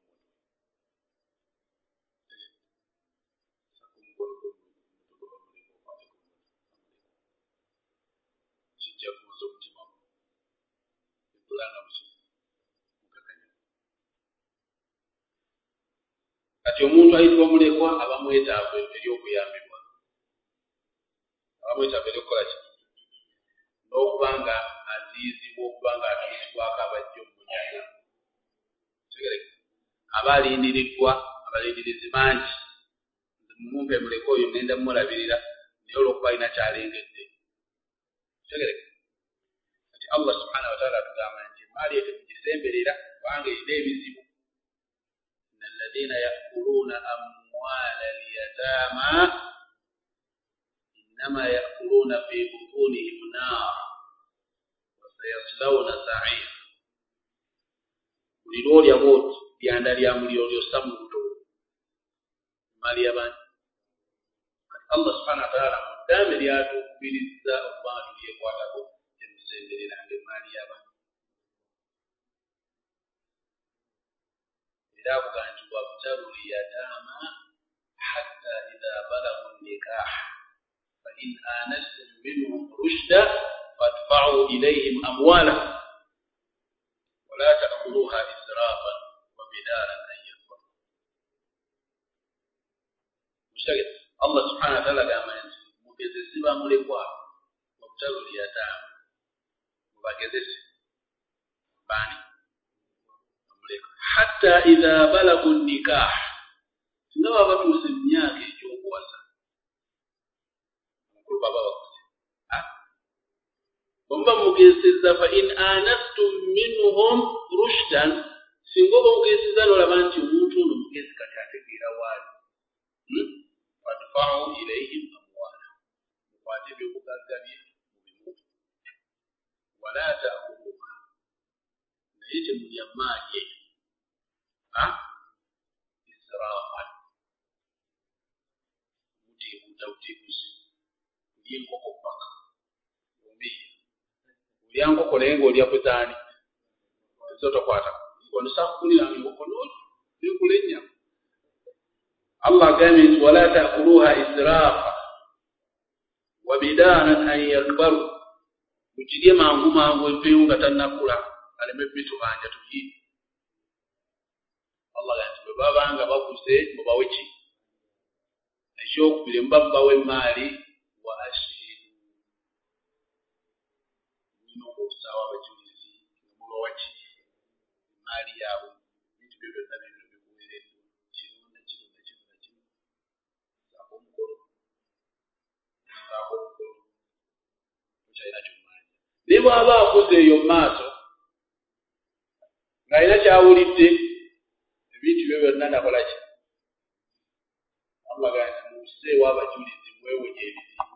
kijja kuwoza omutima gwe ebbulanga mukakanyavu kati omuntu ayitibwa mulekwa aba mwetaavu ery'okuyambibwa abamwetaavu ery'okukola ki n'okubanga aziyizibwa okubanga atuusibwako abajja omumunyaga tegereke aba alindiriddwa abalindirizi bangi mumumpe mulekwa oyo ngenda mumulabirira naye olw'okuba alina kyalengedde tegereke kati Allah subhanahu wa ta'ala atugamba nti emaali eyo temugisemberera kubanga erina ebizibu الذين يأكلون أموال اليتامى إنما يأكلون في بطونهم نار وسيصلون سعيرا buli lwolya bwoti lyanda lya muliro lyossa mu buto emaali y'abantu Allah subhanahu wa ta'ala muddaame lyatukubirizza okubanga tulyekwatako temusembereranga emaali y'abantu era avuga nti wabtalu liyataama حتى إذا بلغوا النكاح فإن آنستم منهم رشدا فادفعوا إليهم أموالهم ولا تأكلوها إسرافا وبدارا أن يكبروا. مشتغل الله سبحانه وتعالى قام ينزل مكزسبا ملكوا وابتلوا اليتامى مبكزس باني حتى إذا بلغوا النكاح نوا batuuse mu myaka egy'okuwasa mukulu baba bakuze bomba mugezeza fa in anastum minhum rushdan singa oba mugezeza n'olaba nti omuntu ono mugezi kati ategeera waali fadfa'u ilayhim amwala mukwate ebyobugagga bye mubimu wala ta'kuluha naye temulya maali israfan mutibuzi kulya enkoko paka olya nkoko naye ng'olya buzaani zo tokwata onisakuliranga enkoko nekula ennyama. Allah agambye nti wala ta'kuluha israfa wa bidaanan an yakbaru mukirye mangu mangu empeewo nga tannakula aleme bitubanja tulye. Allah agambye bwe babanga bakuze mubawe ki ekyokubiri mubabbawo emaali wa ashhidu mulina okusaawa abajulizi nga mubawa ki emaali yaabwe bintu byo byonna bino bikuweereddwa kino saako omukolo mukyalina kyomanya naye bw'aba akuze eyo mu maaso ng'alina kyawulidde ebintu byo byonna nakola ki Allah gati museewo abajulizi mwewonya ebizibu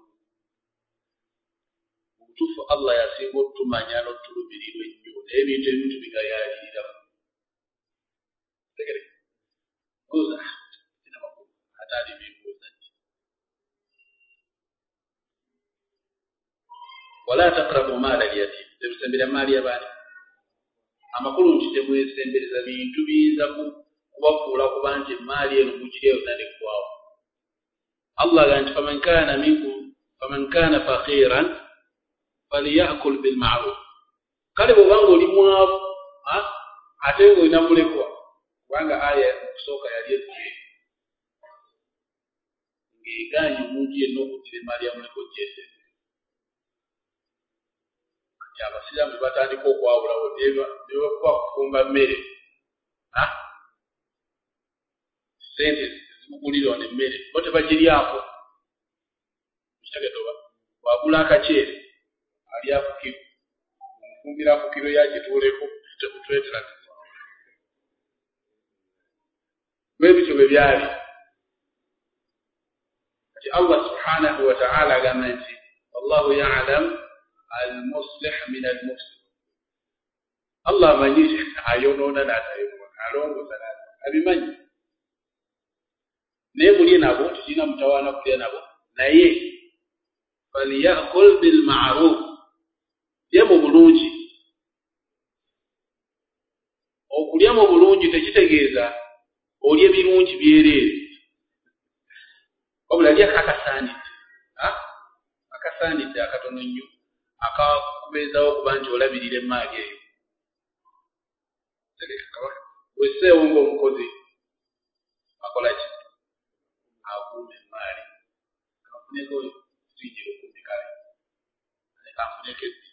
mu butuufu Allah yasinga otutumanya n'otulumirirwa ennyo naye ebintu ebimu tubigayaalirira tegereka buuza tina makulu ate ali bibuuza nti wala taqrabu maala al-yatim tebisembera maali y'abaana amakulu nti temwesembereza bintu biyinza kubafuula kuba nti emaali eno mugirya yonna neggwawo. Allah ganti faman kana fakhiran falyakul bilma'ruf kale bw'obanga oli mwavu ate ng'olina mulekwa kubanga aya okusooka yali eggye ng'egaanye omuntu yenna okuttira emaali ya mulekwa gyende kati abasiraamu batandika okwawulawo ne bakuba kufumba mmere sente zimugulira ono emmere bo tebagiryako kitegedoba wagula akaceere ali afukiro omufumbira afukiro yakituuleko tekutwetera bwebityo bwe byali kati Allah subhanahu wa ta'ala agamba nti wallahu ya'lam al-muslih min al-mufsid Allah amanyi ayonoona n'atayonoona alongoza abimanyi naye mulye nabo tulina mutawaana kulya nabo naye falyakul bilma'ruf lye mu bulungi. Okulya mu bulungi tekitegeeza olye birungi byereere wabula lya akasaanidde akatono nnyo akakubeezawo okuba nti olabirira emaali eyo weseewo ng'omukozi akola ki akuuma emaali kanfuneko tuyingira okumbikale kanfuneko ebbi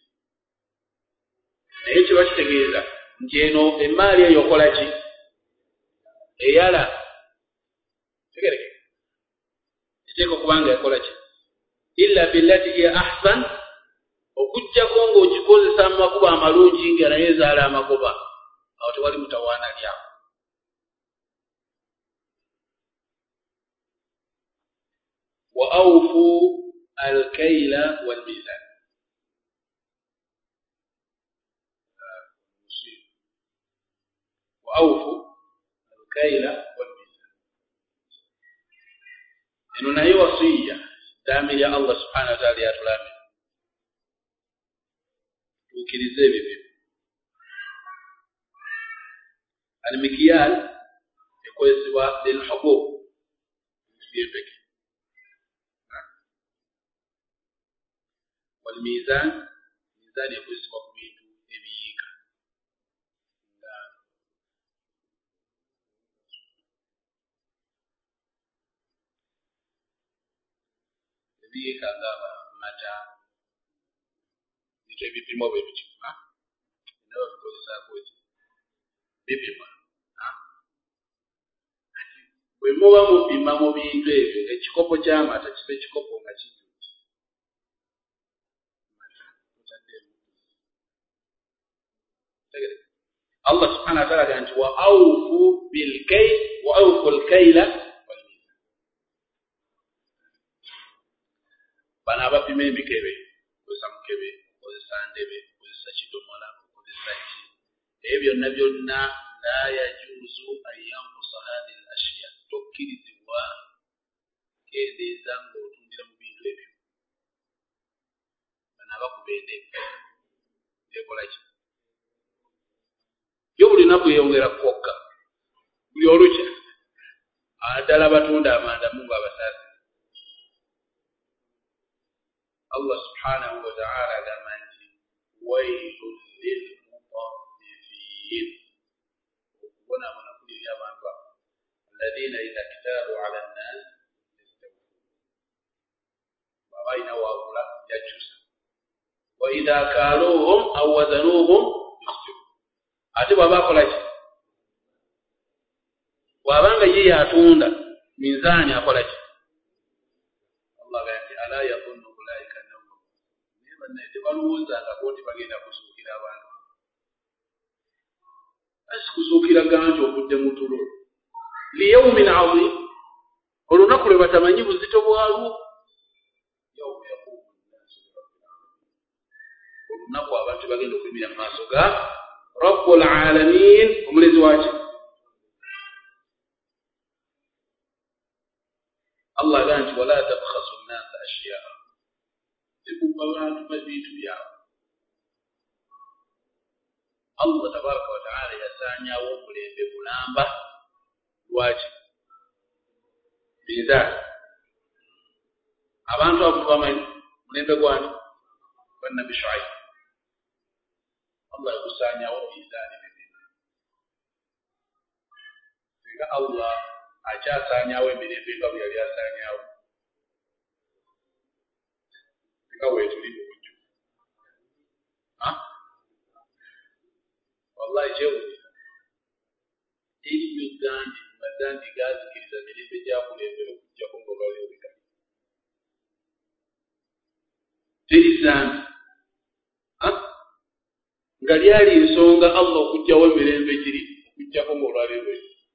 naye kiba kitegeeza nti eno emaali eyo okola ki eyala tegereke eteeka okubanga ekola ki illa billati hiya ahsan okujjako ng'ogikozesa mu makubo amalungi nga naye ezaala amagoba awo tewali mutawaana lyako. wa awfu alkayla walmizan wa awfu alkayla walmizan eno naye wasiya daamiri ya Allah subhanahu wa ta'ala yatulambye tuukirize ebyo byo. Al-mikyal ekozesebwa lilhubub byempeke walmizan mizani ekozesebwa ku bintu ebiyiika nga ebiyiika ng'amata bintu ebipimwa bwe bityo nabo bikozesaako eki bipimwa bwe muba mupima mu bintu ebyo ekikopo ky'amata kiba ekikopo nga kijjudde Allah subhanahu wa ta'ala agaga nti wa awfu lkaila walmizan bano abapima emikebe kozesa mukebe kozesa ndebe kozesa kidomola kozesa ki ebyo byonna la yajuzu an yankusa hadhihi al ashya tokkirizibwa kendeeza ng'otundira mu bintu ebyo bano abakuba endebe ekola ki yo buli naku yeyongera kwokka buli olukya ddala abatunda amanda mungu abasaasi Allah subhanahu wa ta'ala agamba nti wailun lilmutaffifin okubonabona kuli eri abantu abo alladhina idha ktalu ala nnas yastawfun baba ina wabula yakyusa wa idha kaluhum aw wazanuhum yukhsirun ate bwaba akola ki bwabanga ye yatunda mizaani akola ki Allah gati ala yadhunnu ulaika annahum naye tebalowoozangako nti bagenda kuzuukira abantu asi kuzuukira ganti okudde mu tulo liyawmin azim olunaku lwe batamanyi buzito bwalwo yawma yaqumu nnaasu lirabbil alamin olunaku abantu bagenda okuyimira mu maaso ga rabbul alamin omulezi waki Allah agamba nti wala tabkhasu nnasa ashyaa tekuba bantu babintu byabwe Allah tabaraka wa ta'ala yasaanyawo omulembe mulamba lwaki mizani abantu abo bamanyi mulembe gwani bannabi Shuaib Allah yakusaanyawo mizani bibiri singa Allah akyasaanyawo emirembe nga bwe yali asaanyawo nga weetuli mu bujju wallahi kyewunyisa eriyo zambi mazambi gazikiriza mirembe gyakulembera okujjako ng'olwaliwo bigali teri zambi nga lyali ensonga Allah okujjawo emirembe giri okujjako ng'olwaliwo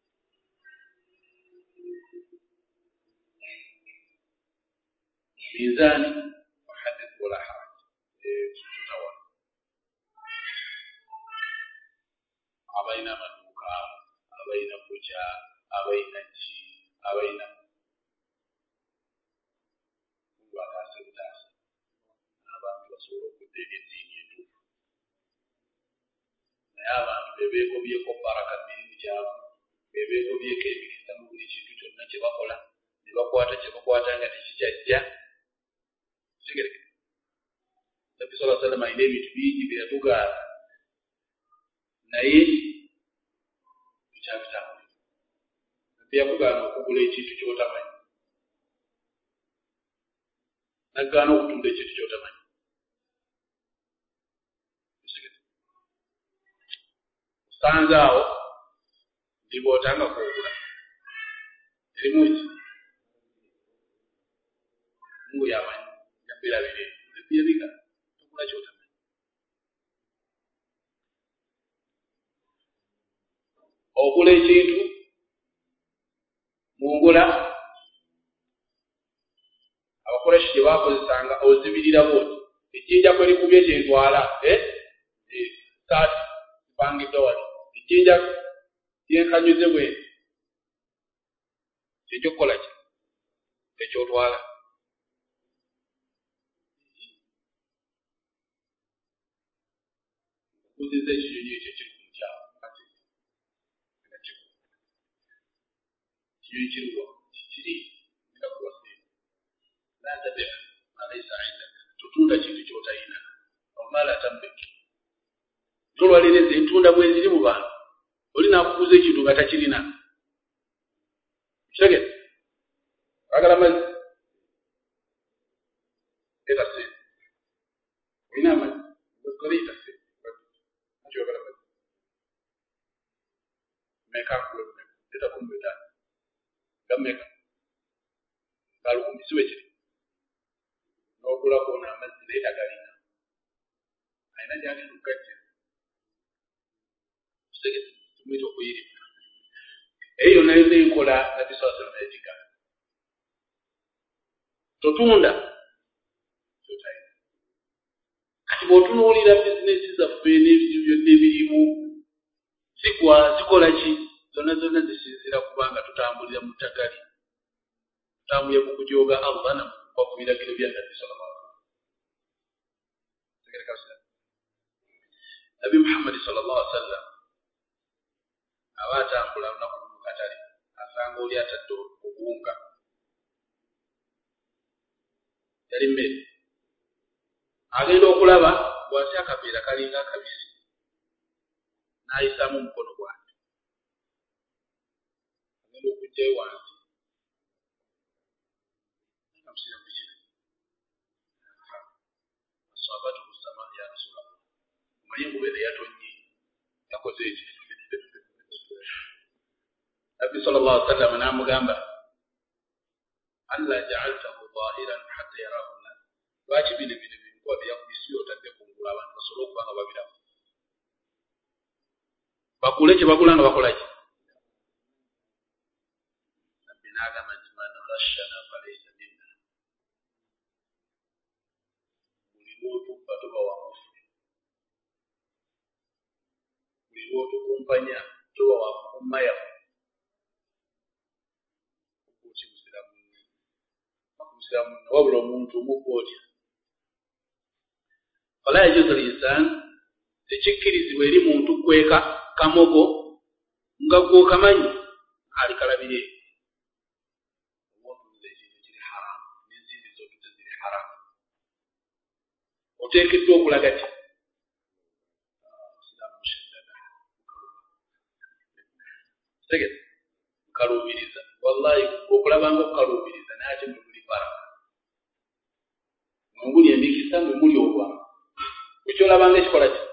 mizani وحدث ولا حرج تتوى أبين مدوكا أبين بجا أبين جي أبين واتاسم تاسم أبان رسول كدين الدين يدوف نيابان بيبيكو بيكو باركا من جاب بيبيكو بيكو بيكو بيكو بيكو نجباkola nebakwata kyebakwata nga tekijajja sigereke Nabi sallallahu alaihi wasallam ayina ebintu bingi byatugaana naye bikyabitamu Nabi yakugaana okugula ekintu kyotamanyi nagaana okutunda ekintu kyotamanyi osanze awo ndibootanga kwogula erimu ki mungu yamanyi yabirabire ebyebiga tokula kyotamanyi ogula ekintu mungula abakoleshi gye bakozesanga ozibirira booti ejjinja kwe likubye kyentwala saati mpangidde wali ejjinja lyenkanyuze bwenti kyekyo kukola ki ekyotwala okuziza ekinyonyi ekyo kiri ku mukyawo kinyonyi kiruwa kikiri tunda kintu ky'otalina omala tambeki tolwalireza entunda bwe ziri mu bantu oli n'akuguza ekintu nga takirina kitegete agala mazzi eta sente olina amazzi oliita sente akyogala mazzi meka eta kumbetano gammeka galukumi kiri n'okulako n'amazzi naye tagalina alina gyagenda okugajja kitegete tumuyita okuyirima eyo yonna yonna enkola nabbi sallallahu alayhi wa sallam yagigaana totunda kyotalina kati bw'otunuulira bizinesi zaffe n'ebintu byonna ebirimu zikola ki zonna zonna zisinzira kubanga tutambulira mu ttagali tutambulira mu kujooga Allah namukuba ku biragiro bya nabbi sallallahu alayhi wa sallam Nabi Muhammad sallallahu alayhi wa sallam aba atambula olunaku mu katale asanga oli atadde obuwunga yali mmere agenda okulaba bw'asya akaveera kalinga akabisi n'ayisaamu omukono gwange agenda okugjayo wansi namusira bikiri aswabatu kusama ya Rasulallah omanyi enkubeera yatonye yakoze eki Nabbi sallallahu alaihi wasallam n'amugamba alla ja'altahu zahiran hatta yarahu an-nas lwaki bino binkuba byakubisi otadde kungula abantu basobole okuba nga babiramu bagule kye bagula nga bakola ki Nabbi n'agamba nti man ghashana falaysa minna buli lw'otubba toba wamufu buli lw'otukumpanya toba wakummaya wabula omuntu omukwootya wala yajuzu al-insan tekikkirizibwa eri muntu kweka kamogo nga gw'okamanyi alikalabire obuutuuza ekintu kiri haramu n'ensimbi z'otutte ziri haramu oteekeddwa okulaga ti tegete kaluubiriza wallahi okulabanga okukaluubiriza naye mwe muli baraka mwe muli emikisa mwe muli obwamu ekyolabanga ekikola ki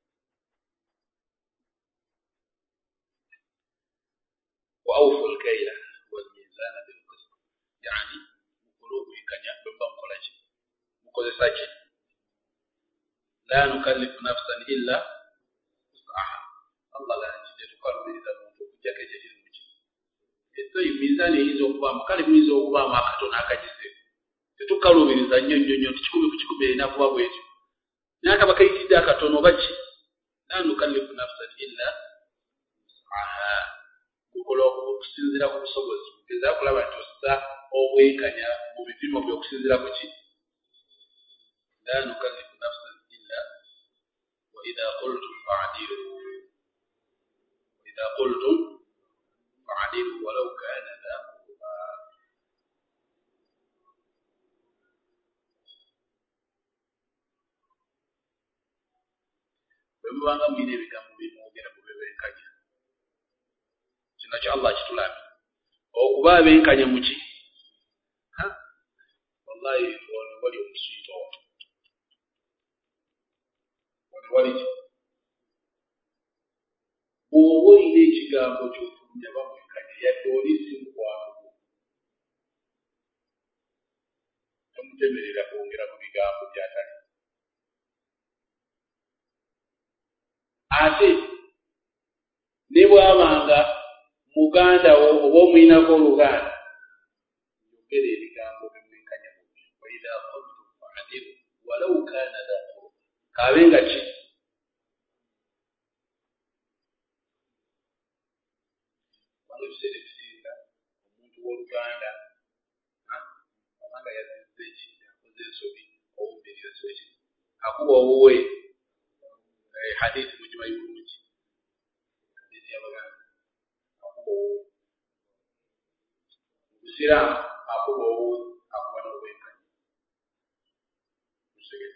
wa awfu al-kayla wal-mizana bil-qist yani mukole obwenkanya bwemba mukola ki mukozesa ki la nukallifu nafsan illa wus'aha Allah lanjidde tukaluubiriza muntu okujjako ekyo kiri muki esoyi mizaani eyinza okubaamu kale muyinza okubaamu akatono akagiseeko tetukaluubiriza nnyo tikikumi ku kikumi erina kuba bwekyo naye akaba kayitidde akatono oba ki la nukallifu nafsan illa wus'aha kukola okusinziira ku busobozi gezaako kulaba nti ossa obwenkanya mu bipimo by'okusinziira ku ki la nukallifu nafsan illa wa idha qultum fa'dilu وإذا قلتم فعدلوا ولو كان ذا قربى bwemubanga mulina ebigambo bimwogera kubebenkanya kino kyo Allah kitulambye okuba abenkanya muki wallahi ono wali omusiito ono wali ki bw'oba olina ekigambo ky'ofulumya bamwenkanya yadde oli si mukwano tomutemerera kwongera mu bigambo byatali ate ne bw'abanga muganda wo oba omuyinako oluganda yogera ebigambo bimwenkanya mubi wa idha qultum fa'dilu walau kana dha qurba kaabe nga ki ebiseera ebisinga omuntu w'oluganda abanga yazizza eki yakoze ensobi owumbirira so eki akuba owuwe hadithi mugimanyi bulungi hadithi y'abaganda akuba owuwe mu busiraamu akuba owuwe akuba n'obwenkanya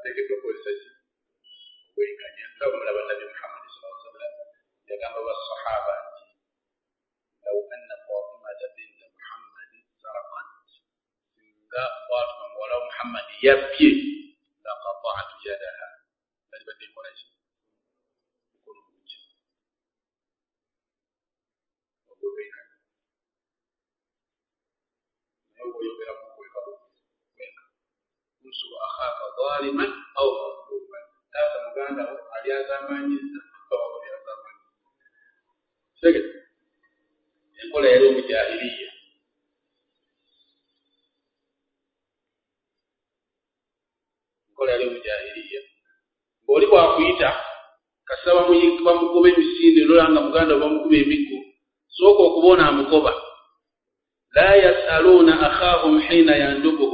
ateekeddwa okukozesa ki obwenkanya nga bamulaba Nabi Muhammad sallallahu alaihi wasallam yagamba basahaba nti law anna Fatimata binta Muhammad saraqat singa Fatima muwala wa Muhammad yabbye laqata'tu yadaha bali badde nkola ki mukono gujja obwenkanya naye oyogera mu kweka wenka unsuru akhaka zaliman au mazluman tata muganda wo ali azamanyiza oba ali azamanyiza sege enkola yali omujahiliya enkola yali omujahiliya ng'oli bwakuyita kasaba bamukuba emisinde nolanga muganda wo bamukuba emiggo sooka okuboona amukoba la yasaluna akhahum hina yandubuhu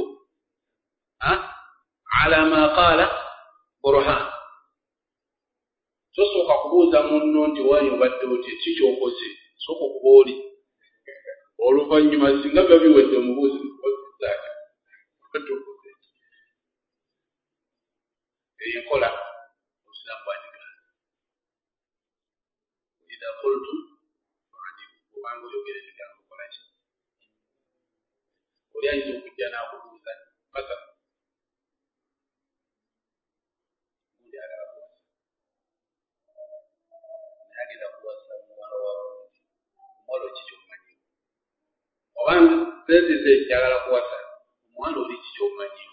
ala ma qala burhan tosooka kubuuza munno nti waayo obadde oti ki kyokoze sooka okuba oli oluvannyuma singa biba biwedde omubuuzi ozizaaki okoze eyo enkola obusiraamu bwagigana idha qultum fa'dilu obanga oyogera ebigambo kola ki oli ayinza okujja n'akubuuza masala gundi agala kuwasa naye agenda kuwasa muwala wabundi omuwala ki kyomumanyiwo oba nzezize kyagala kuwasa omuwala oli ki kyomumanyiwo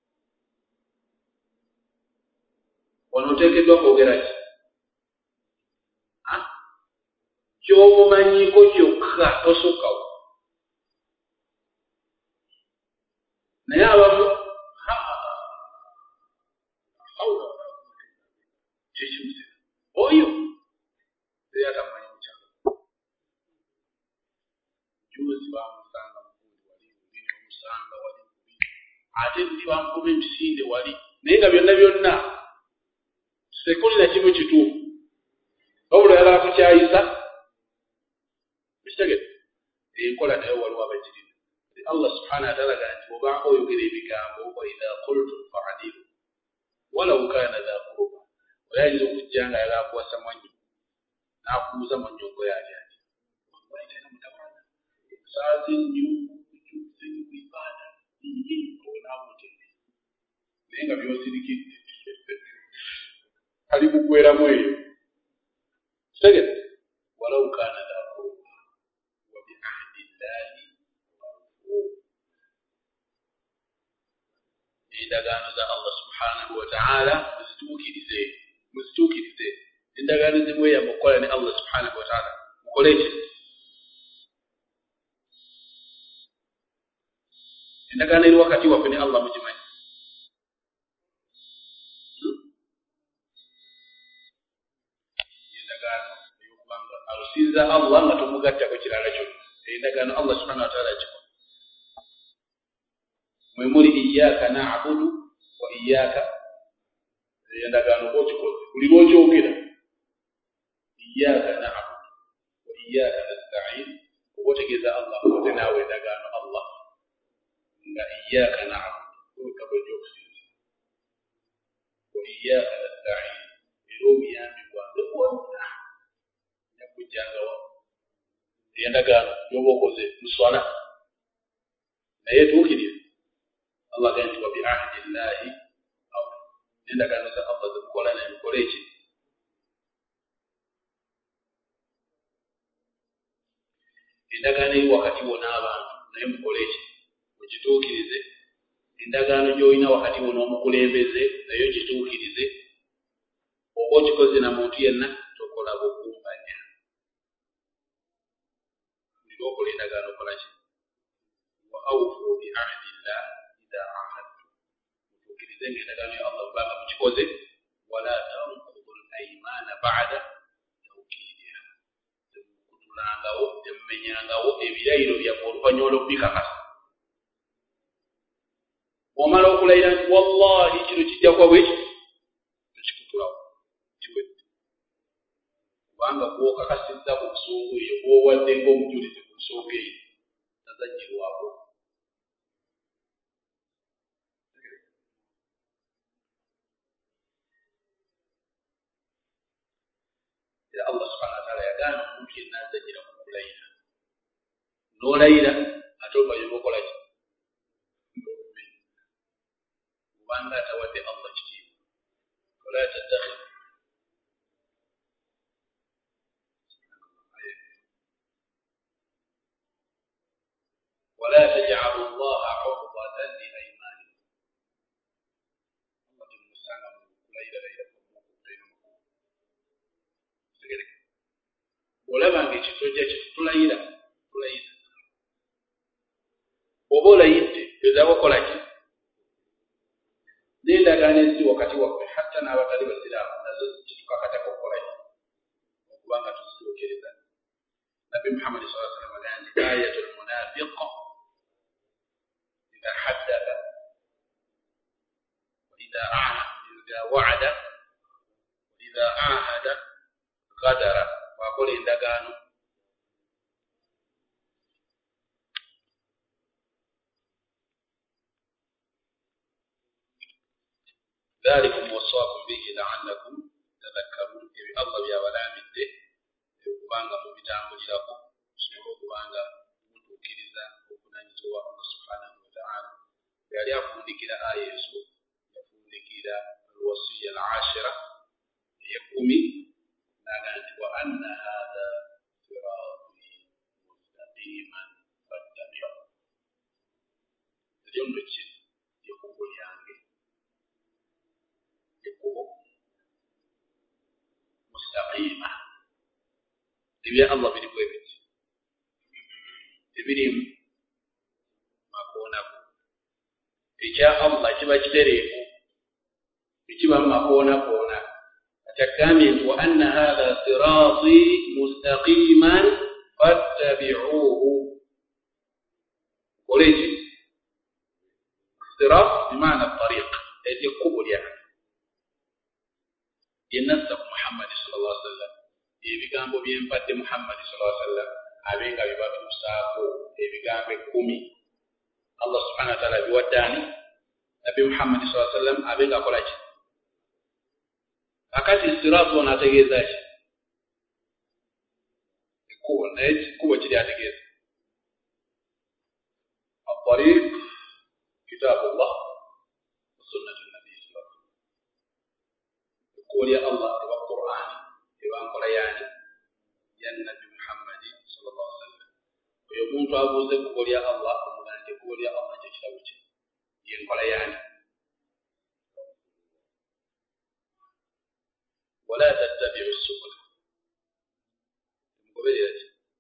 wano oteekeddwa kwogera ki ky'omumanyiko kyokka tosukkawo naye abamu kyekimuze oyo era atamanyi mukyalo juzi bamusanga mukundi wali buli omusanga wali buli ate ndi bamukuba emisinde wali naye nga byonna byonna sekuli na kimu kituufu wabula oyagala kukyayisa ekitegete enkola naye waliwo abagirina Allah subhanahu wa ta'ala ganti obanga oyogera ebigambo wa idha qultum fa'dilu walaw kana dha qurba oyayinza okujja nga ayagala kuwasa mwanyi n'akubuuza mwannyongo yali ati waitera mutawana saazi nnyo kukyusa ibada onaamutembe naye nga byosirikidde ali mugweramu eyo kitegete walaw kana dha qurba wa bi'ahdi llahi endagaano za Allah subhanahu wa ta'ala muzituukirize endagaano zimweyamba okukola ne Allah subhanahu wa ta'ala mukole ki endagaano eri wakati waffe ne Allah mugimanyi endagaano ey'okubanga alusinza Allah nga tomugattako kirala kyonna endagaano Allah subhanahu wa ta'ala agikola mwe muli iyyaka na'budu wa iyyaka endagaano bw'okikoze buli lw'okyogera iyyaka na'budu wa iyyaka nasta'in oba otegeeza Allah okoze naawe endagaano Allah nga iyyaka na'budu okabajja okusinza wa iyyaka nasta'in era omuyambi gwange wonna nakujjangawo endagaano y'oba okoze mu swala naye tuukiriza Allah ganti wa bi'ahdi llahi aw endagaano za Allah zikola naye mukole ki endagaano eri wakati wo n'abantu naye mukole ki mugituukirize endagaano gy'olina wakati wo n'omukulembeze naye gituukirize oba okikoze na muntu yenna tokola bukumpanya buli lw'okola endagaano kola ki wa awfu bi'ahdi llahi idha ahadtum mutuukirize ng'endagaano ya Allah bwanga mukikoze wala tanqudu al-aymana ba'da tawkidiha temukutulangawo temumenyangawo ebirayiro byabwe oluvannyuma lw'okubikakasa omala okulayira nti wallahi kino kijja kuba bweki tekikutulawo kiwedde kubanga gw'okakasizza ku nsonga eyo gw'owadde ng'omujulizi ku nsonga eyo tazajjirwako yagaana omuntu yenna azajjira ku kulayira n'olayira ate oluvannyuma okola ki kubanga atawadde Allah kitiibwa wala tattakhidhu ولا تجعلوا الله عرضة لأيمانكم الله تمسانا ليلة olaba ng'ekitujja tulayira oba olayidde gezaako kola ki n'endagaano eziri wakati waffe hatta n'abatali basiraamu nazo kitukakatako okukola ki okubanga tuzituukiriza nabbi Muhammad sallallahu alaihi wasallam agamba nti ayatul munafiq idha haddatha wa idha wa'ada wa idha ahada qadara wakola endagaano ذلكم وصاكم به لعلكم تذكرون ebi Allah byabalambidde okubanga mubitambulirako musobole okubanga mutuukiriza obuvunaanyizibwa bwa Allah subhanahu wa ta'ala yali afundikira aya ezo yafundikira alwasiya al-ashira ey'ekkumi n'agamba nti wa anna hadha sirati mustaqiman fattabi'uhu eryo nno ki ekkubo lyange ekkubo mustaqima ebya Allah birimu ebiti ebirimu makoonako ekya Allah kiba kitereevu ekiba makoona kati agambye nti wa anna hadha sirati mustaqiman fattabi'uhu kole ki sirat bimaana tariq eti ekkubo lyange yenassa ku Muhammad sallallahu alaihi wasallam ebigambo byempadde Muhammad sallallahu alaihi wasallam abenga bibatuusaako ebigambo 10 Allah subhanahu wa ta'ala biwaddaani nabbi Muhammad sallallahu alaihi wasallam abenga akola ki akati siratu anategeeza ki ekkubo naye ekkubo kiri ategeeza at-tariq kitabullah wa sunnatu nabi sallallahu alaihi wasallam ekkubo lya Allah eba Qur'an eba nkola yaani ya nabbi Muhammad sallallahu alaihi wasallam oyo omuntu abuuze ekkubo lya Allah omugana nti ekkubo lya Allah kye kitabo ki ye nkola yaani ولا تتبعوا السبل مقبلة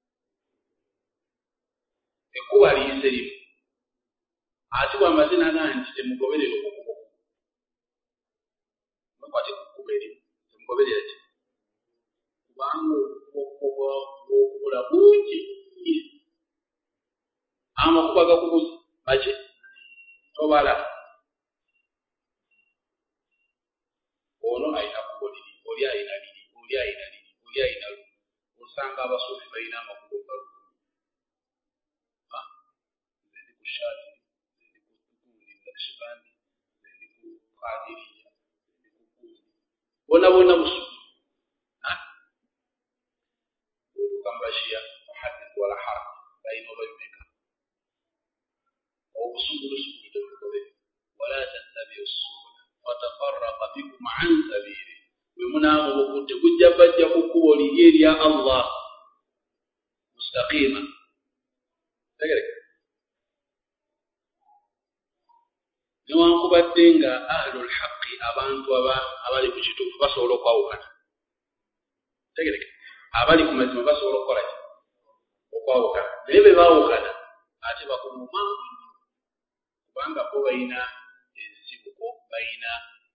ekuba liyise limu ate bw'amazina agandi nti temugoberera okukubo mukwate ku kkubo erimu temugoberera ki kubanga okubula bungi amakuba gakubuza maki tobala ono ayina kubo liri oli ayina liri oli ayina liri oli ayina lu osanga abasuufi balina amakubo galu ndi ku shaati ndi ku tukundi nakshibandi ndi ku qadiriya ndi ku kundi bona busuku ukambashia muhaddith wala harf baina bainaka obusuku busuku wala tattabi'u subula fatafarraqa bikum an sabili wemunaamu bukutte kujja bajja ku kkubo liri erya Allah mustaqima tegereka newankubadde nga ahlul haqqi abantu abali ku kituufu basobola okwawukana tegereka abali ku mazima basobola okukola ki okwawukana naye be baawukana ate bakumuma kubanga bo balina ensibuko balina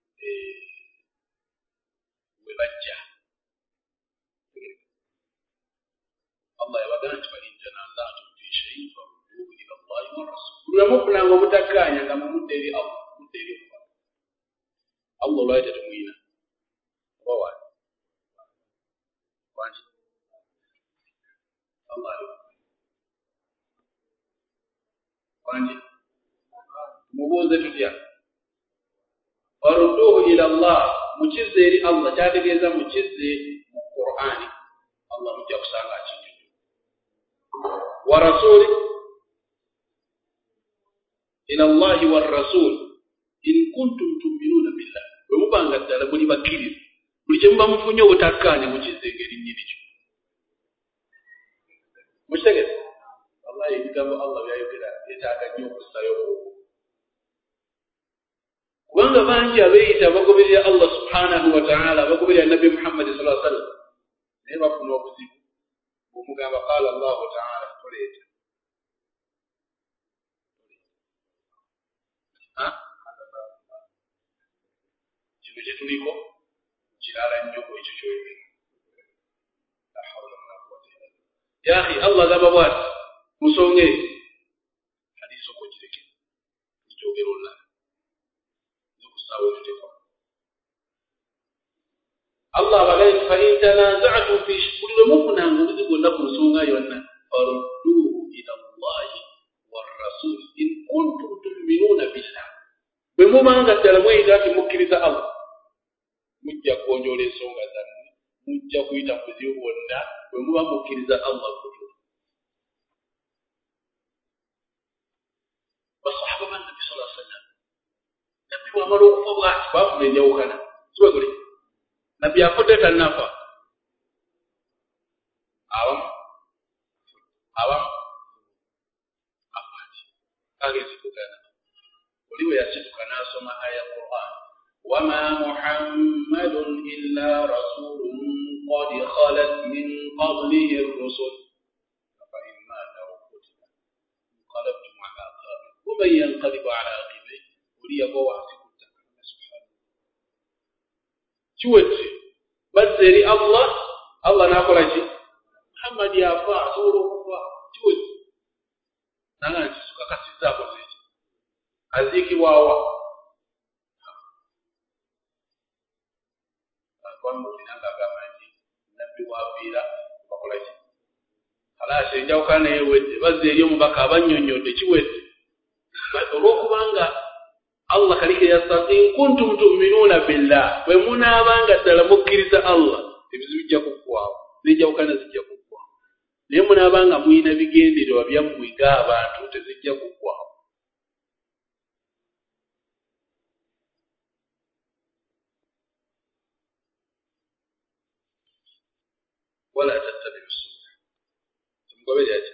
we bajja Allah yabagamba nti fa in tanaza'tum fi shay'in farudduhu ila Allahi wa rasul kulwamukulanga obutakkaanya nga mumudde eri Allah mudde eri Allah olwayo tetumuyina oba wali wangi Allah ali wangi mubuuze tutya farudduhu ila Allah mukizze eri Allah kyategeeza mukizze mu Qur'ani Allah mujja wa rasuli ila Allahi wa rasul in kuntum tu'minuna billah bwe mubanga ddala muli bakkiriza buli kye muba mufunye obutakkaanya mukizzenga erinnyini kyo mukitegese wallahi ebigambo Allah byayogera byetaaga nnyo okussayo okuko kubanga bangi abeeyita bagoberera Allah subhanahu wa ta'ala bagoberera nabbi Muhammad sallallahu alaihi wasallam naye bafuna obuzibu bw'omugamba qala Allahu ta'ala toleeta kino kye tuliko kirala nnyo ekyo kyoyogera la hawla wala quwwata illa billah ya akhi Allah agamba bw'ati mu nsonga eyo hadiisi okugireke nikyogera olulala nokusaawo notefa Allah abagamba fa in tanaza'tum fi buli lwe mufunanga obuzibu bwonna ku nsonga yonna farudduhu ila Allahi warrasul in kuntum tu'minuna billah bwe mubanga ddala mweyiga nti mukkiriza Allah mujja kugonjoola ensonga zammwe mujja kuyita mu buzibu bwonna bwe muba mukkiriza Allah kutuufu basahaba ba nabbi sallallahu alaihi wasallam nabbi bw'amala okufa bw'ati baafuna enjawukana sibagole nabbi afudde tannafa abamu afati agezitukana oliwe yasituka n'asoma aya Qur'an wama muhammadun illa rasulun qad khalat min qablihi ar-rusul fa in mata aw qutila inqalabtum ala aqabikum wa man yanqalib ala aqibihi uliyahu wasiqut subhanahu chuwete bazeri Allah nakola ki Muhammad yafa asobola okufa chuwete nanga kisuka kasizzaako zeki azikibwawa kwamba olinanga agamba nti nabbi wafiira bakola ki kalaasi enjawukana naye wedde bazze eri omubaka abannyonnyodde kiwedde olw'okubanga Allah kaliko yassa in kuntum tu'minuuna billah bwe munaabanga ddala mukkiriza Allah ebizibu bijja kuggwaawo n'enjawukana zijja kuggwaawo naye munaabanga muyina bigendererwa byammwe ng'abantu tezijja kuggwaawo wala tattabi'u subula tumugobere ati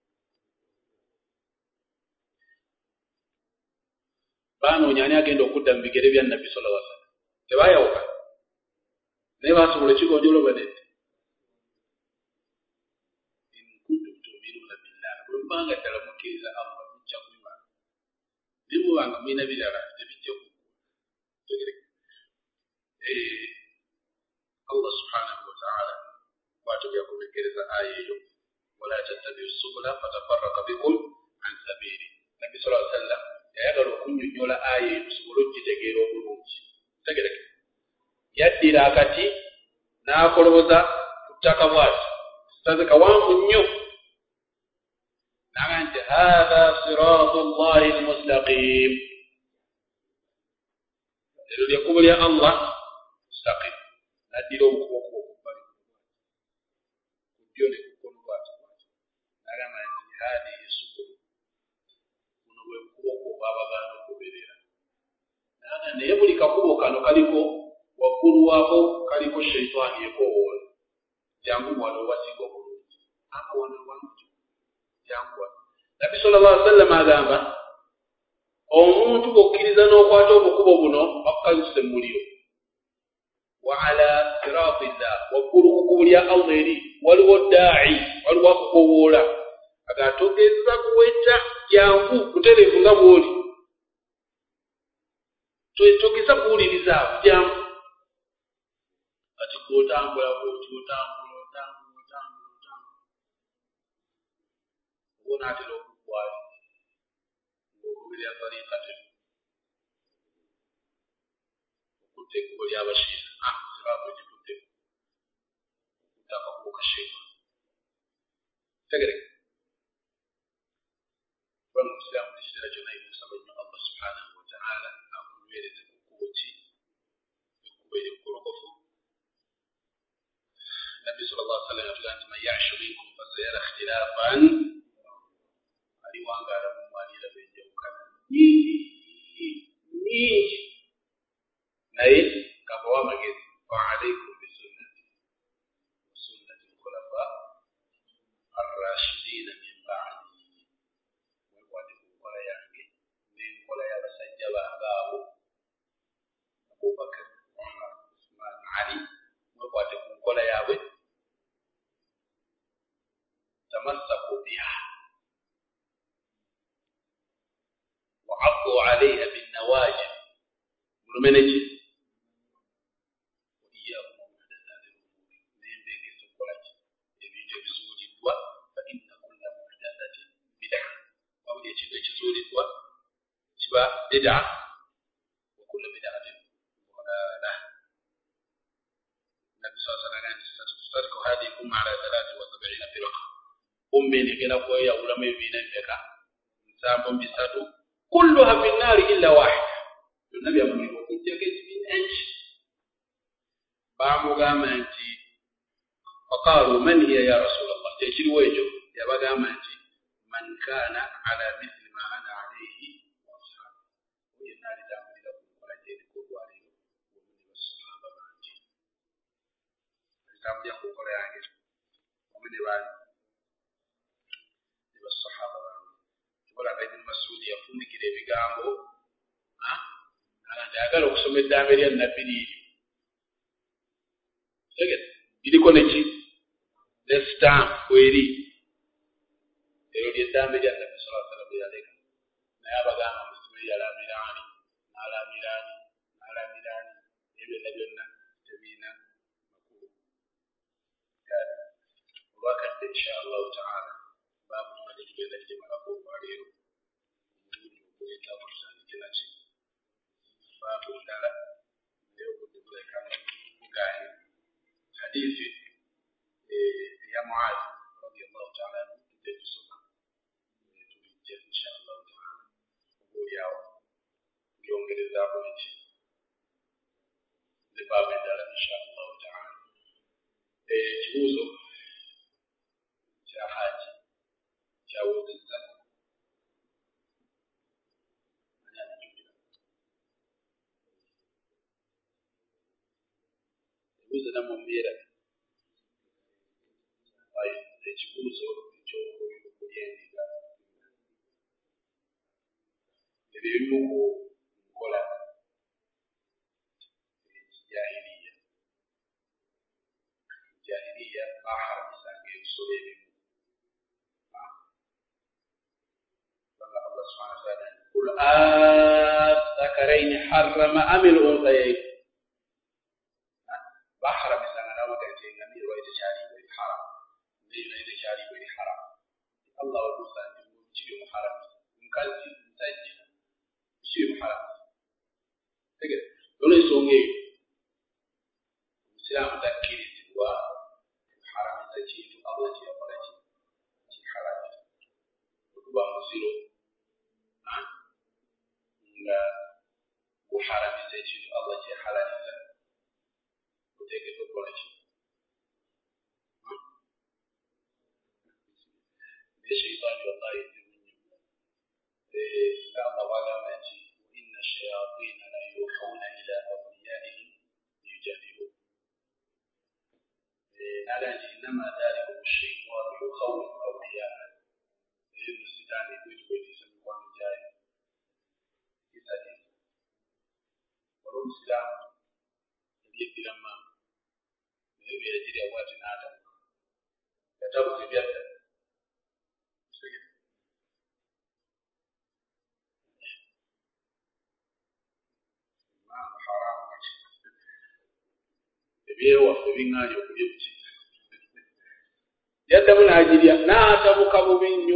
baanoonya ani agenda okudda mu bigere bya nabbi sallallahu alaihi wasallam tebaayawuka naye baasobola ekigonjoola banedde in kuntum tu'minuuna billah bwe mubanga ddala mukkiriza Allah mujja kubibala naye mubanga mulina birala tebijja kutegereka Allah subhanahu wa ta'ala watubya kubekereza aya eyo wala tattabi'u subula fatafarraqa bikum an sabili nabbi sallallahu alaihi wasallam yayagala okunnyonnyola aya eyo tusobole okugitegeera obulungi tegereke yaddira akati n'akoloboza ku ttaka bw'ati sitaze kawanvu nnyo naga nti hatha siratu llahi almustaqim eryo lyekkubo lya Allah mustaqim naddira obukubokubo okubbali kujjo ne kukono bwati nagamba nti hadihi subulu buno bwe bukubokubo bwabagana okugoberera naga naye buli kakubo kano kaliko waggulu waako kaliko sheitaani ekowoola jangu wano wasinga obulungi ako wano wanujo jangu wano nabbi sallallahu alaihi wasallam agamba omuntu bw'okkiriza n'okwata obukubo buno bakukalisise mu muliro wa ala siratillah waggulu ku kkubo lya Allah eri waliwo daa'i waliwo akukowoola agatogeza kuweta jangu butereevu nga bw'oli togeza kuwuliriza jangu ati gw'otambula onaatera okuggwayo ng'ogoberera tariika temu okutta ekkubo ly'abashiira siraamu egikuttemu okutta akakubo ka sheitaani tegereka kuba mu busiraamu ekiseera kyonna yemusaba nnyo Allah subhanahu wa ta'ala akunywereze ku kkubo ki ekkubo ery'okugolokofu nabbi sallallahu alaihi wasallam yatugamba nti man ya'shu minkum fasayara ikhtilafan ebiwangaala mu mwalira benjawukana nyingi naye kabawa amagezi faalaikum bisunnati wasunnati lkhulafa arrashidina min ba'di mwekwate ku nkola yange n'enkola y'abasajja bange abo Abubakar, Umar, Usman, Ali mwekwate ku nkola yaabwe tamassaku biha wa addu alayha binnawajib mulumeneki waiyakum muhdathati lumuri nembegeza okukolaki ebintu ebizuuliddwa fa inna kulla muhdathatin bid'a wabuli ekintu ekizuuliddwa kiba bid'a wa kulla bid'atin dalalah nabi sallallahu alayhi wa sallam satastariku hadhihi al-umma ala 73 firqa umma negera kweyawulamu ebibiina bimeka 73 kulluha fi nnaari illa wahida byonna byamuliro okujjako ekibiina eki bamugamba nti faqaalu man hiya ya rasulallah tekiriwo ekyo yabagamba nti man kaana ala mithli ma ana alayhi wa ashabi yenna alitambulira ku nkola gyeriko olwaleero wamu ne basahaba bangi alitambulira ku nkola yange wamu ne basahaba bangi kibolanga ibn Masudi yafundikira ebigambo nti ayagala okusoma eddambe lya nabbi liiri biriko neki ne sitampu eri ero lyeddambe lya nabbi sallallahu alaihi wasallam yaleka naye abagamba musime yalamiraani ebyo byonna tebiina makulu olwakadde inshallah taala baabu tumadde tugenda kigemalako olwaleero omulundi ogwetaamu tutandike naki baabu ndala naye obudde bulekanga bugaanye hadithi ya Muaz radiyallahu ta'ala anhu tudde tusoma tulijja inshallah taala obuulyawo tulyongerezaako neki ne baabu endala inshallah taala ekibuuzo kya haji kyawuuzizza ekibuuzo namwe mubyerabe ekibuuzo ekyokulyendiga ebyo ebimu ku nkola jahiliya baharamisanga ebisolo ebimu banga Allah subhanahu wa ta'ala qul athakaraini harrama amil unthayayn baharamisanga nabagati engamira lwali tekyaliibwa eri haram naye naye tekyaliibwa eri haram Allah wabuuza nti kibi muharamisa nkazi nsajja kibi muharamisa tegere olw'ensonga eyo omusiraamu takkirizibwa kuharamisa kintu Allah kyeyakola kiharamisa okuba muziro nga guharamisa ekintu Allah kyehalalisa oteekeddwa okukola ki naye sheitaani wallahi nzibu nnyo Allah bwagamba nti inna shayaatiina la yuuhawna ila awliyaihim liyujadiluhum naga nti innama dhalikum shaitaanu yukhawwifu awliyaah naye nno sitaani ekwetikwetiisa mikwano gyayo kisatiisa wali omusiraamu ebyeddira maama naye bwe yagirya bwati n'atabuka yatabuka ebyadda maama haramu kati ebyewaffe biŋŋaanya okulya buki yaddamu n'agirya n'atabuka bubi nnyo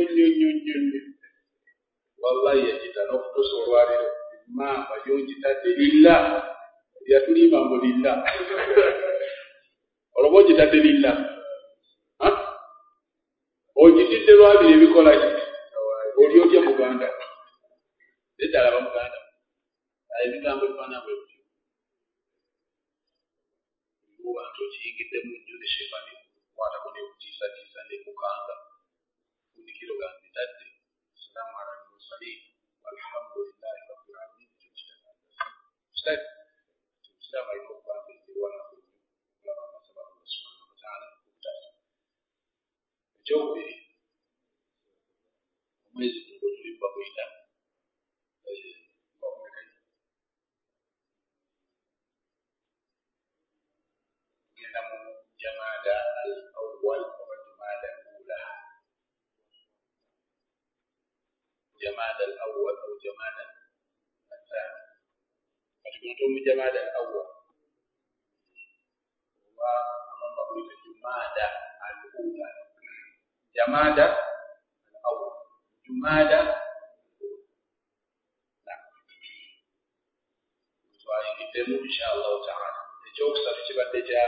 wallahi yagita n'okutuusa olwaleero maama yongitadde lillah yatulimba mbu lillah olwoba ogitadde lillah ogitidde lwabiri ebikola ki oli otya muganda eddala bamuganda ebigambo ebifaana bwe bityo abantu okiyingiddemu nnyo ne sheitaani kwatako nekutiisatiisa nekukanga fundikiro gambitadde ekyokubiri omwezi guno tulimba kuyita genda mu jamada al awwal oba jamada al ula jamada al awwal au jamada al thani kati guno tuli mu jamada al awwal oba amamba kuyita jumada al ula jamada al awwal jumada twayingidemu inshallahu taala ekyokusatu kibadde kya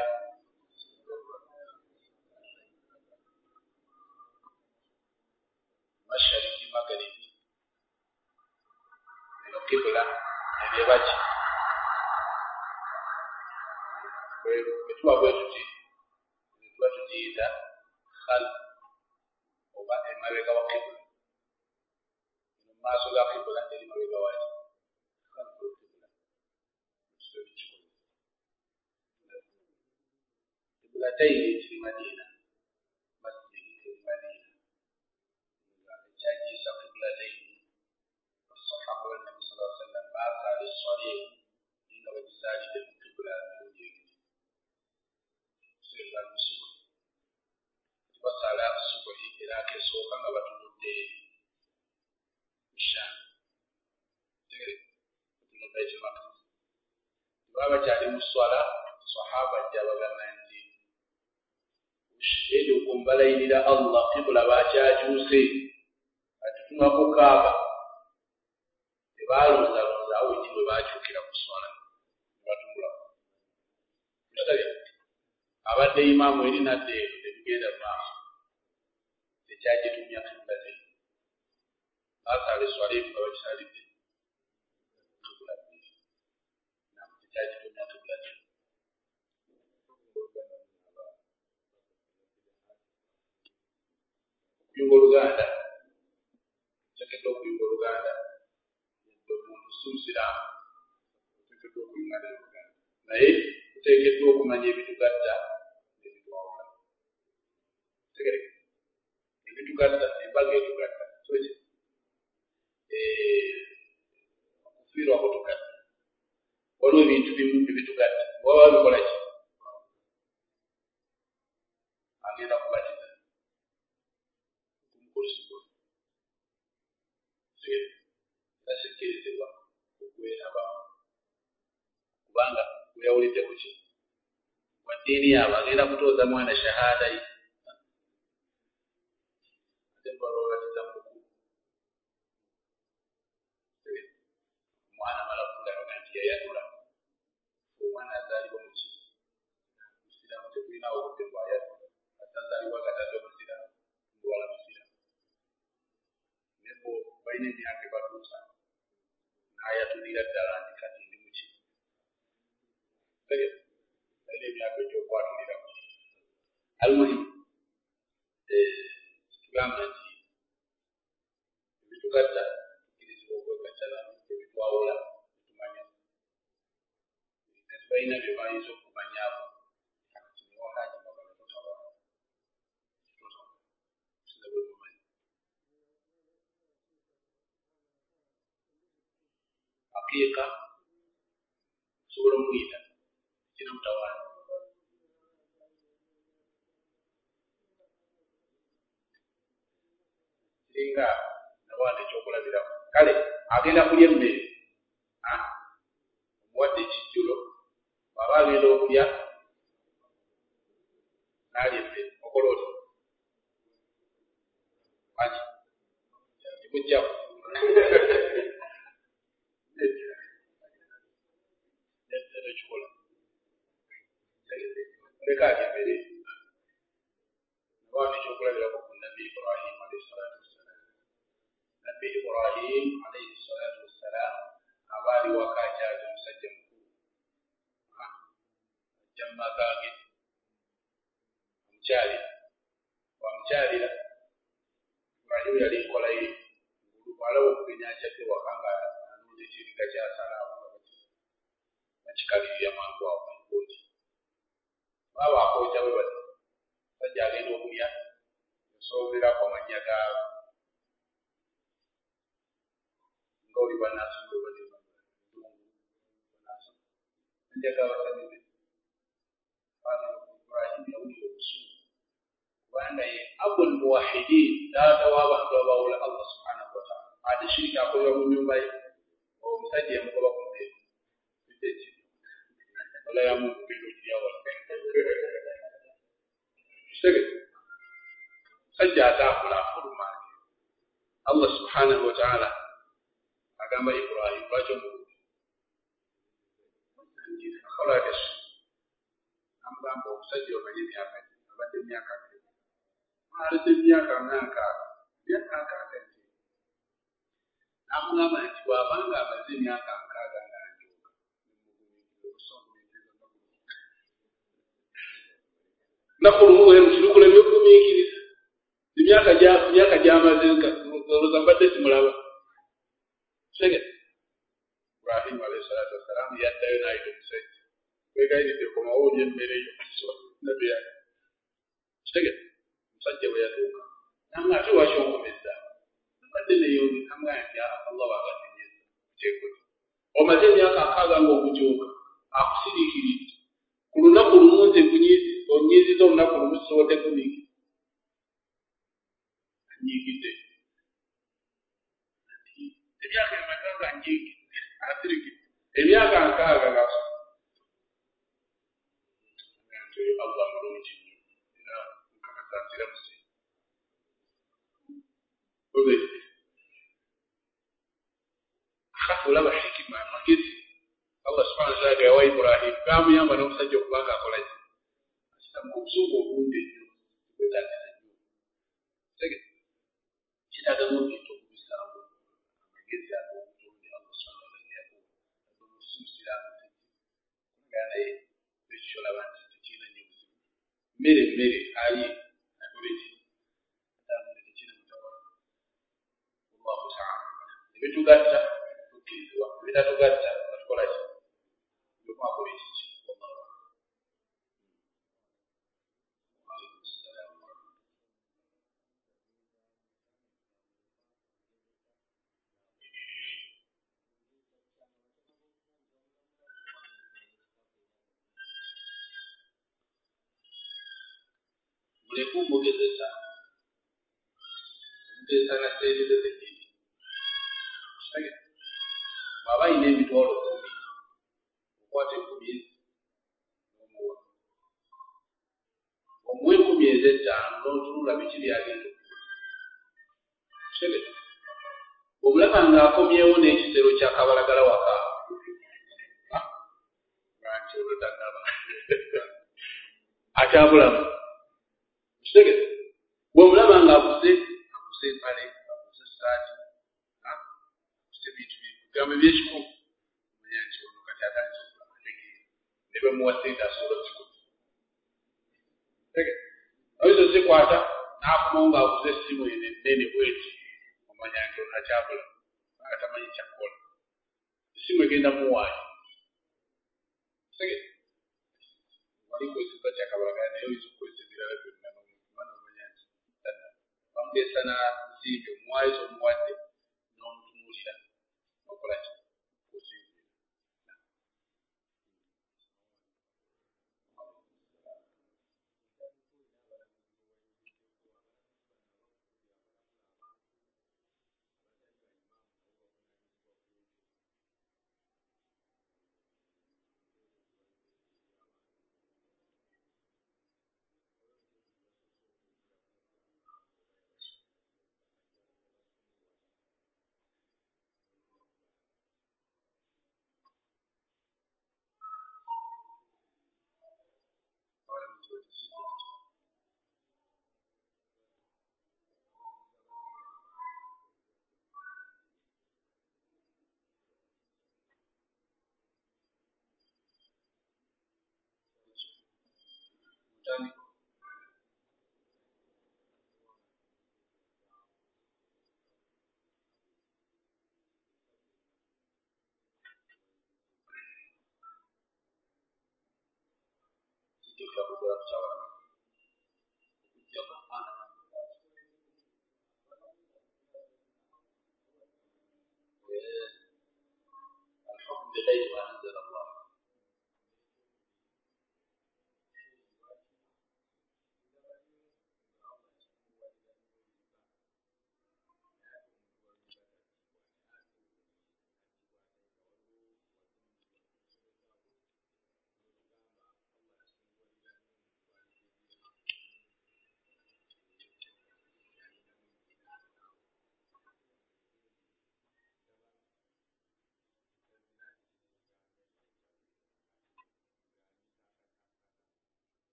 mashariki magharibi eno kibula nebaki bwetuba bwe tuti tuba tugiyita khal oba emabega wa kibula mu maaso ga kibula eri mabega waki قبلتين في المدينة مسجد في المدينة جاء قبلتين الصحابة والنبي صلى الله عليه وسلم بعث للصليب إن وجساجد القبلة من يمين سيد المسلم وصلى الصبح إلى كسوكا وبتنود الشام تقريبا بتنود بيت المقدس بابا جاري الصلاة صحابة جابوا ushihedu kumbalayirira Allah kibula bakyakyuse atutunga ku kaaba tebalonzalonza awo eki bwe bakyukira ku swala batungula abadde imaamu eri nadde eno tebigenda maaso tekyagitumya kibulate basala eswala eyo nga bakisalidde kibula tekyagitumya kibulate okuyunga oluganda oteekeddwa okuyunga oluganda omuntu sumusiraamu oteekeddwa okuyunga oluganda naye oteekeddwa okumanya ebitugatta nebitwawula tegereka ebitugatta embaga etugatta okufiirwako tugatta waliwo ebintu bimu ebitugatta waba babikola ki agenda kubatiza tasikkirizibwa okwerabaamu kubanga weyawulidde ku ki wa ddiini yaabwe agenda kutooza mwana shahada ye ate bababatiza mukulu omwana amala kugamba nti yayatula omwana azaalibwa mu ki musiraamu tekulinawo obudde bwayatula atazaalibwa kataze omusiraamu muwala musiraamu nebo balina emyaka ebatuusa n'ayatulira ddala nti kati ndi muki balina emyaka egyokwatuliramu almuhimu tugamba nti ebitugatta tukirizibwa okwegatta nabo ebitwawula tumanya kati balina bye bayinza okumanyaako kati newahaji magala totawa sinabwe mumanyi aqiiqa osobola omuyita kina mutawaana kiringa nawaana ekyokulabiramu kale agenda kulya emmere omuwadde ekijjulo bw'aba agenda okulya n'alya emmere okola oti aki kimugjaku ekikola leka alya emmere nawaana ekyokulabirako ku nabbi Ibrahim alayhi salatu wassalam nabbi Ibrahim alayhi salatu wassalam aba ali waka akyaza omusajja mukulu ajja mu maka ge wamukyalira Ibrahim yali nkola ye alaba okugenya akyadde waka nga anoonya ekiriga kyasalaawo bakikalirira mangu awo baikooti baba akoota bwe bati sajja agenda okulya soberako amannya gaabo ng'oli banaasoma balema amannya g'abasamize Ibrahim yawulira obusungu kubanga ye abul muwahidin taata w'abantu abawula Allah subhanahu wa ta'ala ate shirika akolera mu nnyumba ye omusajja yamugoba ku muteeko wala yamugendo kiryawa kitegete musajja atambula afuluma Allah subhanahu wa ta'ala agamba Ibrahim lwaki omugubi akolakes amugamba omusajja omanye emyaka abadde emyaka alese emyaka nkaaga amugamba nti bw'abanga amaze emyaka nkaaga ng'anjooga naku lumu kirukulemye okugumiikiriza emyaka gy'amaze olowooza mbadde simulaba tegete Ibrahim alayhi salatu wassalamu yaddayo n'ayita omusajja wegayiridde komawo olya emmere nabi yake kitegete omusajja bwe yatuuka namwe ate lwaki onkomezza abadde neeyonge namwe nti Allah waagatenyeza kuteekoti omaze emyaka nkaaga ng'okujooga akusiriikiridde ku lunaku lumu nze onyiiziza olunaku lumu kisobodde kumiikiriza anyiigidde emyaka emeka nga nyiigidde asirikidde emyaka nkaaga nga Allah mulungi era nkakasasira musi akati olaba hikima amagezi Allah subhanahu wa ta'ala yawa Ibrahim gamuyamba n'omusajja okubanga akola ki asitamu obusungu obulungi ennyo kwetagisa nnyo tegete kitagamu ebintu okubisaamu amagezi ag'obutonde Allah subhanahu wa ta'ala yakuwa n'omusuusiramu kulagala naye ekikyolaba nti tekirina nnyo buzibu mmere ali akole ki atambule tekirina mutawala Allahu ta'ala ebitugatta tukkirizibwa ebitatugatta batukola ki byokwakola ekiki muleke omugezesa na sente ze zennyini bw'aba ayina emitwalo 10 okwata 10 n'omuwa omuwa 15 n'otunula biki byagenda okukula obulaba ng'akomyewo n'ekisero kya kabalagala waka nti olutagaba akyabulamu kitegete bw'omulaba ng'akuze empale akuze saati akuze bintu bigambo ebyekikulu omanya nti ono kati atandise okulamutegeera ne bamuwa sente asobola okikulu tegete oyinza ozikwata n'akomawo ng'akuze essimu eno ennene bweti omanya nti ono akyabulamu atamanyi kyakkola essimu egenda muwaayo tegete wali kweseza kyakabalagala naye oyinza okukozesa ebirala byonna n'omanya nti bamugesa na nsimbi omuwaayo z'omuwadde n'omutunuulira n'okola ki osinzira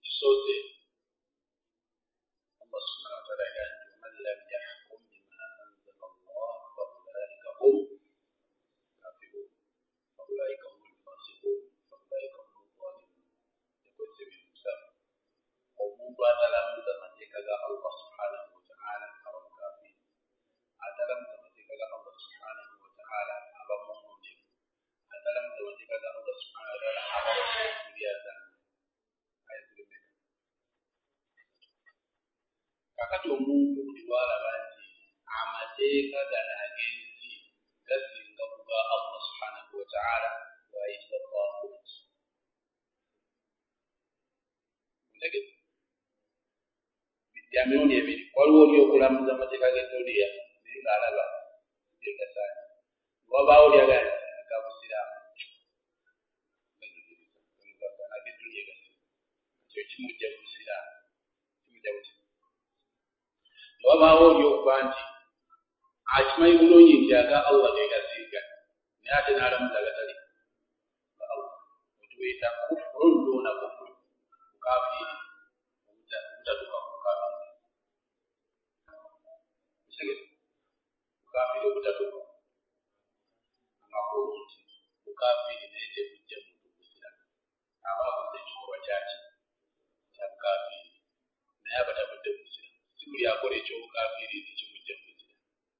kisoose Allah subhanahu wa ta'ala yagamba man lam yahkum bima anzala Allah fa ulaika hum kafirun fa ulaika hum al-fasiqun fa ulaika hum adh-dhalimun. Yakozesa ebintu bisatu. Omuntu atalamuza amateeka ga Allah subhanahu wa ta'ala aba mukafiri. Atalamuza amateeka ga Allah subhanahu wa ta'ala aba mwononefu. Atalamuza amateeka ga Allah subhanahu wa ta'ala aba muliazana. Kakati omuntu buli lwalaba nti amateeka gano ag'ensi gasinga ku ga Allah subhanahu wa ta'ala wayitibwa taaghut. Ntegedde bya mirundi ebiri. Waliwo oli okulamuza amateeka g'edduniya naye ng'alaba gegasaanye. Wabaawo oli agamba aga busiraamu ag'edduniya gasinga ekyo kimujja mu busiraamu kimujja buti. Wabaawo oli okuba nti akimanyi bulungi nti aga Allah gegasinga naye ate n'alamuza agatali ga Allah. Otuyita kufurun duna kufuru, bukafiri obutatuuka ku bukafiri. Bukafiri obutatuuka amakulu nti bukafiri naye tebujja muntu busiraamu. Aba akoze ekikolwa kyaki kya bukafiri naye abatabudde mu busiraamu. Si buli akola ekyobukafiri nti kimujja mu busiraamu.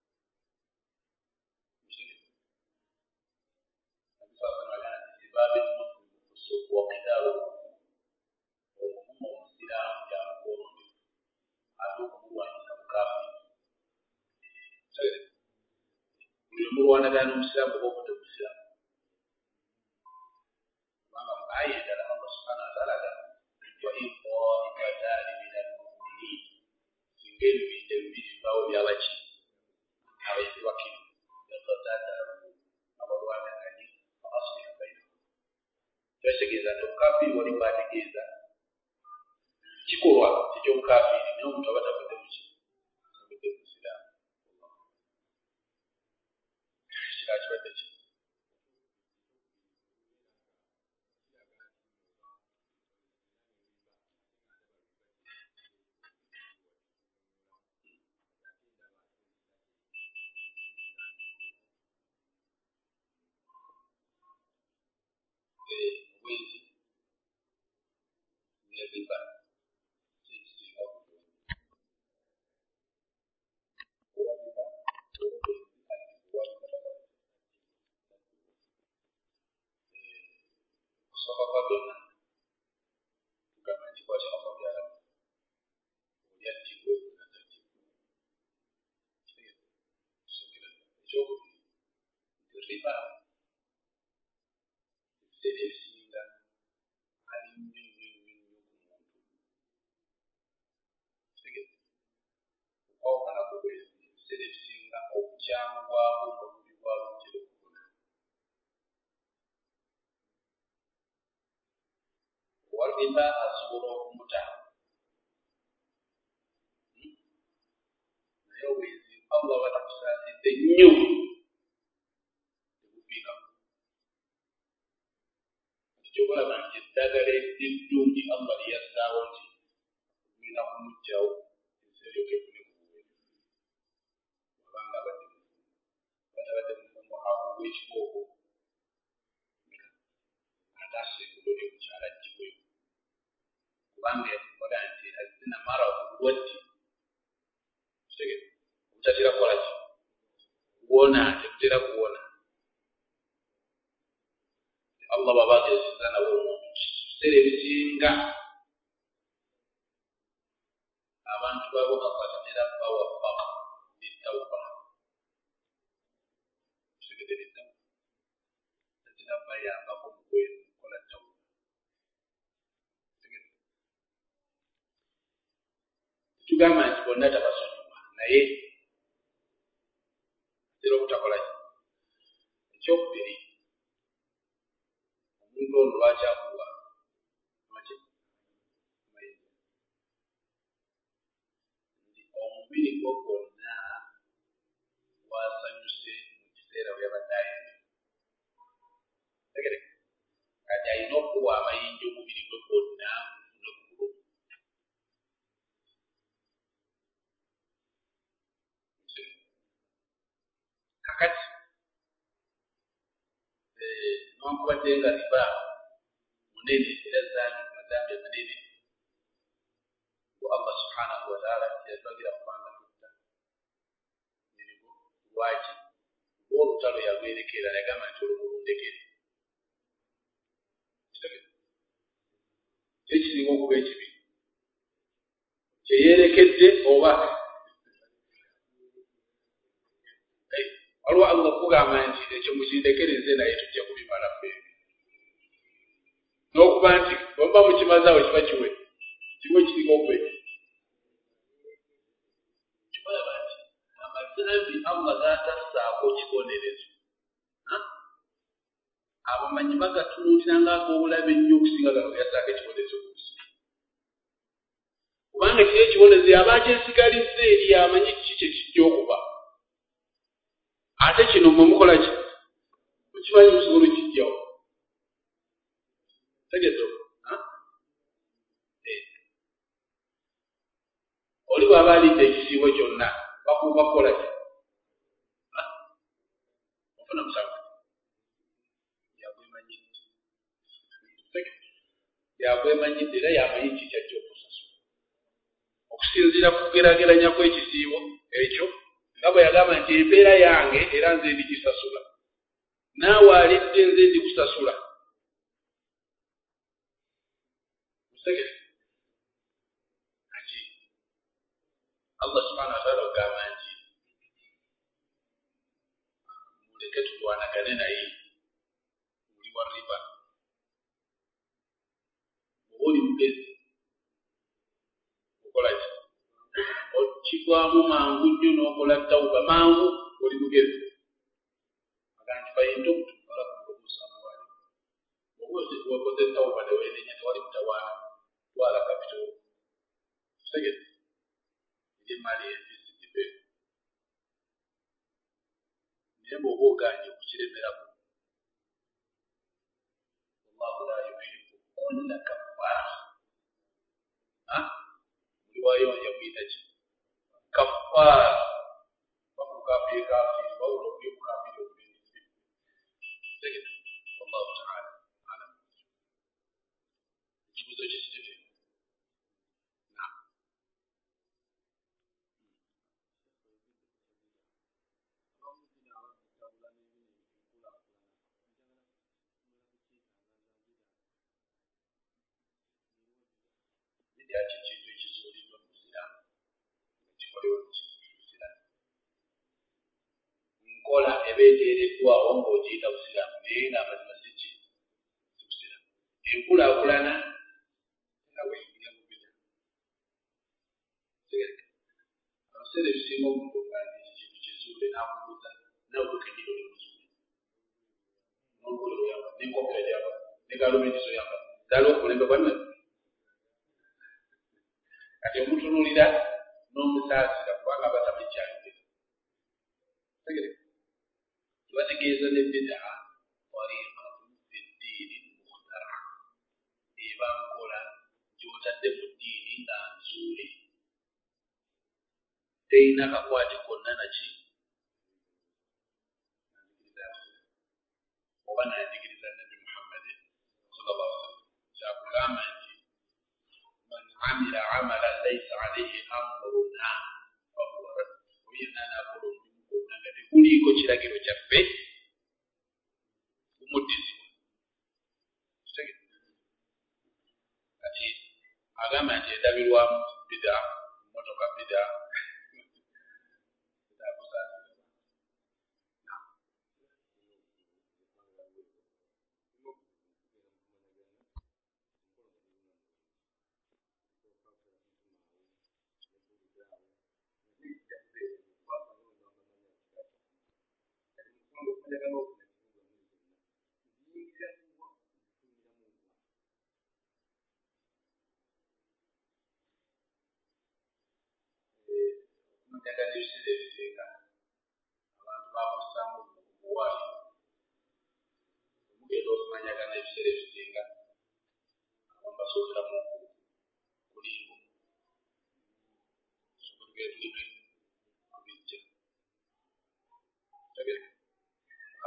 Sibaabi muslimu kusuuku wa qitaalu okuvuma omusiraamu byamukoonondefu ate okumulwanyisa bukafiri. Buli omulwanagana n'omusiraamu oba obudde mu busiraamu. Kubanga mu aya endala Allah subhanahu wa ta'ala agamba wa in ta'ifatani minal mu'minin, singa ebibinja bibiri bibaawo byabaki abakiru yaqtatalu abalwanaganye fa aslihu bainahum. Kitegeeza nti obukafiri wali bwategeeza kikolwa ekyobukafiri naye omuntu aba tabudde mu ki tabudde mu busiraamu. Kikaba kibadde ki obwenzi n'eriba kyekisinga bulungi. Owabiba olw'obwenzi owabiba okusooka kwa byonna tugamba nti kwaki Allah byalamu oli attibwe natatibwe. Kisookera ekyokubiri nti riba ebiseera ebisinga ali nnyo ku muntu. Kitegeeza okwawukana ku bwenzi ebiseera ebisinga obukyamu bwabwo n'obubi bwabwo butera okubona. Owa riba asobola okumuta naye obwenzi Allah batakusaasidde nnyo tebufiikamu. Kyobalaba nti eddagala eddungi Allah lyassaawo nti ogenda kumuggyawo ensi eryoke efune ku buweereza. Wabanga abadde mufumbo batabadde mufumbo akugwa ekikooko ate asengula oli omukyala aggyibweyo kubanga yakola nti azina mara obulwadde kitegeeza obutatera kukola ki kuwona tebutera kuwona. Allah baba agezeza nabo omuntu kiseera ebisinga abantu babo Allah tatera bawafaka bitawuba. Kitegeeza bitawuba tatera bayambako mukola tawuba. Tugamba nti bonna tabasonyiwa naye atera obutakola ki. Ekyokubiri omuntu ono lwaki akuwa amaki amayinja nti omubiri gwo gwonna wasanyuse mu kiseera we yabadde ayembe. Tegereka kati alina okuwa amayinja omubiri gwe gwonna gufune ku bulungi. kakati newankubadde nga riba munene era zambi mazambi amanene Allah subhanahu wa ta'ala yatwagira kubanga tutta mirimu lwaki olutalo yalwerekera yagamba nti olumulundekere kyekisinga okuba ekibi kyeyerekedde oba waliwo Allah kugamba nti ekyo mukindekereze naye tujja kubimala ffe n'okuba nti bwemba mukimazaawo kiba kiwe kiba kiringa okuba kibalaba nti amazambi Allah gatassaako kibonerezo abamanyi bagatunuulira ng'ag'obulabe ennyo okusinga gano gassaako ekibonerezo ku nsi kubanga kiri ekibonerezo yaba akyesigalizza eri amanyi kiki kye kijja okuba ate kino mwe mukola ki mukimanyi musobola okijjawo tegezo oli bw'aba alidde ekisiibo kyonna bakuba kukola ki ofuna musango yabwemanyidde era yamanyi kikyajja okusasula okusinziira ku kugerageranya kw'ekisiibo ekyo nga bwe yagamba nti empeera yange era nze ndigisasula naawe alidde nze ndikusasula musegere ati Allah subhanahu wa ta'ala ogamba nti muleke tulwanagane naye muli wa riba oli mugezi okola ki okigwamu mangu nnyo n'okola tawuba mangu oli mugezi aganti bayinto okutubala kumusambwali obwozi wakoze tawuba newenenya tewali mutawaana twala kapito tegeze ebyemali ezisigibe naye bw'oba oganye okukiremerako Allahu la yuhibbu kulla kaffar muli wayonja kuyita ki kaffar bakukafiri kafiri wawula okuye kukafiri okubindi tegeze wallahu ta'ala alam ekibuzo kikitefe yaki kintu ekizuuliddwa mu Isiraamu ekikolewo Isiraamu nkola eba eteereddwawo ng'ogiyita Busiraamu naye ng'amazima si ki si Busiraamu enkulaakulana nga weeyingira mu bida abaseera ebisinga omuntu ogandi ekintu kizuule n'akubuuza nawe okenyera oli muzuule n'olukolero yamba n'enkokera gyamba ne gaalubirizo yamba ddala okulembe bwanna kati omutunuulira n'omusaasira kubanga abatamanyi kyayogera tegereka kibategeeza n'ebbida tariqatun fi ddiini mukhtara eba nkola gy'otadde mu ddiini nga nzuule terina kakwate konna naki oba nanjigiriza nabi Muhammad sallallahu alaihi wasallam kyakugamba nti man amila amalan laysa alayhi amruna fahuwa radd oyenna nakola omulimu gwonna nga tekuliiko kiragiro kyaffe gumuddizibwa kati agamba nti endabirwamu bida motoka bida njagala ebiseera ebisinga abantu bakusaamu obuwaayi omugenda okumanyagana ebiseera ebisinga abamu basookera mu kulingo sobola getulime kubijja tegereka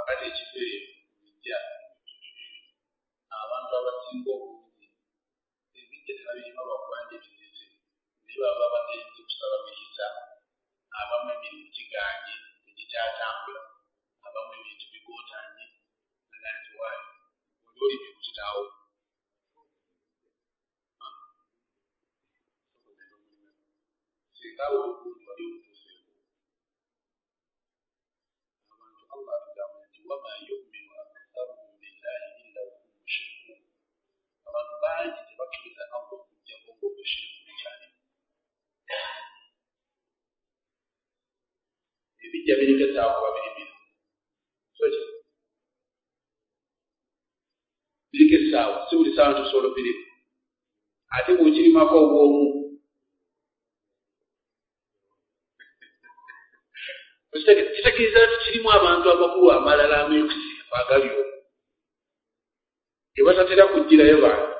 kakati ekifere bijja abantu abasinga obungi ebijja tebabirima lwakubanja ebizise naye baba bagenzi kusaba miyisa abamu emirimu giganye tegikyatambula abamu ebintu bigootanye naga nti waayo oli olimi kukitaawo singa olukundi wali omutuuseeko abantu Allah atugamba nti wama yuminu aktharuhum billahi illa wahum mushrikun abantu bangi tebakkiriza Allah okujjako ng'obushiriku bukyalimu ebijja biriko essaawa kuba birimira biriko essaawa si buli ssaawa ntusobola birima ate bw'okirimako obwomu kitegeeza nti kirimu abantu abakulu amalala ameekusifu agali omwo ge batatera kugirayo bantu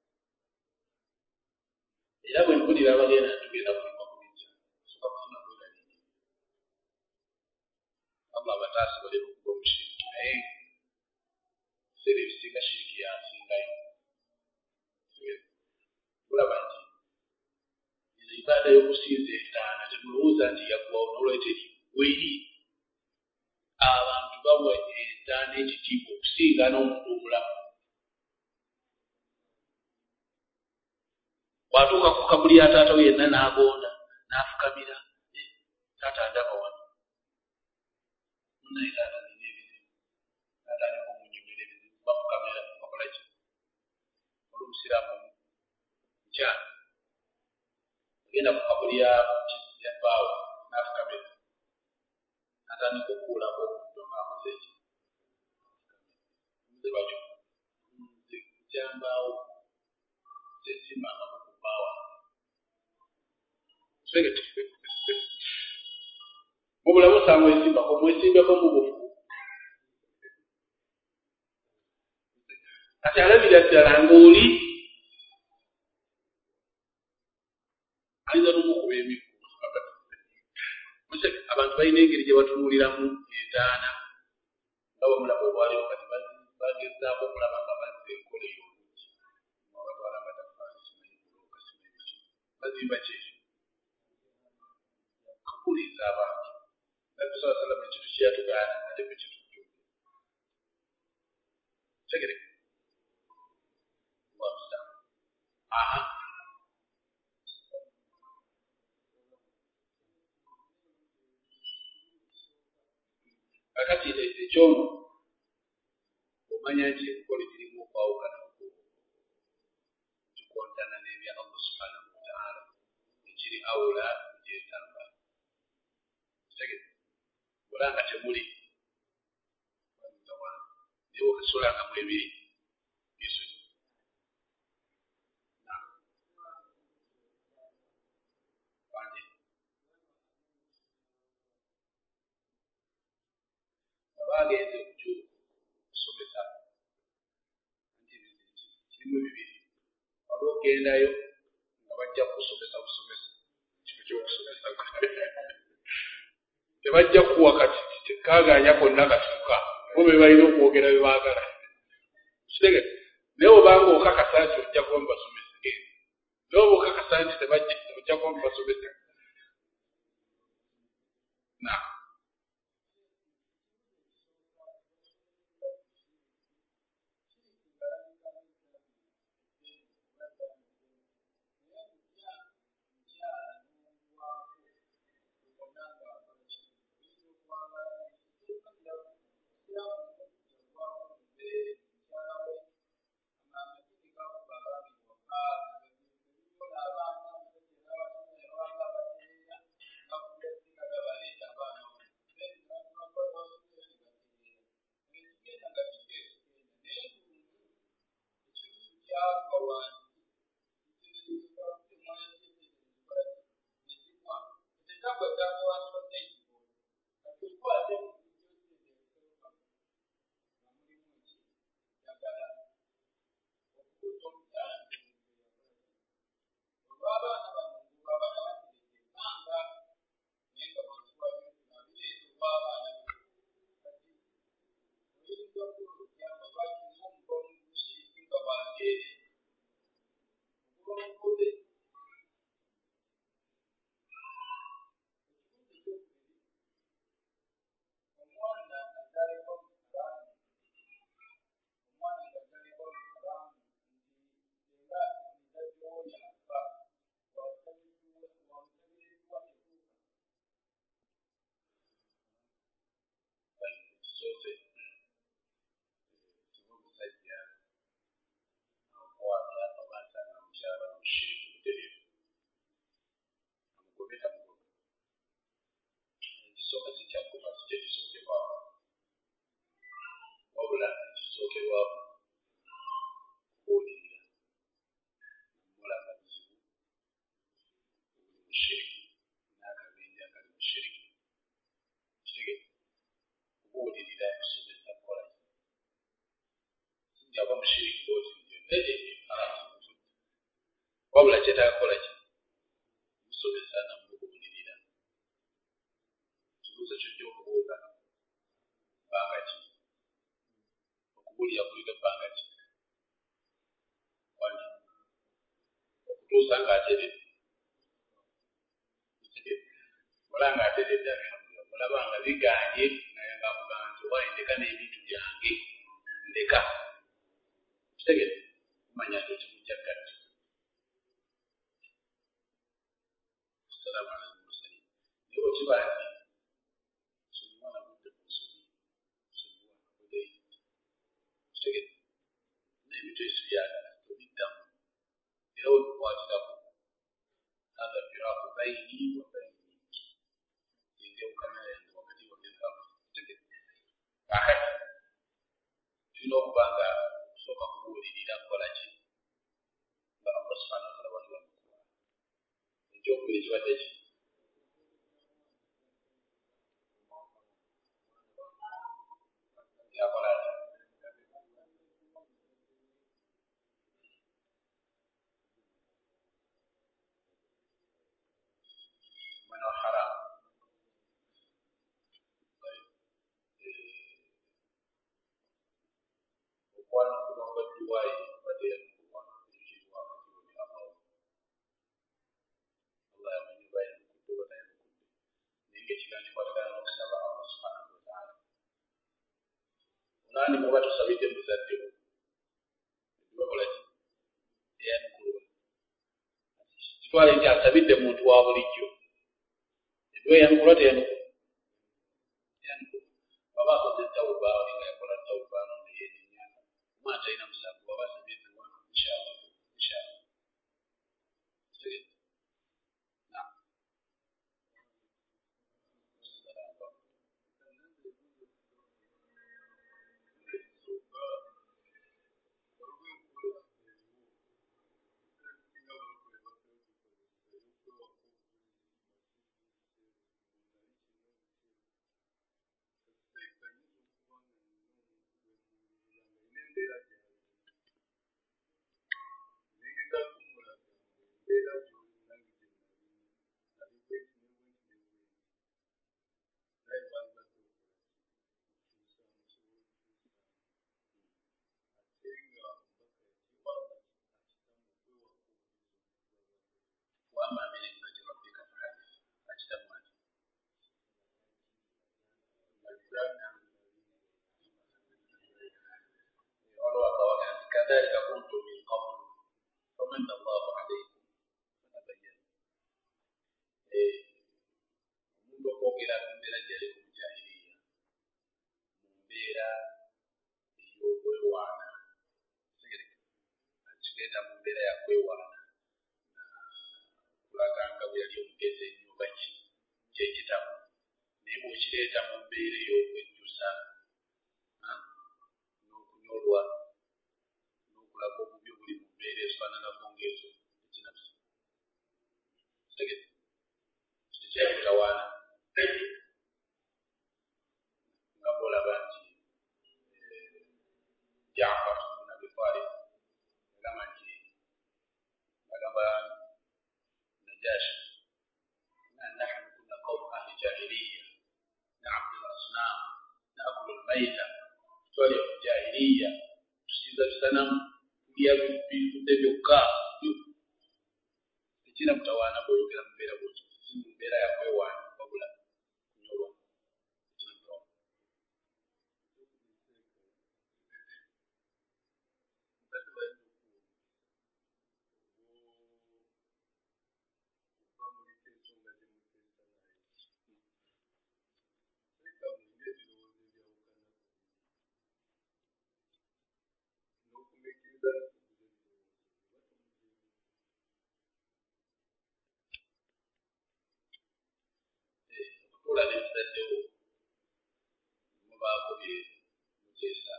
era bwe mpulira abagenda tugenda kulima ku bijja soka kufuna bwegalini Allah abataasi balema okuba omushiriki naye ebiseera ebisinga shiriki yasingayo kulaba nti eno ibaada y'okusinza entaana temulowooza nti yaggwawo n'olwekyo weri abantu bawa entaana ekitiibwa okusinga n'omuntu omulamu bw'atuuka ku kabuli ya taata we yenna n'agonda n'afukamira taata ndaba wano munaye taata nina ebizibu natandika omunyonyera ebizibu bafukamira bakola ki oli omusiraamu mukyala agenda ku kabuli ya bbaawe n'afukamira natandika okukulako omuddo ng'akoze eki muze bakyo nze kukyambaawo sesimbangako ku bbaawa mubulamu samwesimbako mwesimbeko mubufu kati alabira ddala ng'oli ayinza n'omukuba emikku abantu balina engeri gye batunuuliramu entaana nga bamulaba olwaliwo kati bagezaako okulaba nga bazza enkola ey'obulungi batwala amatafaali simayibulokasimaebiki bazimba kyekyo kakuliza abantu nabbi saa sallam ekintu kyeyatugaana ate kwe kitujju tegere wabusa kakati ekyono omanya nti enkola girimu okwawukana kikontana n'ebya Allah subhanahu wa ta'ala ekiri awula egyetamba tegere olanga temuli naye okasolangamu ebiri bisonyi abagenze okusomesa nti kirimu bibiri waliwo ogendayo nga bajja kusomesa busomesa kino kyokusomesa tebajja kuwa kati tekaganya konna katuuka bo be balina okwogera bye baagala kitegere naye obanga okakasa nti ojja kuba mubasomesa naye oba okakasa nti ojja kuba mubasomesa mugobeta mugobe ekisooka sikyakufa sikyekisookebwako wabula ekisookerwako kuwulirira mulaba buzibu buli mushiriki n'akabenje akali mushiriki kitegete kubuulirira kusomesa kukola sinjaba mushiriki boti wabula kyetaaga kukola ki musomesa namubuulirira kibuuzo kyojja okubuuza bbanga ki okubuulira kuliga bbanga ki wali okutuusa ng'ateredde ola ng'ateredde alhamdulillah mulaba nga biganye naye ngaakugamba nti oba ndeka n'ebintu byange ndeka kitegete kumanya nti ekimujja gatti assalamu alaikum wasallam naye bwekiba nti nsonyiwa nabudde mu nsobi nsonyiwa nabudeyi kitegete n'ebintu esibyagala tobiddamu era webikwatirako hadha firaaku baini wa baini enjawukana yange wakati wagezaamu kitegete akati tulina okuba nga okusooka kubuulirira kukola ki nga Allah subhanahu wa ta'ala watubamukuwa ekyokubiri kibadde ki yakola ati mano haram okwana kubanga duwayi badde yamukuwana ekirwa akatiwoni Allah yamanyi bayamukudde oba tayamukudde naye ngaekigambo kikwatagana n'okusaba Allah subhanahu wa ta'ala onaani muba tosabidde muzaddewo bakola ki eyamukulwa kitwale nti asabidde muntu wa bulijjo edduwa eyamukulwa teyamukulwa baba akoze tawuba olinga yakola tawuba noneyeninya omwana talina musango baba asabye dduwa inshallah وأما من نعمة ربك فحدث أجتمعت كذلك كنتم من قبل فمن الله عليكم فتبينوا omuntu okwogera ku mbeera gyali ku mujahiriya mu mbeera ey'okwewaana akireeta mu mbeera yakwewaana kulaganga bwe yali omugezi ennyumba ki kyekitamu naye bw'okireeta mu mbeera ey'okwejjusa n'okunyolwa n'okulaga obubi obuli mu mbeera ezifaananako ng'ezo ekinabusa kitegete tekyekutawaana nga bw'olaba nti Jaafar ibn Abi Talib agamba nti agamba Najashi nahnu kunna qawma ahli jahiliya na'budu al-asnam na'kulu al-mayta twali mu jahiliya tusinza bisanamu tulya bintu byokka tekinamutawaana bw'oyogera mu mbeera bw'oti si mu mbeera yakwewaana wabula kunyolwa tekinamutawaana bazaddewo mubaako bye muteesa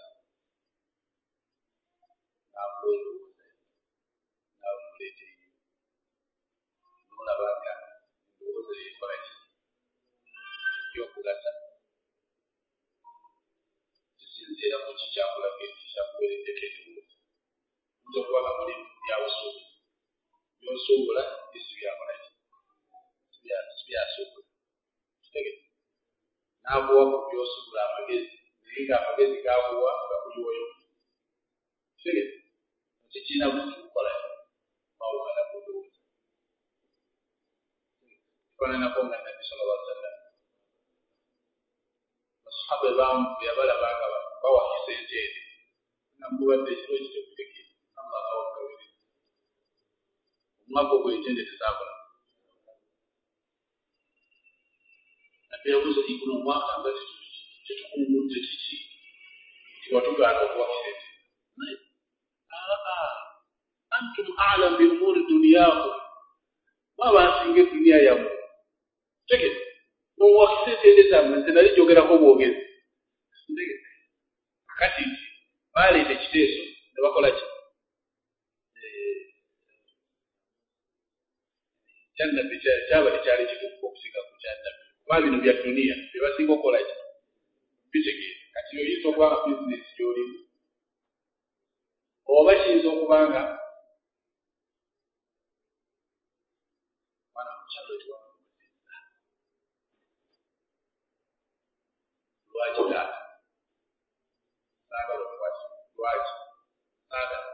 n'akulowooza nawe muleeteyo nolaba nga endowooza yekola ki y'okugasa kisinziira mu kikyakulaga ekikyakuwereddeko endowooza nza okuba nga muli byabusuubuzi by'osuubula esi byakola ki sibyasuubula kitegete n'akuwa ku by'osuubula amagezi naye ng'amagezi gakuwa gakuliwoyo kitegete tekirina buti kukola mawugala ku ndowooza kifaananako nga nabbi sallallahu alaihi wasallam basahaba baamu yabalaba nga bawakisa ente eri namubadde ekiro ekitekuleke Allah awakabiri omwaka ogwo entende tezakola nabbi yabuuza ikuno omwaka nga tetukungudde kiki tiwatugaana okuwakisa ente antum a'lam bi umuri dunyakum mwabansinga eduniya yammwe tegete n'owakisa entende zammwe nze nali njogerako bwogezi tegete kati baleeta ekiteeso ne bakola ki kyannabbi kyaba tekyali kikukuka okusinga ku kyannabbi kuba bino bya duniya bye basinga okukola ki bitegeere kati oyinza okuba nga bizinesi gy'olimu oba kiyinza okuba nga mwana mukyalo ekiwamuziza lwaki taata saagala okukwasa lwaki saagala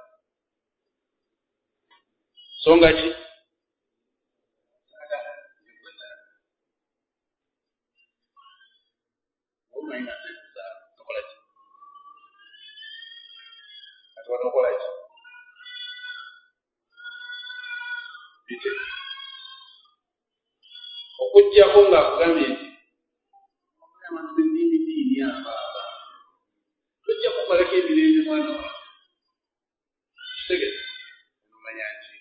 songa ki saagala nikuzaala omanyi nga nzekuzaala tokola ki kati wanokola ki bite okujjako ng'akugambye nti abantu bendiimidiini abaaba tojja kumalako emirembe mwana wa kitegete nomanya nti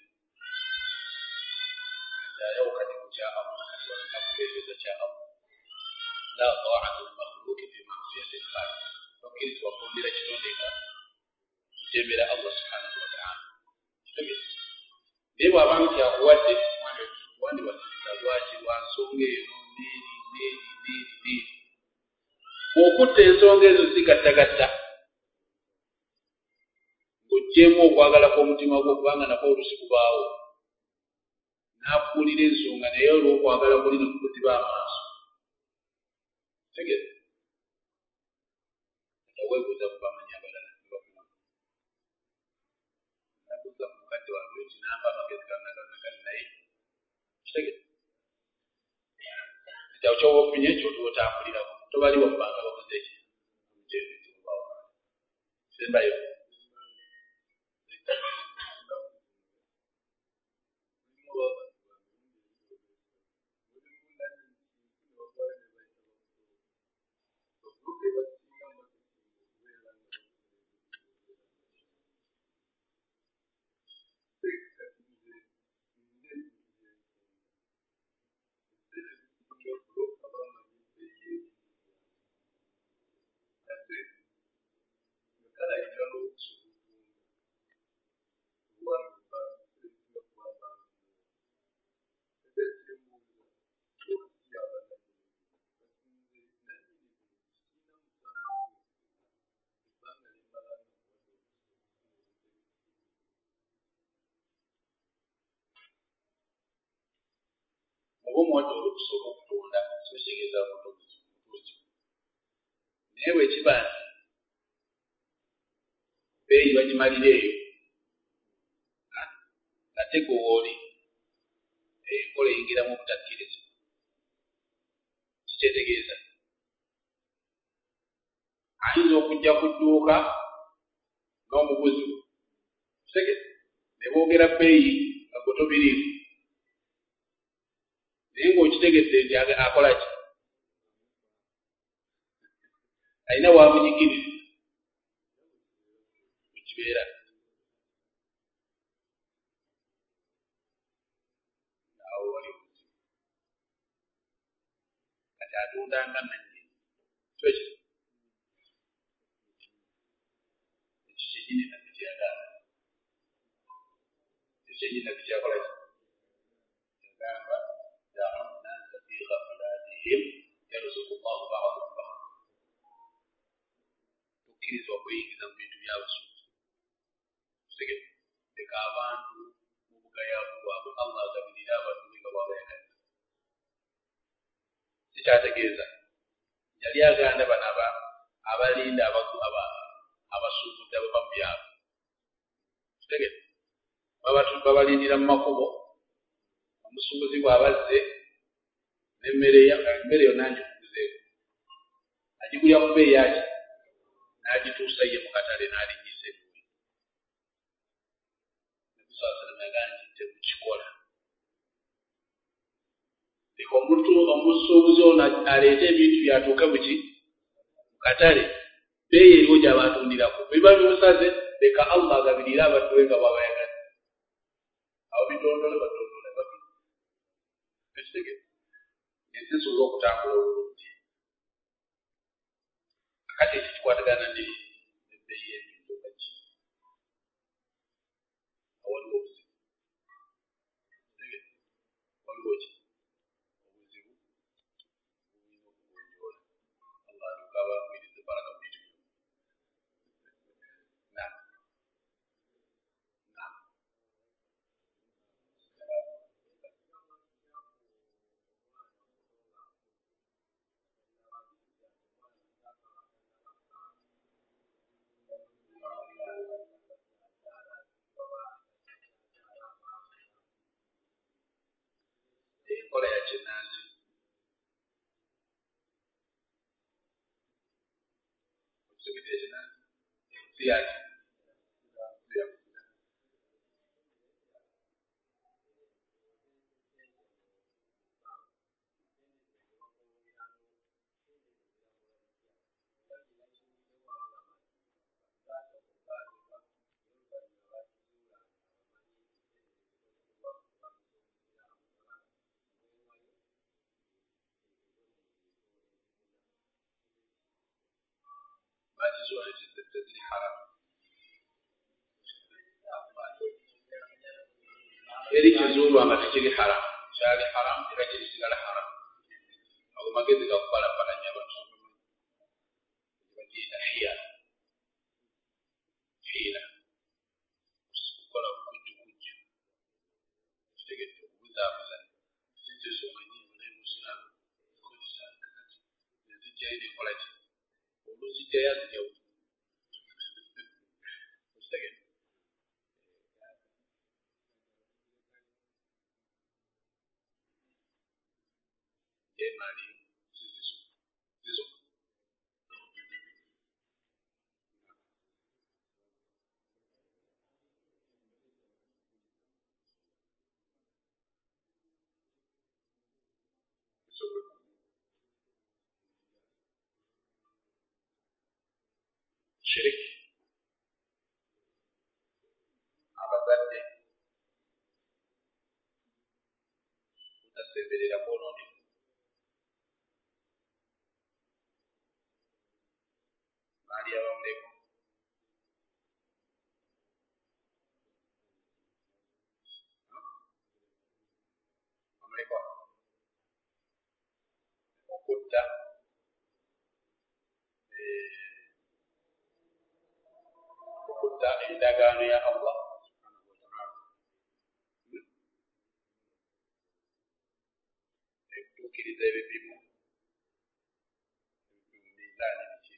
ayawukanye ku kya Allah kati walinakuleebeza kya Allah la ta'ata limakhluqin fi ma'siyati al-khaliq tokkirizibwa kugondera kitonde nga kutembera Allah subhanahu wa ta'ala kitegete naye bw'abanga kyakuwadde wandiwasiriza lwaki lwa nsonga eno neeri okutta ensonga ezo zigattagatta ng'oggyemu okwagala kw'omutima gwo kubanga nakwo olusi kubaawo n'akuulira ensonga naye olw'okwagala kuli ne kukuziba amaaso tegete ataweebuuza ku bamanyi abalala nibakuma nabuuza ku mukadde wange nti nampa amagezi gannagali naye kitegete ekyawo kyoba ofunye ekyo otambulirako tobaliwo kubanga bakoze eki omujeebawo sembayo oba omuwadde olukusobola okutunda kitegeeza mutuuzi naye bwekiba nti beeyi bagimalira eyo ate gowooli enkola eyingiramu obutakkiriza kikyetegeeza ayinza okujja ku dduuka n'omuguzi kitegeze ne boogera bbeeyi nga gwe tobiriimu naye ng'okitegedde nti akola ki alina wamunyigiriza ekibeera awo wali kati atundanga nannyini ekyo kyenyini nabyo kyeyagamba kyenyini nabyo kyakola kyagamba da'u nnasa fi ghaflatihim yarzuqu llahu ba'dahum ba'da tukkirizibwa kweyingiza mu bintu by'abasuubuzi tegete leka abantu mu bugayaavu bwabwe allah agabirira abantu be nga bwabayagala kikyategeeza yali aganda bano abalinda abasuubudde abava mu byabo tegete babalindira mu makubo omusuubuzi bw'abazze n'emmere yonna ngikuguzeeko agigulya ku bbeeyi yaki n'agituusa ye mu katale n'alinyisa ebiwe nabi saa sallam yagaa nti temukikola leka omusuubuzi ono aleete ebintu byatuuke buki mu katale bbeeyi eriwo gy'abatundirako biba bimusaze leka allah agabirire abantu be nga bwabayagala abo bitondole batondole ekitegeeza ensi esobola okutambula obulungi kati ekyo kikwatagana n'ebbeeyi y'ebintu baki waliwo obuzibu waliwo ki obuzibu bulina okugonjoola allah atuuka abamwirize baraka mu bintu enkola ya kinnansi okitegedde ekinnansi si yaki bakizuula teziri haramu eri kizuulwa nga tekiri haramu kyali haramu era kirisigala haramu ago magezi gakupalapalanya abantu bakiyita hiila kukola bukujjukujju kitegedde okubuzaabuza sinteso omanyi naye musiraamu kozesa kati nezijjayo nekola ki oluzijjayo azijjawo kitegedde emali zizo shiriki abazadde kutasemberera kwonooneka baali abamuleko amuleko okutta endagaano ya allah ekutuukiriza ebipimo mizaani biki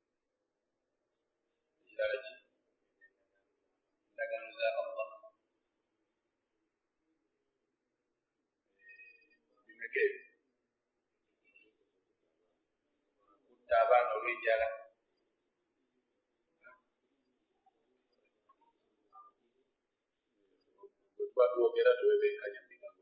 ekirala ki endagaano za allah bimeka ebyo kutta abaana olw'enjala bwe tuba twogera tuwebenkanya mu bigambo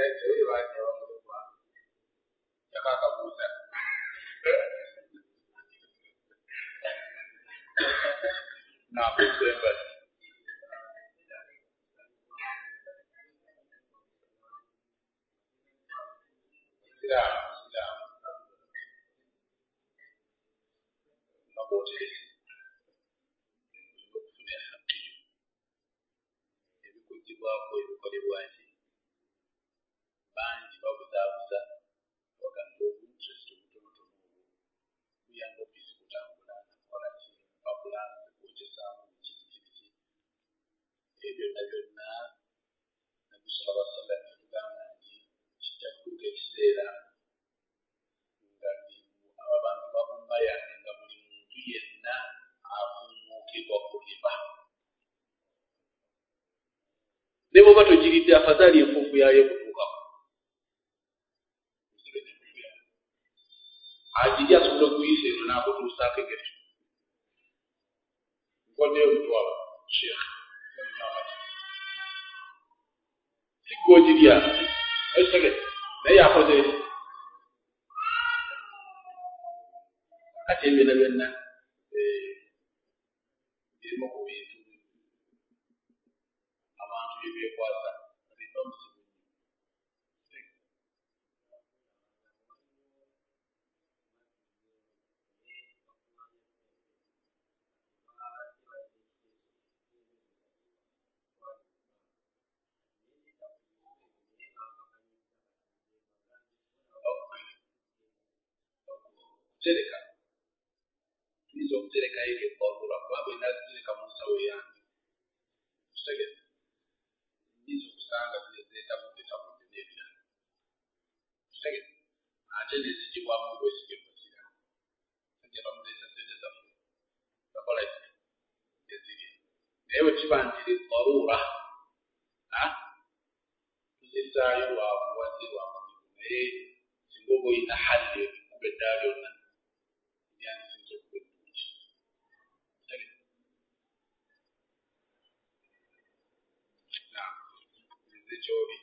yakakabuuza nakusembasi siraamu nabooteresi okufuna ehakkiyo ebikugibwako ebikolebwa nti bangi babuzaabuza bagamba obuntrest obutonotono obwo buyamba ofiisi kutambula nakola ki babulansi kwokyesaamu bikiki ebyo byonna byonna Nabbi sallallahu alaihi wasallam yatugamba nti kijja kutuuka ekiseera nga abantu ba umma yange nga buli muntu yenna afuumuukibwa ku riba ne bw'oba togiridde afadhali enfuufu yaayo kutuukako agiri asobola okuyisa eno n'akutuusaako egeto nkoddeyo omutwalo sheekh sigg'ogirya naye yakoze ate byonna byonna birimu ku bintu abantu byebyekwasa alina omuzibu okutereka tuyinza okuterekayo ebyekwakulwa kubanga olina zitereka mu nsawo yange kitegete nyinza okusanga zeetabudde n'ebirala kitegete ate nezigibwamu obwesige buzira sajja bamuleeta sente zaffe bakola ki eziri naye bwe kiba nti daruura tuzisaayo lwabuwaze lwa muzibu naye singa oba olina halli ekuba eddaala lyonna yandisinza okuba eddungi nze kyoli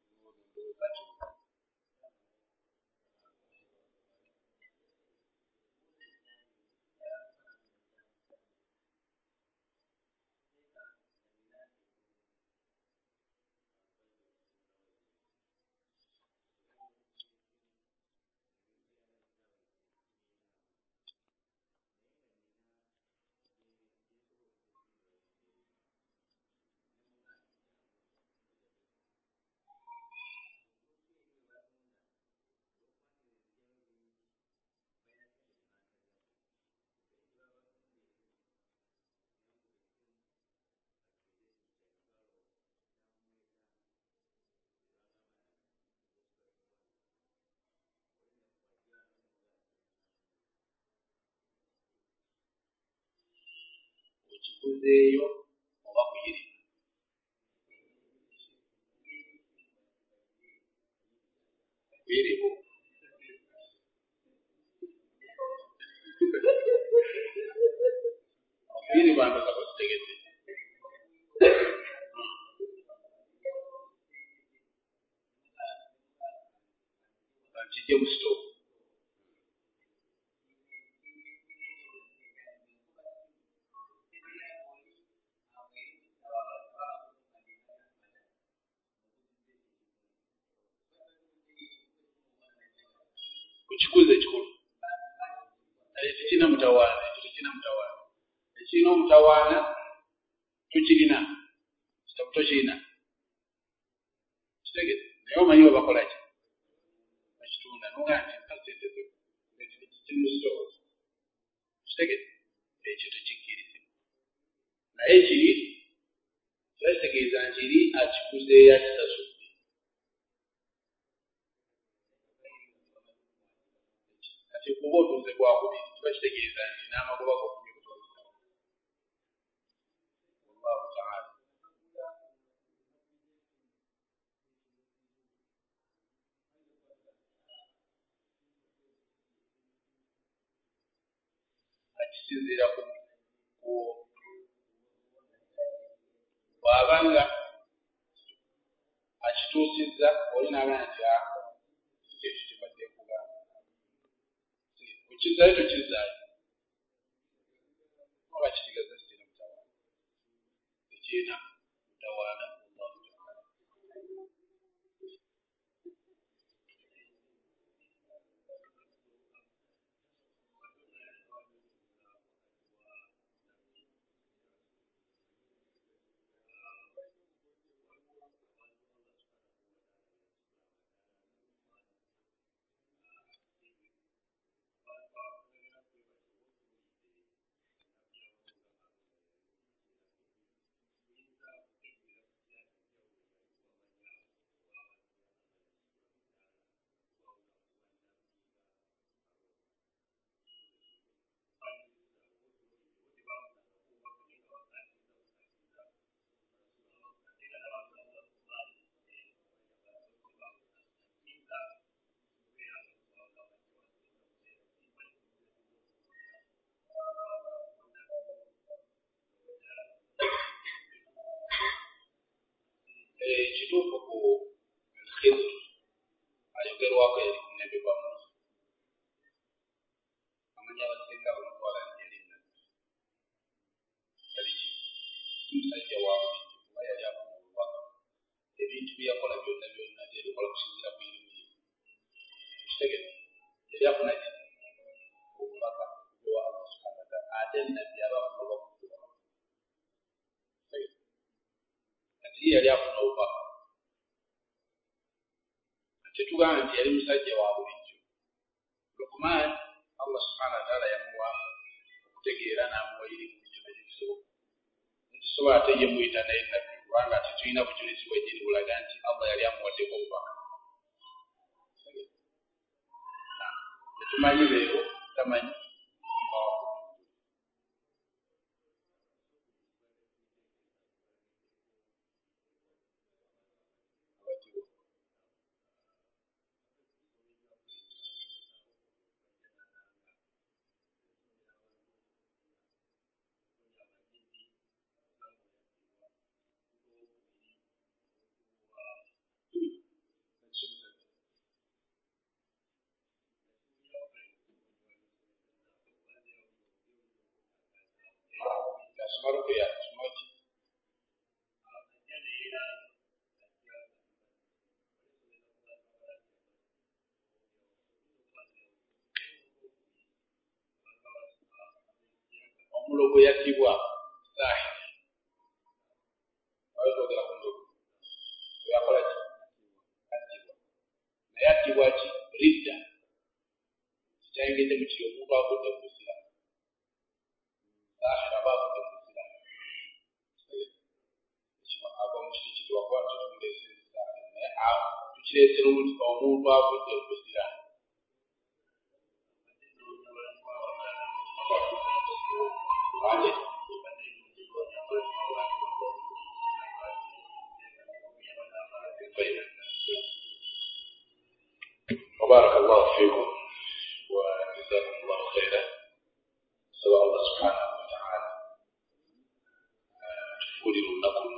okikuzeeyo oba kuyiri kuyiribu okuyiri bantu kabakitegete bakijje mu sitoovu kukikuze ekikulu tekirina mutawaana ekyo tekirina mutawaana ekirina omutawaana tukirina kitabu tokirina kitegete naye omanyi we bakola ki bakitunda noga nti kasente kiri mu sitoovu kitegete ekyo tekikkirizibwa naye kiri kitegeeza nti eri akikuzeeyo akisasudde kati kuba otuuze kwakubi kiba kitegeeza nti n'amagoba gofunye kutolundawo Allahu ta'ala akisinziira ku bw'abanga akituusizza olina abana nti ekyo kibadde kugamba okizaayo tokizaayo oba kitegeeza kirina mutawaana tekirina mutawaana kituufu ku Khidr ayogerwako yali kunebebwamu amanya abasinga bamutwala yali nabbi yali musajja waabwe kuba yali afuna obubaka ebintu byeyakola byonna yabikola kusinziira ku irimu ye kitegeeza yali afuna obubaka bwa Allah subhanahu wa ta'ala ate nabbi aba afuna obubaka ati yali afuna obubaka tetugamba nti yali musajja wa bulijjo Luqman Allah subhanahu wa ta'ala yamuwa okutegeera n'amuwa irimu kyonna kyekisoboka tusobola ate ye muyita naye nabbi kubanga tetulina bujulizi bwejjini bulaga nti Allah yali amuwaddeko obubaka tetumanyi leero tamanyi Ruqya kimoki omulogo yattibwa sahih ayogera ku ndogo yakola ki attibwa naye attibwa ki ridda kikyayingidde mu kiri omuntu akudde mu busiraamu sahih aba akudde mu busiraamu ava mu kiti kitibwa kuba tukireesera sahih naye tukireesera omuntu akudde mu busiraamu وبارك الله فيكم وجزاكم الله خيرا سواء الله سبحانه وتعالى تفولي لكم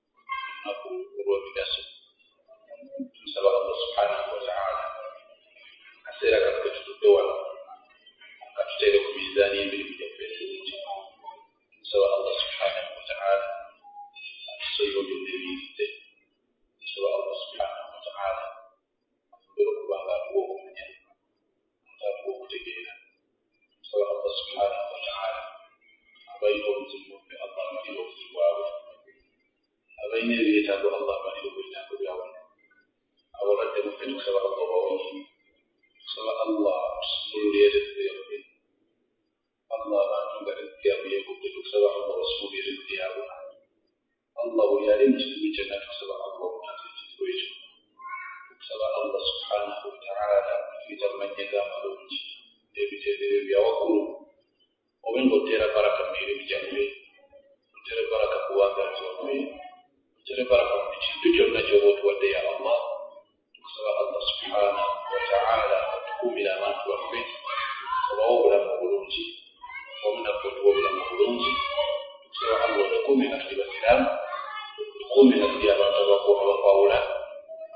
وبداسه سواء الله سبحانه وتعالى أسيرك كتب الدول كتب ميزانية بالمجفل سواء الله سبحانه وتعالى السيد الذي سواء الله سبحانه وتعالى يقول بعض أبوه من أبوه تجينا سواء الله سبحانه وتعالى أبينهم ذنوب الله مدينه الزواب أبين يتاب الله مدينه ويتاب يوم أولاد مفتك سواء الله وويه سواء الله سمول يرد يرد الله ما تنقل الثياب يقول سواء الله سمول يرد يرد الله يعلم جد جنة سواء الله متعزز ويجب سواء الله سبحانه وتعالى في ترمج يقام لونجي يبتدي وقوله ومن قتل بركة ميري بجانبه قتل بركة قوانبا جوابه قتل بركة مجي تجمع جوابه ودي الله سواء الله سبحانه وتعالى تقوم إلى ما توفي سواء أولا مقلونجي ومن أقول أولا مقلونجي سواء الله تقوم إلى خليب السلام تقوم إلى خليب السلام وقولا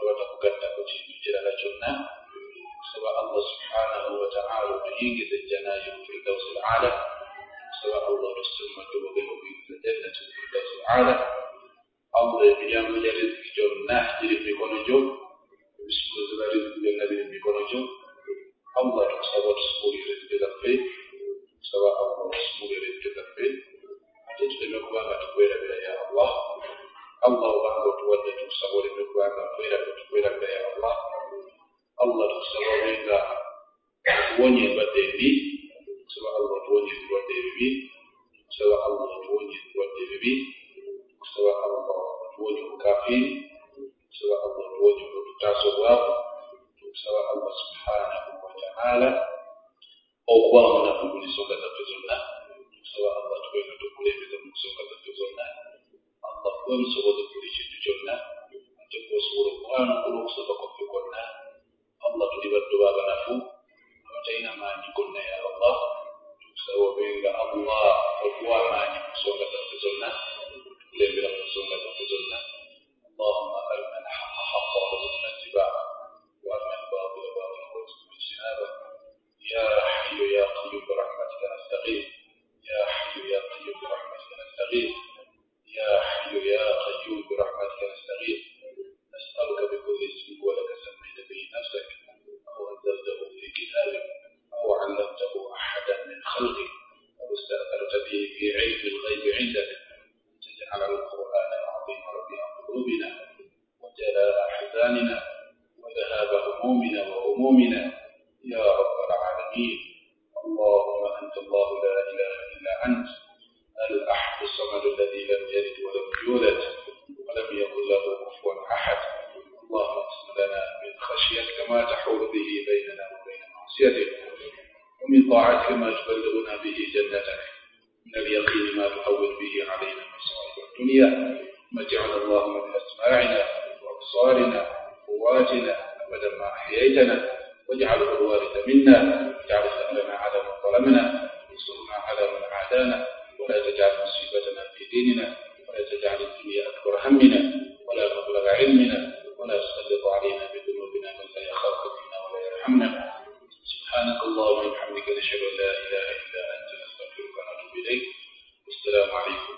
abatakugatta ku kintu kirala kyonna tusaba Allah subhanahu wa ta'ala otuyingize ejjanayo firdaus al-ala tusaba Allah olusimma tuboge okuyingiza jannatu firdaus al-ala Allah emiryango gya riziki gyonna giri mu mikono gyo ebisumuluzo bya riziki byonna biri mu mikono gyo Allah tukusaba otusubuulire riziki zaffe tusaba Allah otusubuulire riziki zaffe ate tuleme kubanga tukwerabira ya Allah Allah obanga otuwadde tukusaba oleme kubanga tukwerabira ya Allah Allah tukusaba obenga tuwonye endwadde embi tusaba Allah otuwonye ebirwadde ebibi tusaba Allah otuwonye ebirwadde ebibi tusaba Allah otuwonye obukafiri tusaba Allah otuwonye obutaasa obwavu tusaba Allah subhanahu wa ta'ala okuba omunafu mu nsonga zaffe zonna tusaba Allah tubenga tukulembeza mu nsonga zaffe zonna Allah kuba musobozi buli kintu kyonna ate kuosobola okwanukula okusooka kwaffe kwonna Allah tuli baddu baabanafu abatalina maanyi gonna ya Allah tukusaba obenga Allah okuwa amaanyi mu nsonga zaffe zonna tukulembera mu nsonga zaffe zonna اللهم أرنا الحق حقا وارزقنا اتباعه وأرنا الباطل باطلا وارزقنا اجتنابه يا حي يا قيوم برحمتك نستغيث يا حي يا قيوم برحمتك نستغيث يا حي يا قيوم برحمتك نستغيث نسألك بكل اسم ولك سميت به نفسك أو أنزلته في كتابك أو علمته أحدا من خلقك أو استأثرت به في علم الغيب عندك تجعل القرآن العظيم ربيع قلوبنا وجلاء أحزاننا وذهاب همومنا وهمومنا يا رب العالمين اللهم أنت الله لا إله إلا أنت الأحد الصمد الذي لم يلد ولم يولد ولم يكن له كفوا أحد اللهم اقسم لنا من خشيتك ما تحول به بيننا وبين معصيتك ومن طاعتك ما تبلغنا به جنتك من اليقين ما تحول به علينا مصائب الدنيا متعنا اللهم بأسماعنا وأبصارنا وقواتنا أبدا ما أحييتنا واجعله الوارث منا واجعل ثأرنا على من ظلمنا وانصرنا على من عادانا ولا تجعل مصيبتنا في ديننا ولا تجعل الدنيا أكبر همنا ولا مبلغ علمنا ولا تسلط علينا بذنوبنا من لا يخافك فينا ولا يرحمنا سبحانك اللهم وبحمدك نشهد أن لا إله إلا أنت نستغفرك ونتوب إليك والسلام عليكم